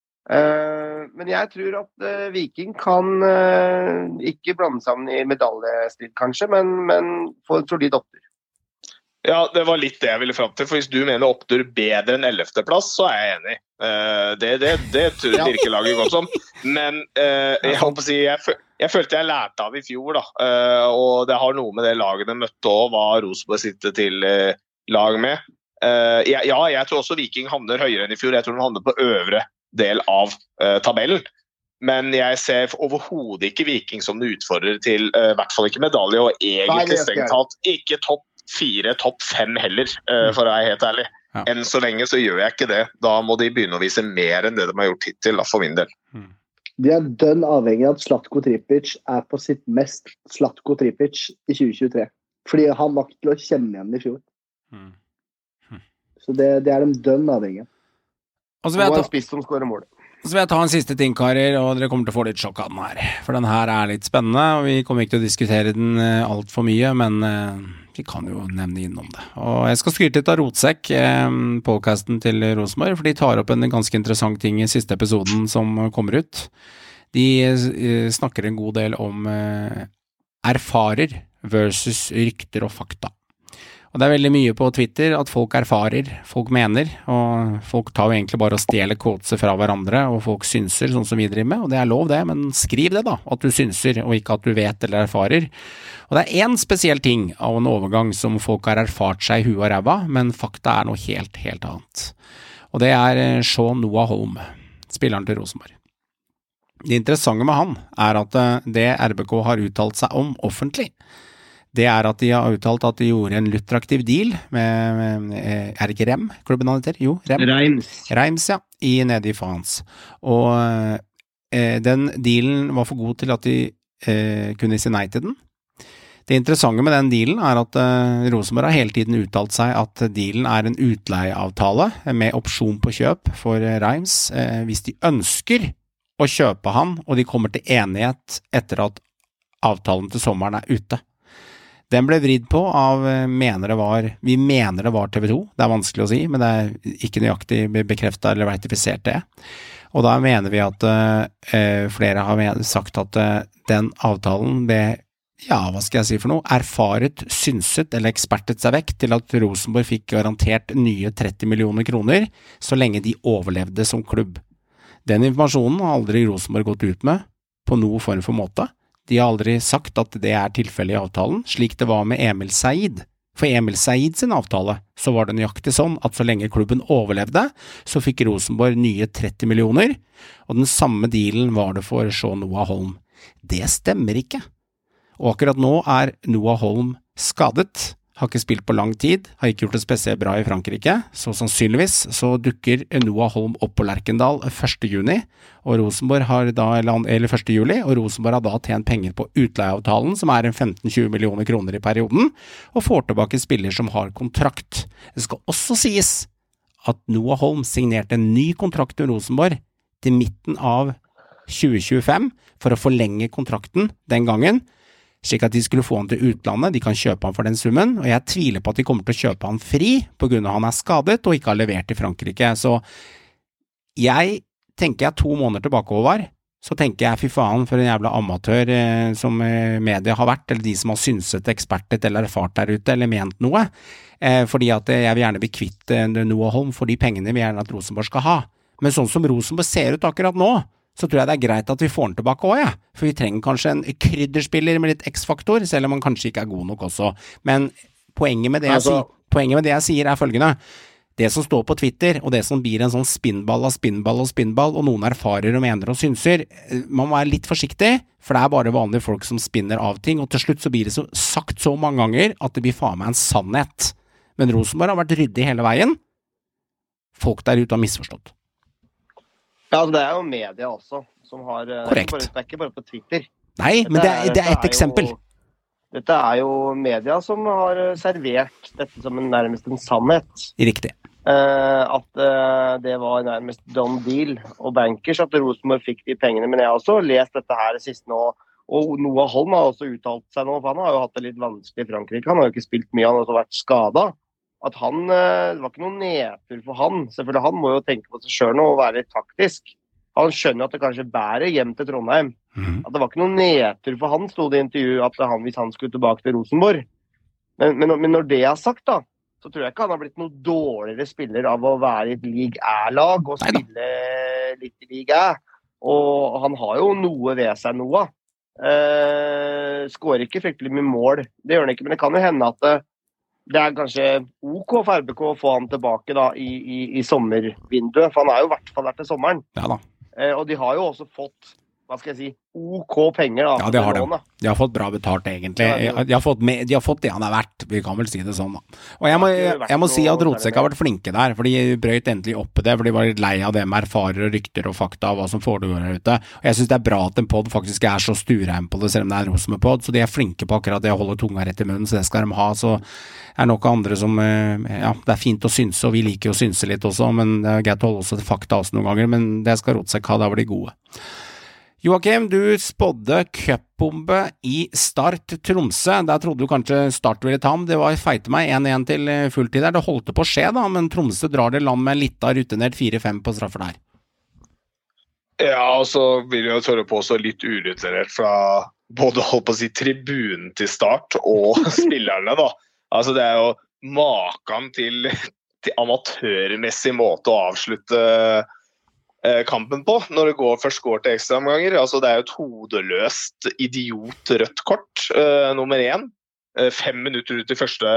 Uh, men jeg tror at uh, Viking kan uh, ikke blande sammen i medaljestrid, kanskje, men, men få en solid opptur. Ja, det var litt det jeg ville frem til, for hvis du mener opptur bedre enn ellevte plass, så er jeg enig. Uh, det, det, det tror jeg virker laget godt som. Men uh, jeg, håper å si, jeg, jeg følte jeg lærte av i fjor, da. Uh, og det har noe med det laget de møtte også, hva Rosenborg sitter til uh, lag med. Uh, jeg, ja, jeg tror også Viking havner høyere enn i fjor. Jeg tror de havner på øvre del av uh, tabellen. Men jeg ser overhodet ikke Viking som det utfordrer til, uh, i hvert fall ikke medalje, og egentlig strengt talt ikke topp fire, topp fem heller, uh, for å være helt ærlig. Ja. Enn så lenge så gjør jeg ikke det. Da må de begynne å vise mer enn det de har gjort hittil, da, for min del. Mm. De er dønn avhengig av at Zlatko Tripic er på sitt mest Zlatko Tripic i tjue tjuetre. Fordi han var til å kjenne igjen i fjor. Mm. Mm. Så det, det er de dønn avhengig av. Og så vil jeg ta, spiss som skårer mål. så vil jeg ta en siste ting, karer, og dere kommer til å få litt sjokk av den her. For den her er litt spennende, og vi kommer ikke til å diskutere den alt for mye, men vi kan jo nevne innom det. Og jeg skal skryte litt av Rotsekk, podcasten til Rosenborg, for de tar opp en ganske interessant ting i siste episoden som kommer ut. De snakker en god del om erfarer versus rykter og fakta. Og det er veldig mye på Twitter at folk erfarer, folk mener, og folk tar jo egentlig bare og stjeler quoteser fra hverandre, og folk synser sånn som vi driver med, og det er lov det, men skriv det da, at du synser, og ikke at du vet eller erfarer. Og det er en spesiell ting av en overgang som folk har erfart seg i huet og ræva, men fakta er noe helt, helt annet. Og det er Sean Noah Holm, spilleren til Rosenborg. Det interessante med han er at det R B K har uttalt seg om offentlig, det er at de har uttalt at de gjorde en luttraktiv deal med, med er det ikke Rem, klubben han heter? Jo, Rem. Reims. Reims, ja, i nede i France. Og eh, den dealen var for god til at de eh, kunne si nei til den. Det interessante med den dealen er at eh, Rosenborg har hele tiden uttalt seg at dealen er en utleieavtale med opsjon på kjøp for eh, Reims. Eh, hvis de ønsker å kjøpe han, og de kommer til enighet etter at avtalen til sommeren er ute. Den ble vridd på av, mener det var, vi mener det var T V to, det er vanskelig å si, men det er ikke nøyaktig bekreftet eller verifisert det. Og da mener vi at eh, flere har sagt at eh, den avtalen ble, ja, hva skal jeg si for noe, erfaret, synset eller ekspertet seg vekk til at Rosenborg fikk garantert nye tretti millioner kroner så lenge de overlevde som klubb. Den informasjonen har aldri Rosenborg gått ut med på noen form for måte. De har aldri sagt at det er tilfellet i avtalen, slik det var med Emil Said. For Emil Said sin avtale, så var det nøyaktig sånn at så lenge klubben overlevde, så fikk Rosenborg nye tretti millioner, og den samme dealen var det for Sean Noah Holm. Det stemmer ikke. Og akkurat nå er Noah Holm skadet, har ikke spilt på lang tid, har ikke gjort det spesielt bra i Frankrike, så sannsynligvis så dukker Noah Holm opp på Lerkendal første juni, og Rosenborg har da, eller første juli, og Rosenborg har da tjent penger på utleieavtalen, som er en femten til tjue millioner kroner i perioden, og får tilbake spiller som har kontrakt. Det skal også sies at Noah Holm signerte en ny kontrakt med Rosenborg til midten av tjue tjuefem, for å forlenge kontrakten den gangen, slik at de skulle få han til utlandet, de kan kjøpe han for den summen, og jeg tviler på at de kommer til å kjøpe han fri, på grunn av han er skadet og ikke har levert i Frankrike, så jeg tenker jeg to måneder tilbake over, så tenker jeg fy faen for en jævla amatør eh, som eh, media har vært, eller de som har synset, ekspertet eller erfart der ute, eller ment noe, eh, fordi at jeg vil gjerne bli kvitt eh, Noah Holm for de pengene vi gjerne at Rosenborg skal ha, men sånn som Rosenborg ser ut akkurat nå, så tror jeg det er greit at vi får den tilbake også, ja. For vi trenger kanskje en krydderspiller med litt X-faktor, selv om han kanskje ikke er god nok også. Men poenget med det jeg, altså, si, poenget med det jeg sier er følgende, det som står på Twitter, og det som blir en sånn spinnball av spinnball og spinnball, og noen erfarer og mener og synser, man må være litt forsiktig, for det er bare vanlige folk som spinner av ting, og til slutt så blir det så, sagt så mange ganger at det blir faen meg en sannhet. Men Rosenborg har vært ryddig hele veien. Folk der ute har misforstått. Ja, altså det er jo media også, som har... Korrekt. Det er ikke bare på Twitter. Nei, dette men det er, det er et eksempel. Jo, dette er jo media som har servert dette som en, nærmest en sannhet. Riktig. Uh, at uh, det var nærmest done deal og bankers at Rosenborg fikk de pengene, men jeg har også lest dette her det siste nå, og Noah Holm har også uttalt seg nå, for han har jo hatt det litt vanskelig i Frankrike, han har jo ikke spilt mye, han har også vært skadet. At han, det var ikke noen nedtur for han, selvfølgelig han må jo tenke på seg selv nå og være litt taktisk. Han skjønner at det kanskje bærer hjem til Trondheim. Mm. At det var ikke noen nedtur for han, stod det i intervjuet, at han, hvis han skulle tilbake til Rosenborg. Men, men, men når det er sagt da, så tror jeg ikke han har blitt noe dårligere spiller av å være i et Ligue A-lag og spille litt i Ligue A. Og han har jo noe ved seg noe. Eh, skårer ikke fryktelig mye mål, det gjør han ikke, men det kan jo hende at det, det er kanskje ok for R B K å få han tilbake da i, i, i sommervinduet, for han er jo i hvert fall der til sommeren. Ja da. Eh, og de har jo også fått, hva skal jeg si, ok penger da. Ja, det har de. De har fått bra betalt egentlig. De har fått, med, de har fått det han er verdt, vi kan vel si det sånn da. Og jeg må, jeg, jeg må si at Rotsekk har vært flinke der, for de brøyt endelig opp det, for de var litt lei av det med erfarer og rykter og fakta av hva som foregår her ute. Og jeg synes det er bra at en podd faktisk er så stureim på det, selv om det er en Rosenborg-podd, så de er flinke på akkurat det å holde tunga rett i munnen, så det skal de ha. Så er nok andre som, ja, det er fint å synse, og vi liker jo å synse litt også, men det er greit å holde også til fakta også noen ganger, men det skal Rotsekk ha, da var de gode. Joakim, du spådde cupbombe i Start Tromsø. Der trodde du kanskje Start ville ta ham. Det var feite meg en en til fulltid der. Det holdt på å skje da, men Tromsø drar det land med litt av rutinert fire fem på straffer der. Ja, og så vil jeg tørre på også litt urutinert fra både holdt på å si tribunen til Start og spillerne da. Altså det er jo maken til, til amatørmessig måte å avslutte kampen på, når det går, først går til ekstraomganger. Altså det er jo et hodeløst idiot rødt kort, uh, nummer én. Uh, fem minutter ut i første,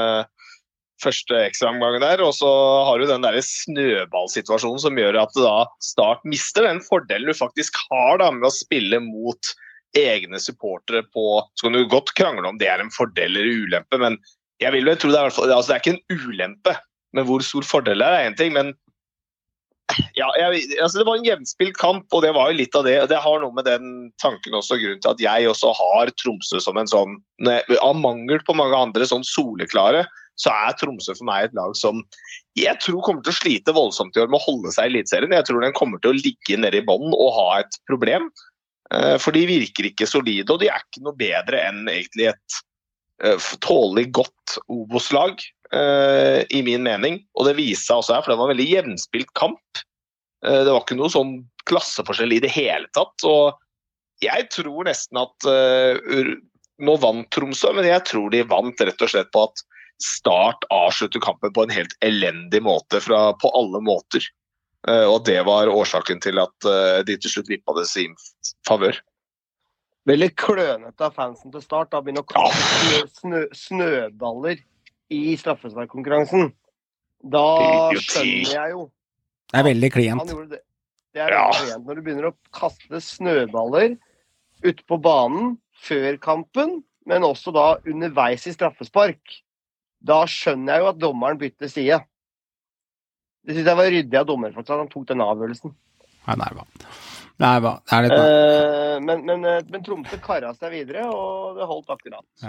første ekstraomgangen der, og så har du den der snøballsituasjonen som gjør at da Start mister den fordelen du faktisk har da, med å spille mot egne supportere på, så kan du godt krangle om det er en fordel eller ulempe, men jeg vil jo tro det er, altså det er ikke en ulempe, men hvor stor fordel er det en ting, men ja, jeg, altså det var en jevnspilt kamp, og det var jo litt av det. Det har noe med den tanken også, grunnen til at jeg også har Tromsø som en sånn, av mangel på mange andre sånn soleklare, så er Tromsø for meg et lag som jeg tror kommer til å slite voldsomt i år med å holde seg i eliteserien. Jeg tror den kommer til å ligge nede i bånden og ha et problem, for de virker ikke solide, og de er ikke noe bedre enn egentlig et tålelig godt Obos-lag. Uh, i min mening, og det viser seg også her, for det var en veldig jevnspilt kamp. Uh, det var ikke noe sånn klasseforskjell i det hele tatt, og jeg tror nesten at uh, nå vant Tromsø, men jeg tror de vant rett og slett på at Start avslutter kampen på en helt elendig måte fra, på alle måter, uh, og det var årsaken til at uh, de til slutt vippet det sin favør. Veldig klønete av fansen til Start, da begynner å kaste snø, snøballer i straffesparkkonkurransen. Da skjønner jeg jo. Det er veldig klient. Det. det er veldig ja. klient. Når du begynner å kaste snøballer ut på banen før kampen, men også da underveis i straffespark, da skjønner jeg jo at dommeren bytter side. Det synes jeg var ryddig av dommer, faktisk, at han tok den avgjørelsen. Ja, nei, hva? Nei, hva? Er det uh, men, men, men Tromsø karret seg videre, og det holdt akkurat. Ja.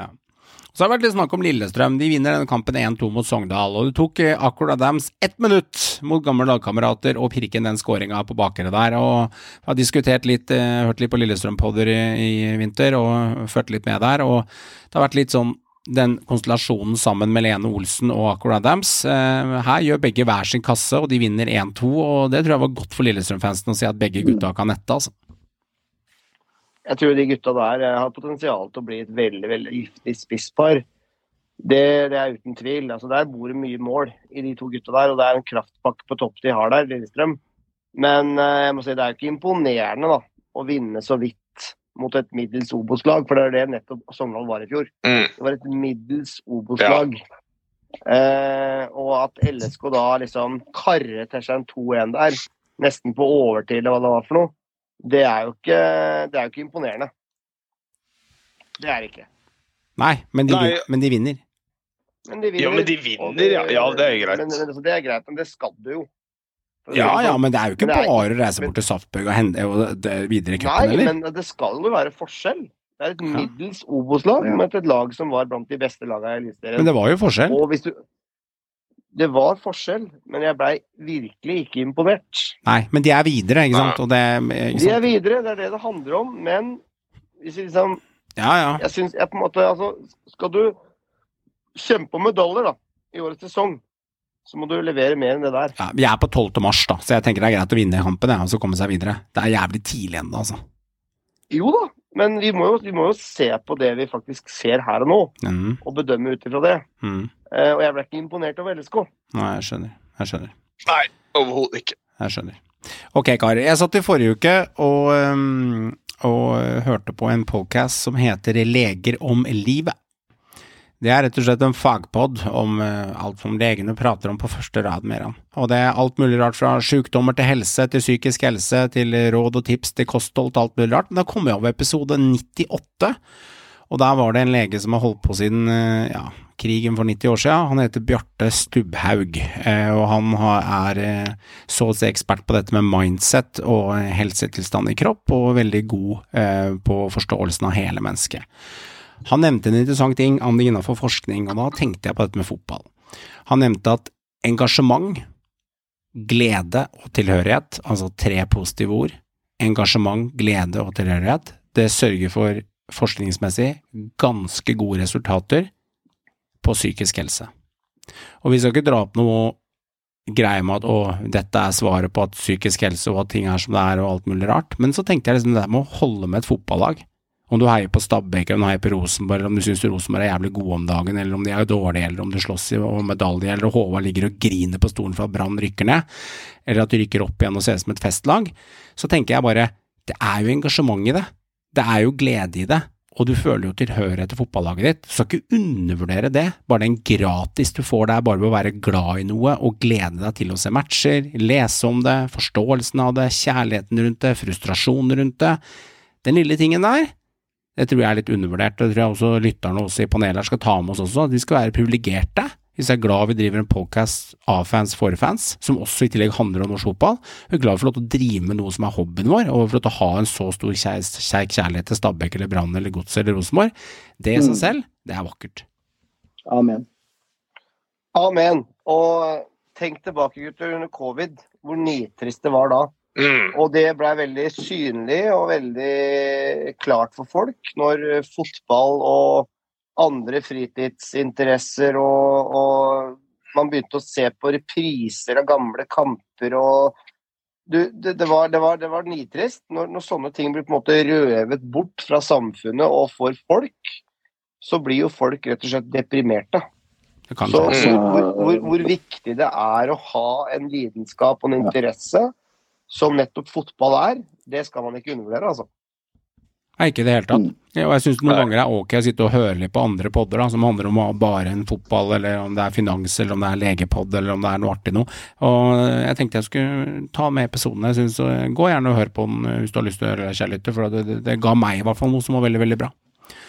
Så har det vært litt snakk om Lillestrøm. De vinner denne kampen en to mot Sogndal, og det tok akkurat Adams ett minutt mot gamle lagkamerater og pirke den skåringen på bakere der, og har diskutert litt, hørt litt på Lillestrøm-podder i, i vinter, og ført litt med der, og det har vært litt sånn den konstellasjonen sammen med Lene Olsen og Akor Adams. Her gjør begge hver sin kasse, og de vinner en to, og det tror jeg var godt for Lillestrøm-fansen å si at begge gutta kan nette, altså. Jeg tror de gutta der har potensial til å bli et veldig, veldig giftig spisspar. Det, det er uten tvil. Altså, der bor det mye mål i de to gutta der, og det er en kraftpakke på topp de har der, Lillestrøm. Men jeg må si, det er ikke imponerende da, å vinne så vidt mot et middels Obos-lag, for det er det nettopp Sogndal var i fjor. Mm. Det var et middels Obos-lag. Ja. Eh, og at L S K da liksom karret til seg en to en der, nesten på overtid, eller hva det var for noe, Det er jo ikke, det er jo ikke imponerende. Det er det ikke. Nei, men de, Nei. men de vinner. Men de vinner. Ja, men de vinner, det, ja, ja, det er greit. Men, men, det er greit, men det skal du jo. Ja, ja, men det er jo ikke bare å reise bort til Saftbøg og hente og det, videre i cupen, eller? Nei, men det skal jo være forskjell. Det er et middels Obos-lag, ja. Med et lag som var blant de beste lagene i Eliteserien. Men det var jo forskjell. Og hvis du... Det var forskjell, men jeg ble virkelig ikke imponert. Nei, men de er videre, ikke sant? Og det, ikke sant? De er videre, det er det det handler om, men hvis jeg liksom... Ja, ja. Jeg synes jeg på en måte, altså, skal du kjempe om medaljer da, i årets sesong, så må du levere mer enn det der. Ja, vi er på tolvte mars da, så jeg tenker det er greit å vinne kampen, ja, og så komme seg videre. Det er jævlig tidlig enda, altså. Jo da, men vi må jo, vi må jo se på det vi faktisk ser her og nå, mm. og bedømme ut ifra det. Mm. Uh, og jeg ble ikke imponert over L S K. Nei, jeg skjønner, jeg skjønner. Nei, overhodet ikke. Jeg skjønner. Ok, Kari, jeg satt i forrige uke og, um, og hørte på en podcast som heter Leger om livet. Det er rett og slett en fagpodd om uh, alt som legene prater om på første rad mer om. Og det er alt mulig rart fra sykdommer til helse, til psykisk helse, til råd og tips, til kosthold, alt mulig rart. Men da kom jeg over episode nittiåtte, og der var det en lege som har holdt på siden uh, ja, krigen for nitti år siden. Han heter Bjarte Stubbhaug, uh, og han har, er uh, så å si ekspert på dette med mindset og uh, helsetilstand i kropp, og veldig god uh, på forståelsen av hele mennesket. Han nevnte en interessant ting innenfor forskning, og da tenkte jeg på dette med fotball. Han nevnte at engasjement, glede og tilhørighet, altså tre positive ord, engasjement, glede og tilhørighet, det sørger for forskningsmessig ganske gode resultater på psykisk helse. Og vi skal ikke dra opp noe greie med at å, dette er svaret på at psykisk helse og at ting er som det er og alt mulig rart, men så tenkte jeg liksom det med å holde med et fotballag. Om du heier på Stabæk, eller om du heier på Rosenborg, eller om du synes Rosenborg er jævlig gode om dagen, eller om de er dårlige, eller om du slåss i medalje, eller Håvard ligger og griner på stolen for at Brann rykker ned, eller at du rykker opp igjen og ser som et festlag, så tenker jeg bare, det er jo engasjement i det, det er jo glede i det, og du føler jo tilhørighet til fotballaget ditt, så ikke undervurdere det, bare den gratis du får der, bare ved å være glad i noe, og glede deg til å se matcher, lese om det, forståelsen av det, kjærligheten rundt det, frustrasjonen rundt det, den lille tingen der, det tror jeg er litt undervurdert, og det tror jeg også lytterne også i panelet skal ta med oss også, at vi skal være privilegerte, hvis jeg er glad vi driver en podcast av fans for fans, som også i tillegg handler om norsk fotball, vi er glad for å få lov til å drive med noe som er hobbyen vår, og for å ha en så stor kjærk kjærlighet til Stabæk eller Brann eller Gods eller Rosenborg, det i seg selv, det er vakkert. Amen. Amen, og tenk tilbake gutter under covid, hvor nitrist det var da. Mm. Og det ble veldig synlig og veldig klart for folk når fotball og andre fritidsinteresser og, og man begynte å se på repriser av gamle kamper og du, det, det, var, det, var, det var nitrist når, når sånne ting blir på en måte røvet bort fra samfunnet og for folk, så blir jo folk rett og slett deprimerte. Så, så hvor, hvor, hvor viktig det er å ha en lidenskap og en interesse som nettopp fotball er, det skal man ikke undervurdere, altså. Nei, ikke det hele tatt. Ja, og jeg synes noen ganger det er ok å sitte og høre litt på andre podder, da, som handler om bare en fotball, eller om det er finans, eller om det er legepodd, eller om det er noe artig noe. Og jeg tenkte jeg skulle ta med episoden. Jeg synes, gå gjerne og hør på den hvis du har lyst til å høre det, kjærligheter, for det, det, det ga meg i hvert fall noe som var veldig, veldig bra.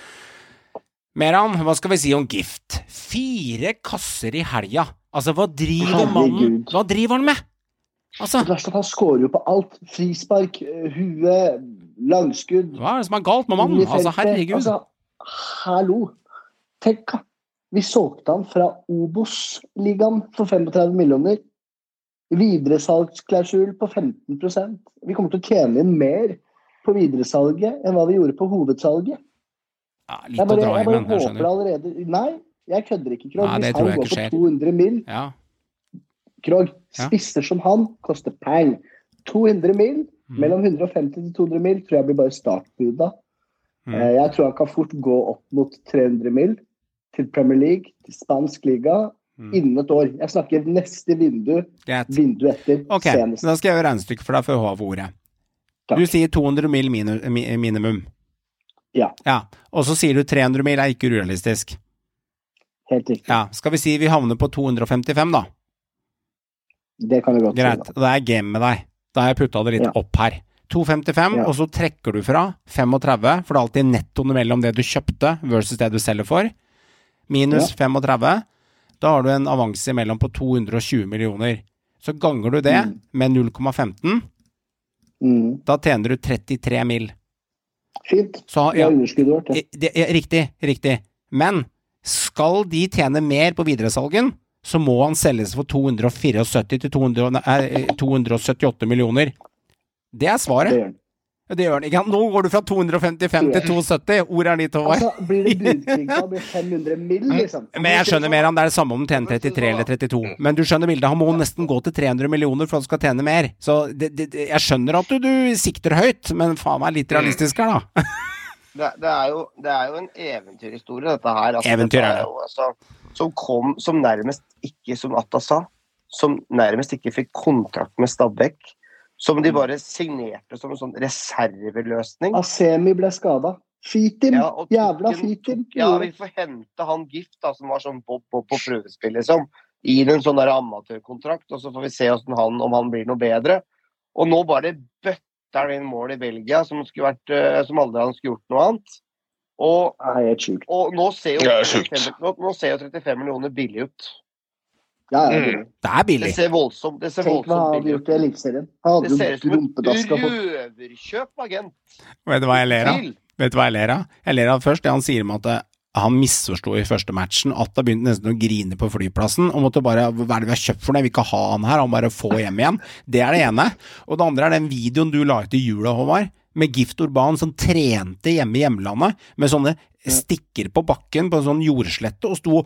Meran, hva skal vi si om gift? Fire kasser i helga. Altså, hva driver mannen? Hva driver han med? Altså, det verste at han skårer jo på alt. Frispark, hue, langskudd. Hva er det som er galt med mannen? Altså, herregud. Altså, hallo. Tenk, vi solgte han fra Obos-ligaen for femogtredve millioner. Videresalgsklausul på femten prosent. Vi kommer til å tjene inn mer på videresalget enn hva vi gjorde på hovedsalget. Ja, litt jeg bare, å dra i, jeg bare men jeg håper skjønner. Allerede. Nei, jeg kødder ikke, Krog. Nei, det Hvis tror han jeg går ikke på skjer. to hundre mil, Ja. Krog, Ja. spisser som han koster peng. to hundre mil, Mm. mellom hundre og femti til to hundre mil, tror jeg blir bare startbuda. Mm. Eh, Jeg tror han kan fort gå opp mot tre hundre mil til Premier League, til spansk liga, Mm. innen et år. Jeg snakker neste vindu, Greit. vindu etter, Ok, senest. da skal jeg gjøre regnstykke for deg for å ha ordet. Takk. Du sier to hundre mil minu, mi, minimum. Ja, Ja, og så sier du tre hundre mil er ikke urealistisk. helt riktig. Ja, skal vi si vi havner på to hundre femtifem da? Det kan vi godt Greit, si. og det er game med deg. Da har jeg puttet det litt Ja. opp her. to femtifem, Ja. og så trekker du fra femogtredve, for det er alltid nettoen mellom det du kjøpte versus det du selger for. Minus Ja. femogtredve, da har du en avanse mellom på to hundre tjue millioner. Så ganger du det Mm. med null komma femten, Mm. da tjener du trettitre mil. Fint. Så, Det ja, er underskuddet vårt, det. det, ja, riktig, riktig. Men skal de tjene mer på videresalgen, så må han selges for to hundre syttifire til to hundre, nei, to hundre syttiåtte millioner. Det er svaret. Det gjør den. Det gjør den ikke. Nå går du fra to hundre femtifem til to hundre sytti. Hvor er ditt, Håvard? Altså, blir det budkrig, da blir det fem hundre mil, liksom. Men jeg skjønner mer om det er det samme om den tjener trettitre eller trettito. Men du skjønner bildet, han må nesten gå til tre hundre millioner for at han skal tjene mer. Så det, det, det, jeg skjønner at du, du sikter høyt, men faen meg litt realistisk her, da. Det, det, er jo, det er jo en eventyrhistorie, dette her. Altså, Eventyr dette er det. jo, altså, som kom, som nærmest ikke, som Atta sa, som nærmest ikke fikk kontrakt med Stabæk. Som de bare signerte som en sånn reserveløsning. Asemi ble skada. Fitim! Ja, og Jævla tok en- Fitim! tok- Ja, vi får hente han Gift, da, som var sånn på, på, på prøvespill, liksom. I en sånn der amatørkontrakt, og så får vi se hvordan han, om han blir noe bedre. Og nå bare bøtter han inn mål i Belgia, som, skulle vært, eh, som aldri han skulle gjort noe annet. Og, Nei, helt sjukt. og nå ser jo Det er sjukt. trettifem nå, nå ser jo trettifem millioner billig ut. Ja, ja, Mm. det- Det er Det billig. ser voldsomt, det ser Tenk hva han voldsomt hadde billig gjort ut. i Eliteserien. Han Det hadde ser jo ut som et rumpedaska på. røverkjøp, agent. Vet du hva jeg ler av? Til. Vet du hva jeg ler av? Jeg ler av først det han sier om at eh, han misforsto i første matchen, at han begynte nesten å grine på flyplassen, og måtte bare, hva er det vi har kjøpt for det, jeg vil ikke ha han her, han bare få hjem igjen. Det er det ene. Og det andre er den videoen du la ut i jula, Håvard, med Gift Urban som trente hjemme i hjemlandet, med sånne stikker på bakken på en sånn jordslette, og sto og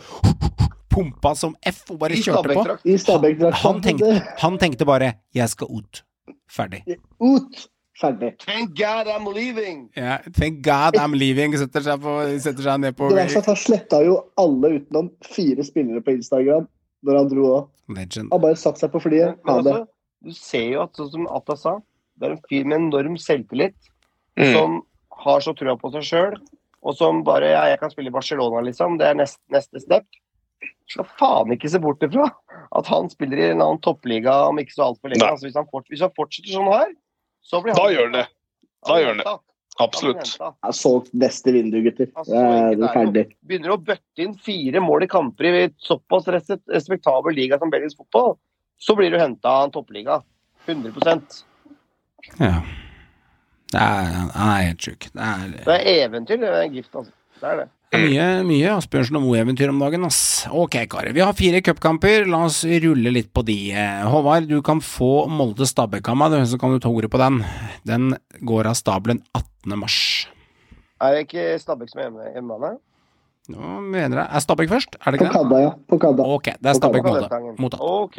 pumpa som F, og bare I kjørte på. Stabæk-drakt. I Stabæk-drakta. Han tenkte, han tenkte bare, jeg skal ut. Ferdig. Ut! Ferdig. Thank God I'm leaving. Ja, thank God I'm leaving, setter seg, på, setter seg ned på Det verste er at han sletta jo alle utenom fire spillere på Instagram når han dro av. Legend. Han bare satte seg på flyet. Men Ha det. altså, du ser jo at, sånn som Atta sa, det er en fyr med enorm selvtillit, Mm. som har så trua på seg sjøl, og som bare ja, jeg kan spille i Barcelona, liksom. Det er neste, neste step. Skal faen ikke se bort ifra at han spiller i en annen toppliga om ikke så altfor lenge. Nei. Altså, hvis, han fort, hvis han fortsetter sånn her, så blir han Da gjør han det. Da gjør han det. hentet. Absolutt. Han blir hentet. Jeg har solgt neste vindu, gutter. Altså, Det er det er jo- ferdig. Begynner å bøtte inn fire mål i kamper i såpass res- respektabel liga som belgisk fotball, så blir du hentet av en toppliga. hundre prosent. Ja. Det er, han er helt sjuk. Det er, Det er eventyr, det er gift, altså. Det er det. det er mye, mye Asbjørnsen og Moe-eventyr om dagen, ass. Ok, karer. Vi har fire cupkamper. La oss rulle litt på de. Håvard, du kan få Molde Stabæk av meg, så kan du ta ordet på den. Den går av stabelen attende mars. Er det ikke Stabæk som er hjemme, hjemmebane? Nå mener jeg Er Stabæk først? Er det På ikke det? Kadda, ja. På Kadda. Ok, det er Stabæk Molde. Mottatt. Ok.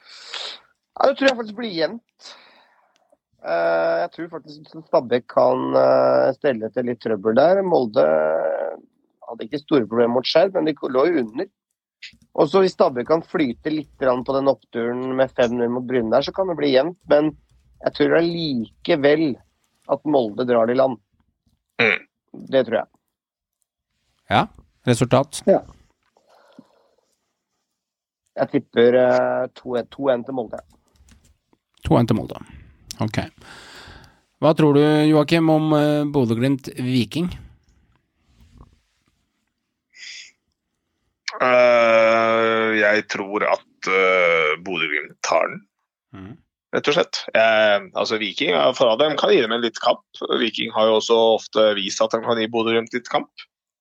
Ja, det tror jeg faktisk blir jevnt. Eh, jeg tror faktisk Stabæk kan eh, stelle til litt trøbbel der. Molde hadde ikke store problemer mot Skjerv, men de lå jo under. Og så hvis Stabæk kan flyte litt grann på den oppturen med fem null mot Brynn der, så kan det bli jevnt. Men jeg tror allikevel at Molde drar det i land. Mm. Det tror jeg. Ja. Resultat? Ja. Jeg tipper eh, to én til Molde. to én til Molde. Ok. Hva tror du, Joakim, om uh, Bodø-Glimt Viking? Eh, jeg tror at uh, Bodø-Glimt tar den, Mm. rett og slett. Eh, altså Viking, ja, for all dem kan gi dem en litt kamp. Viking har jo også ofte vist at de kan gi Bodø-Glimt litt kamp.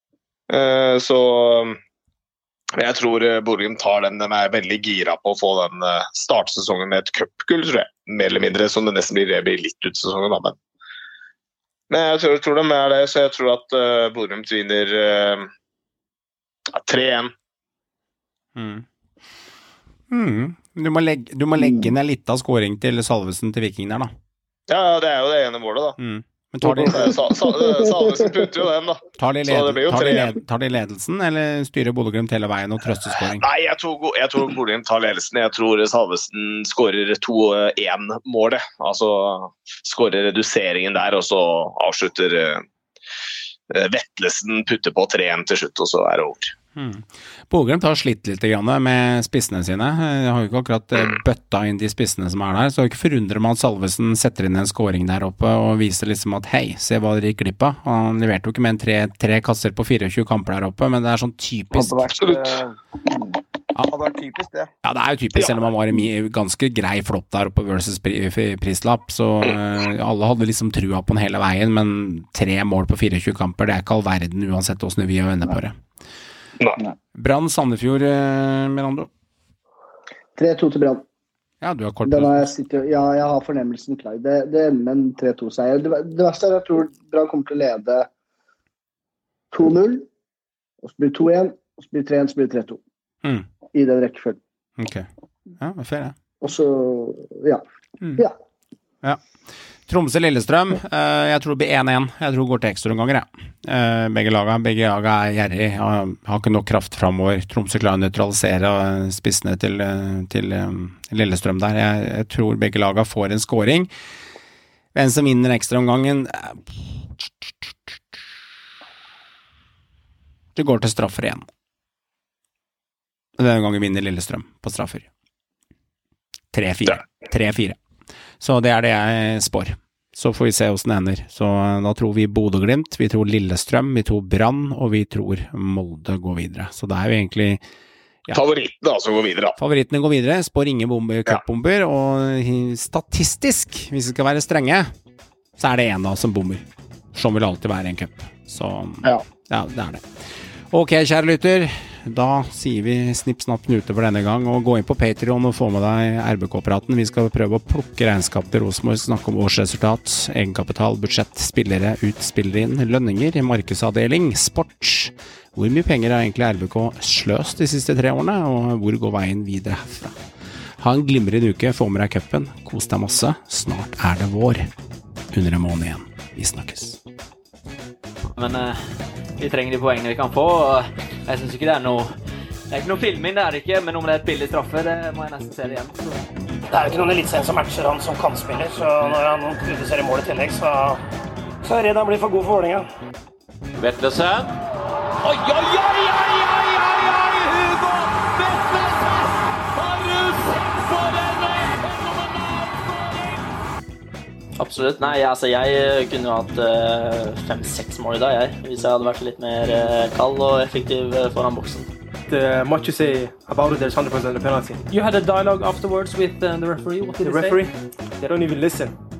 Uh, så jeg tror Bodø tar den. De er veldig gira på å få den uh, startsesongen med et cupgull, tror jeg. Mer eller mindre, som det nesten blir, det blir litt ut sesongen. Da, men, men jeg tror, tror de er det, så jeg tror at uh, Bodø vinner uh, tre en. Mm. Mm. Du, må legge, du må legge ned litt av scoring til Salvesen til Viking der, da. Ja, det er jo det ene målet, da. Mm. Men tar de, Salvesen putter jo den, da. Tar de, led, tar, de led, tar de ledelsen, eller styrer Bodø-Glimt hele veien og trøsteskåring? Nei, jeg tror, jeg tror Bodø-Glimt tar ledelsen. Jeg tror Salvesen skårer to en målet. Altså skårer reduseringen der, og så avslutter uh, Vettlesen, putter på tre en til slutt, og så er det over. Hmm. Bodø-Glimt har slitt litt med spissene sine. Jeg har jo ikke akkurat bøtta inn de spissene som er der, så jeg ikke forundrer meg at Salvesen setter inn en scoring der oppe og viser liksom at hei, se hva dere gikk glipp av. Han leverte jo ikke med en tre, tre kasser på fireogtjue kamper der oppe, men det er sånn typisk. Absolutt. Ja, det er typisk det. Ja, det er jo typisk, selv om han var en ganske grei flopp der oppe versus prislapp, så uh, alle hadde liksom trua på den hele veien, men tre mål på fireogtjue kamper, det er ikke all verden uansett hvordan vi gjør vende på det. Brann Sandefjord, Mirando? tre to til Brann. Ja, du har kort Den har jeg, sitter, ja, jeg har fornemmelsen klar. Det, det ender med en tre to seier. Det, det verste er at jeg tror Brann kommer til å lede to null, og så blir det to en, og så blir det tre en, så blir det tre to. Mm. I den rekkefølgen. Ok. Ja, det er fair, ja. Og så, ja. Mm. Ja. Ja. Tromsø-Lillestrøm, uh, jeg tror det blir en en. Jeg tror det går til ekstraomganger, ja. Uh, begge laga, begge laga er gjerrig, har, har ikke nok kraft fremover. Tromsø klarer å nøytralisere spissene til, til um, Lillestrøm der. Jeg, jeg tror begge laga får en scoring. Hvem som vinner ekstraomgangen? Det går til straffer igjen. Denne gangen vinner Lillestrøm på straffer. tre fire. tre fire. Så det er det jeg spår. Så får vi se hvordan det ender. Så da tror vi Bodø-Glimt, vi tror Lillestrøm, vi tror Brann, og vi tror Molde går videre. Så det er jo egentlig ja, favoritten da, som går videre. Favorittene går videre, spår ingen bomber, cupbomber, og statistisk, hvis vi skal være strenge, så er det en da som bomber. Som vil alltid være en cup. Så ja. Ja, det er det. Ok, kjære lytter, da sier vi snipp snapp snute for denne gang, og gå inn på Patreon og få med deg R B K-praten. Vi skal prøve å plukke regnskap til Rosenborg, snakke om årsresultat, egenkapital, budsjett, spillere ut, spillere inn, lønninger, markedsavdeling, sport. Hvor mye penger har egentlig R B K sløst de siste tre årene, og hvor går veien videre herfra? Ha en glimrende uke, få med deg cupen, kos deg masse, snart er det vår. Under en måned igjen. Vi snakkes. Men uh, vi trenger de poengene vi kan få, og jeg synes ikke det er noe det er ikke noe filming, det er det ikke, men om det er et billig straffe, det må jeg nesten se det igjen. Så. Det er jo ikke noen elitserien som matcher han som kan spille, så når han produserer mål i tillegg, så, så er jeg redd han blir for god for Vålerenga. Vettlesen. Oi, oi, oi, oi, oi, oi, oi, Hugo Vettlesen! Har du sett på denne fenomenal skåring? Absolutt, nei, altså jeg kunne jo hatt uh, fem-seks mål i dag, jeg, hvis jeg hadde vært litt mer uh, kald og effektiv uh, foran boksen. Uh, much you say about it, there's one hundred percent a penalty. You had a dialogue afterwards with uh, the referee, what did The he referee, say? they don't even listen.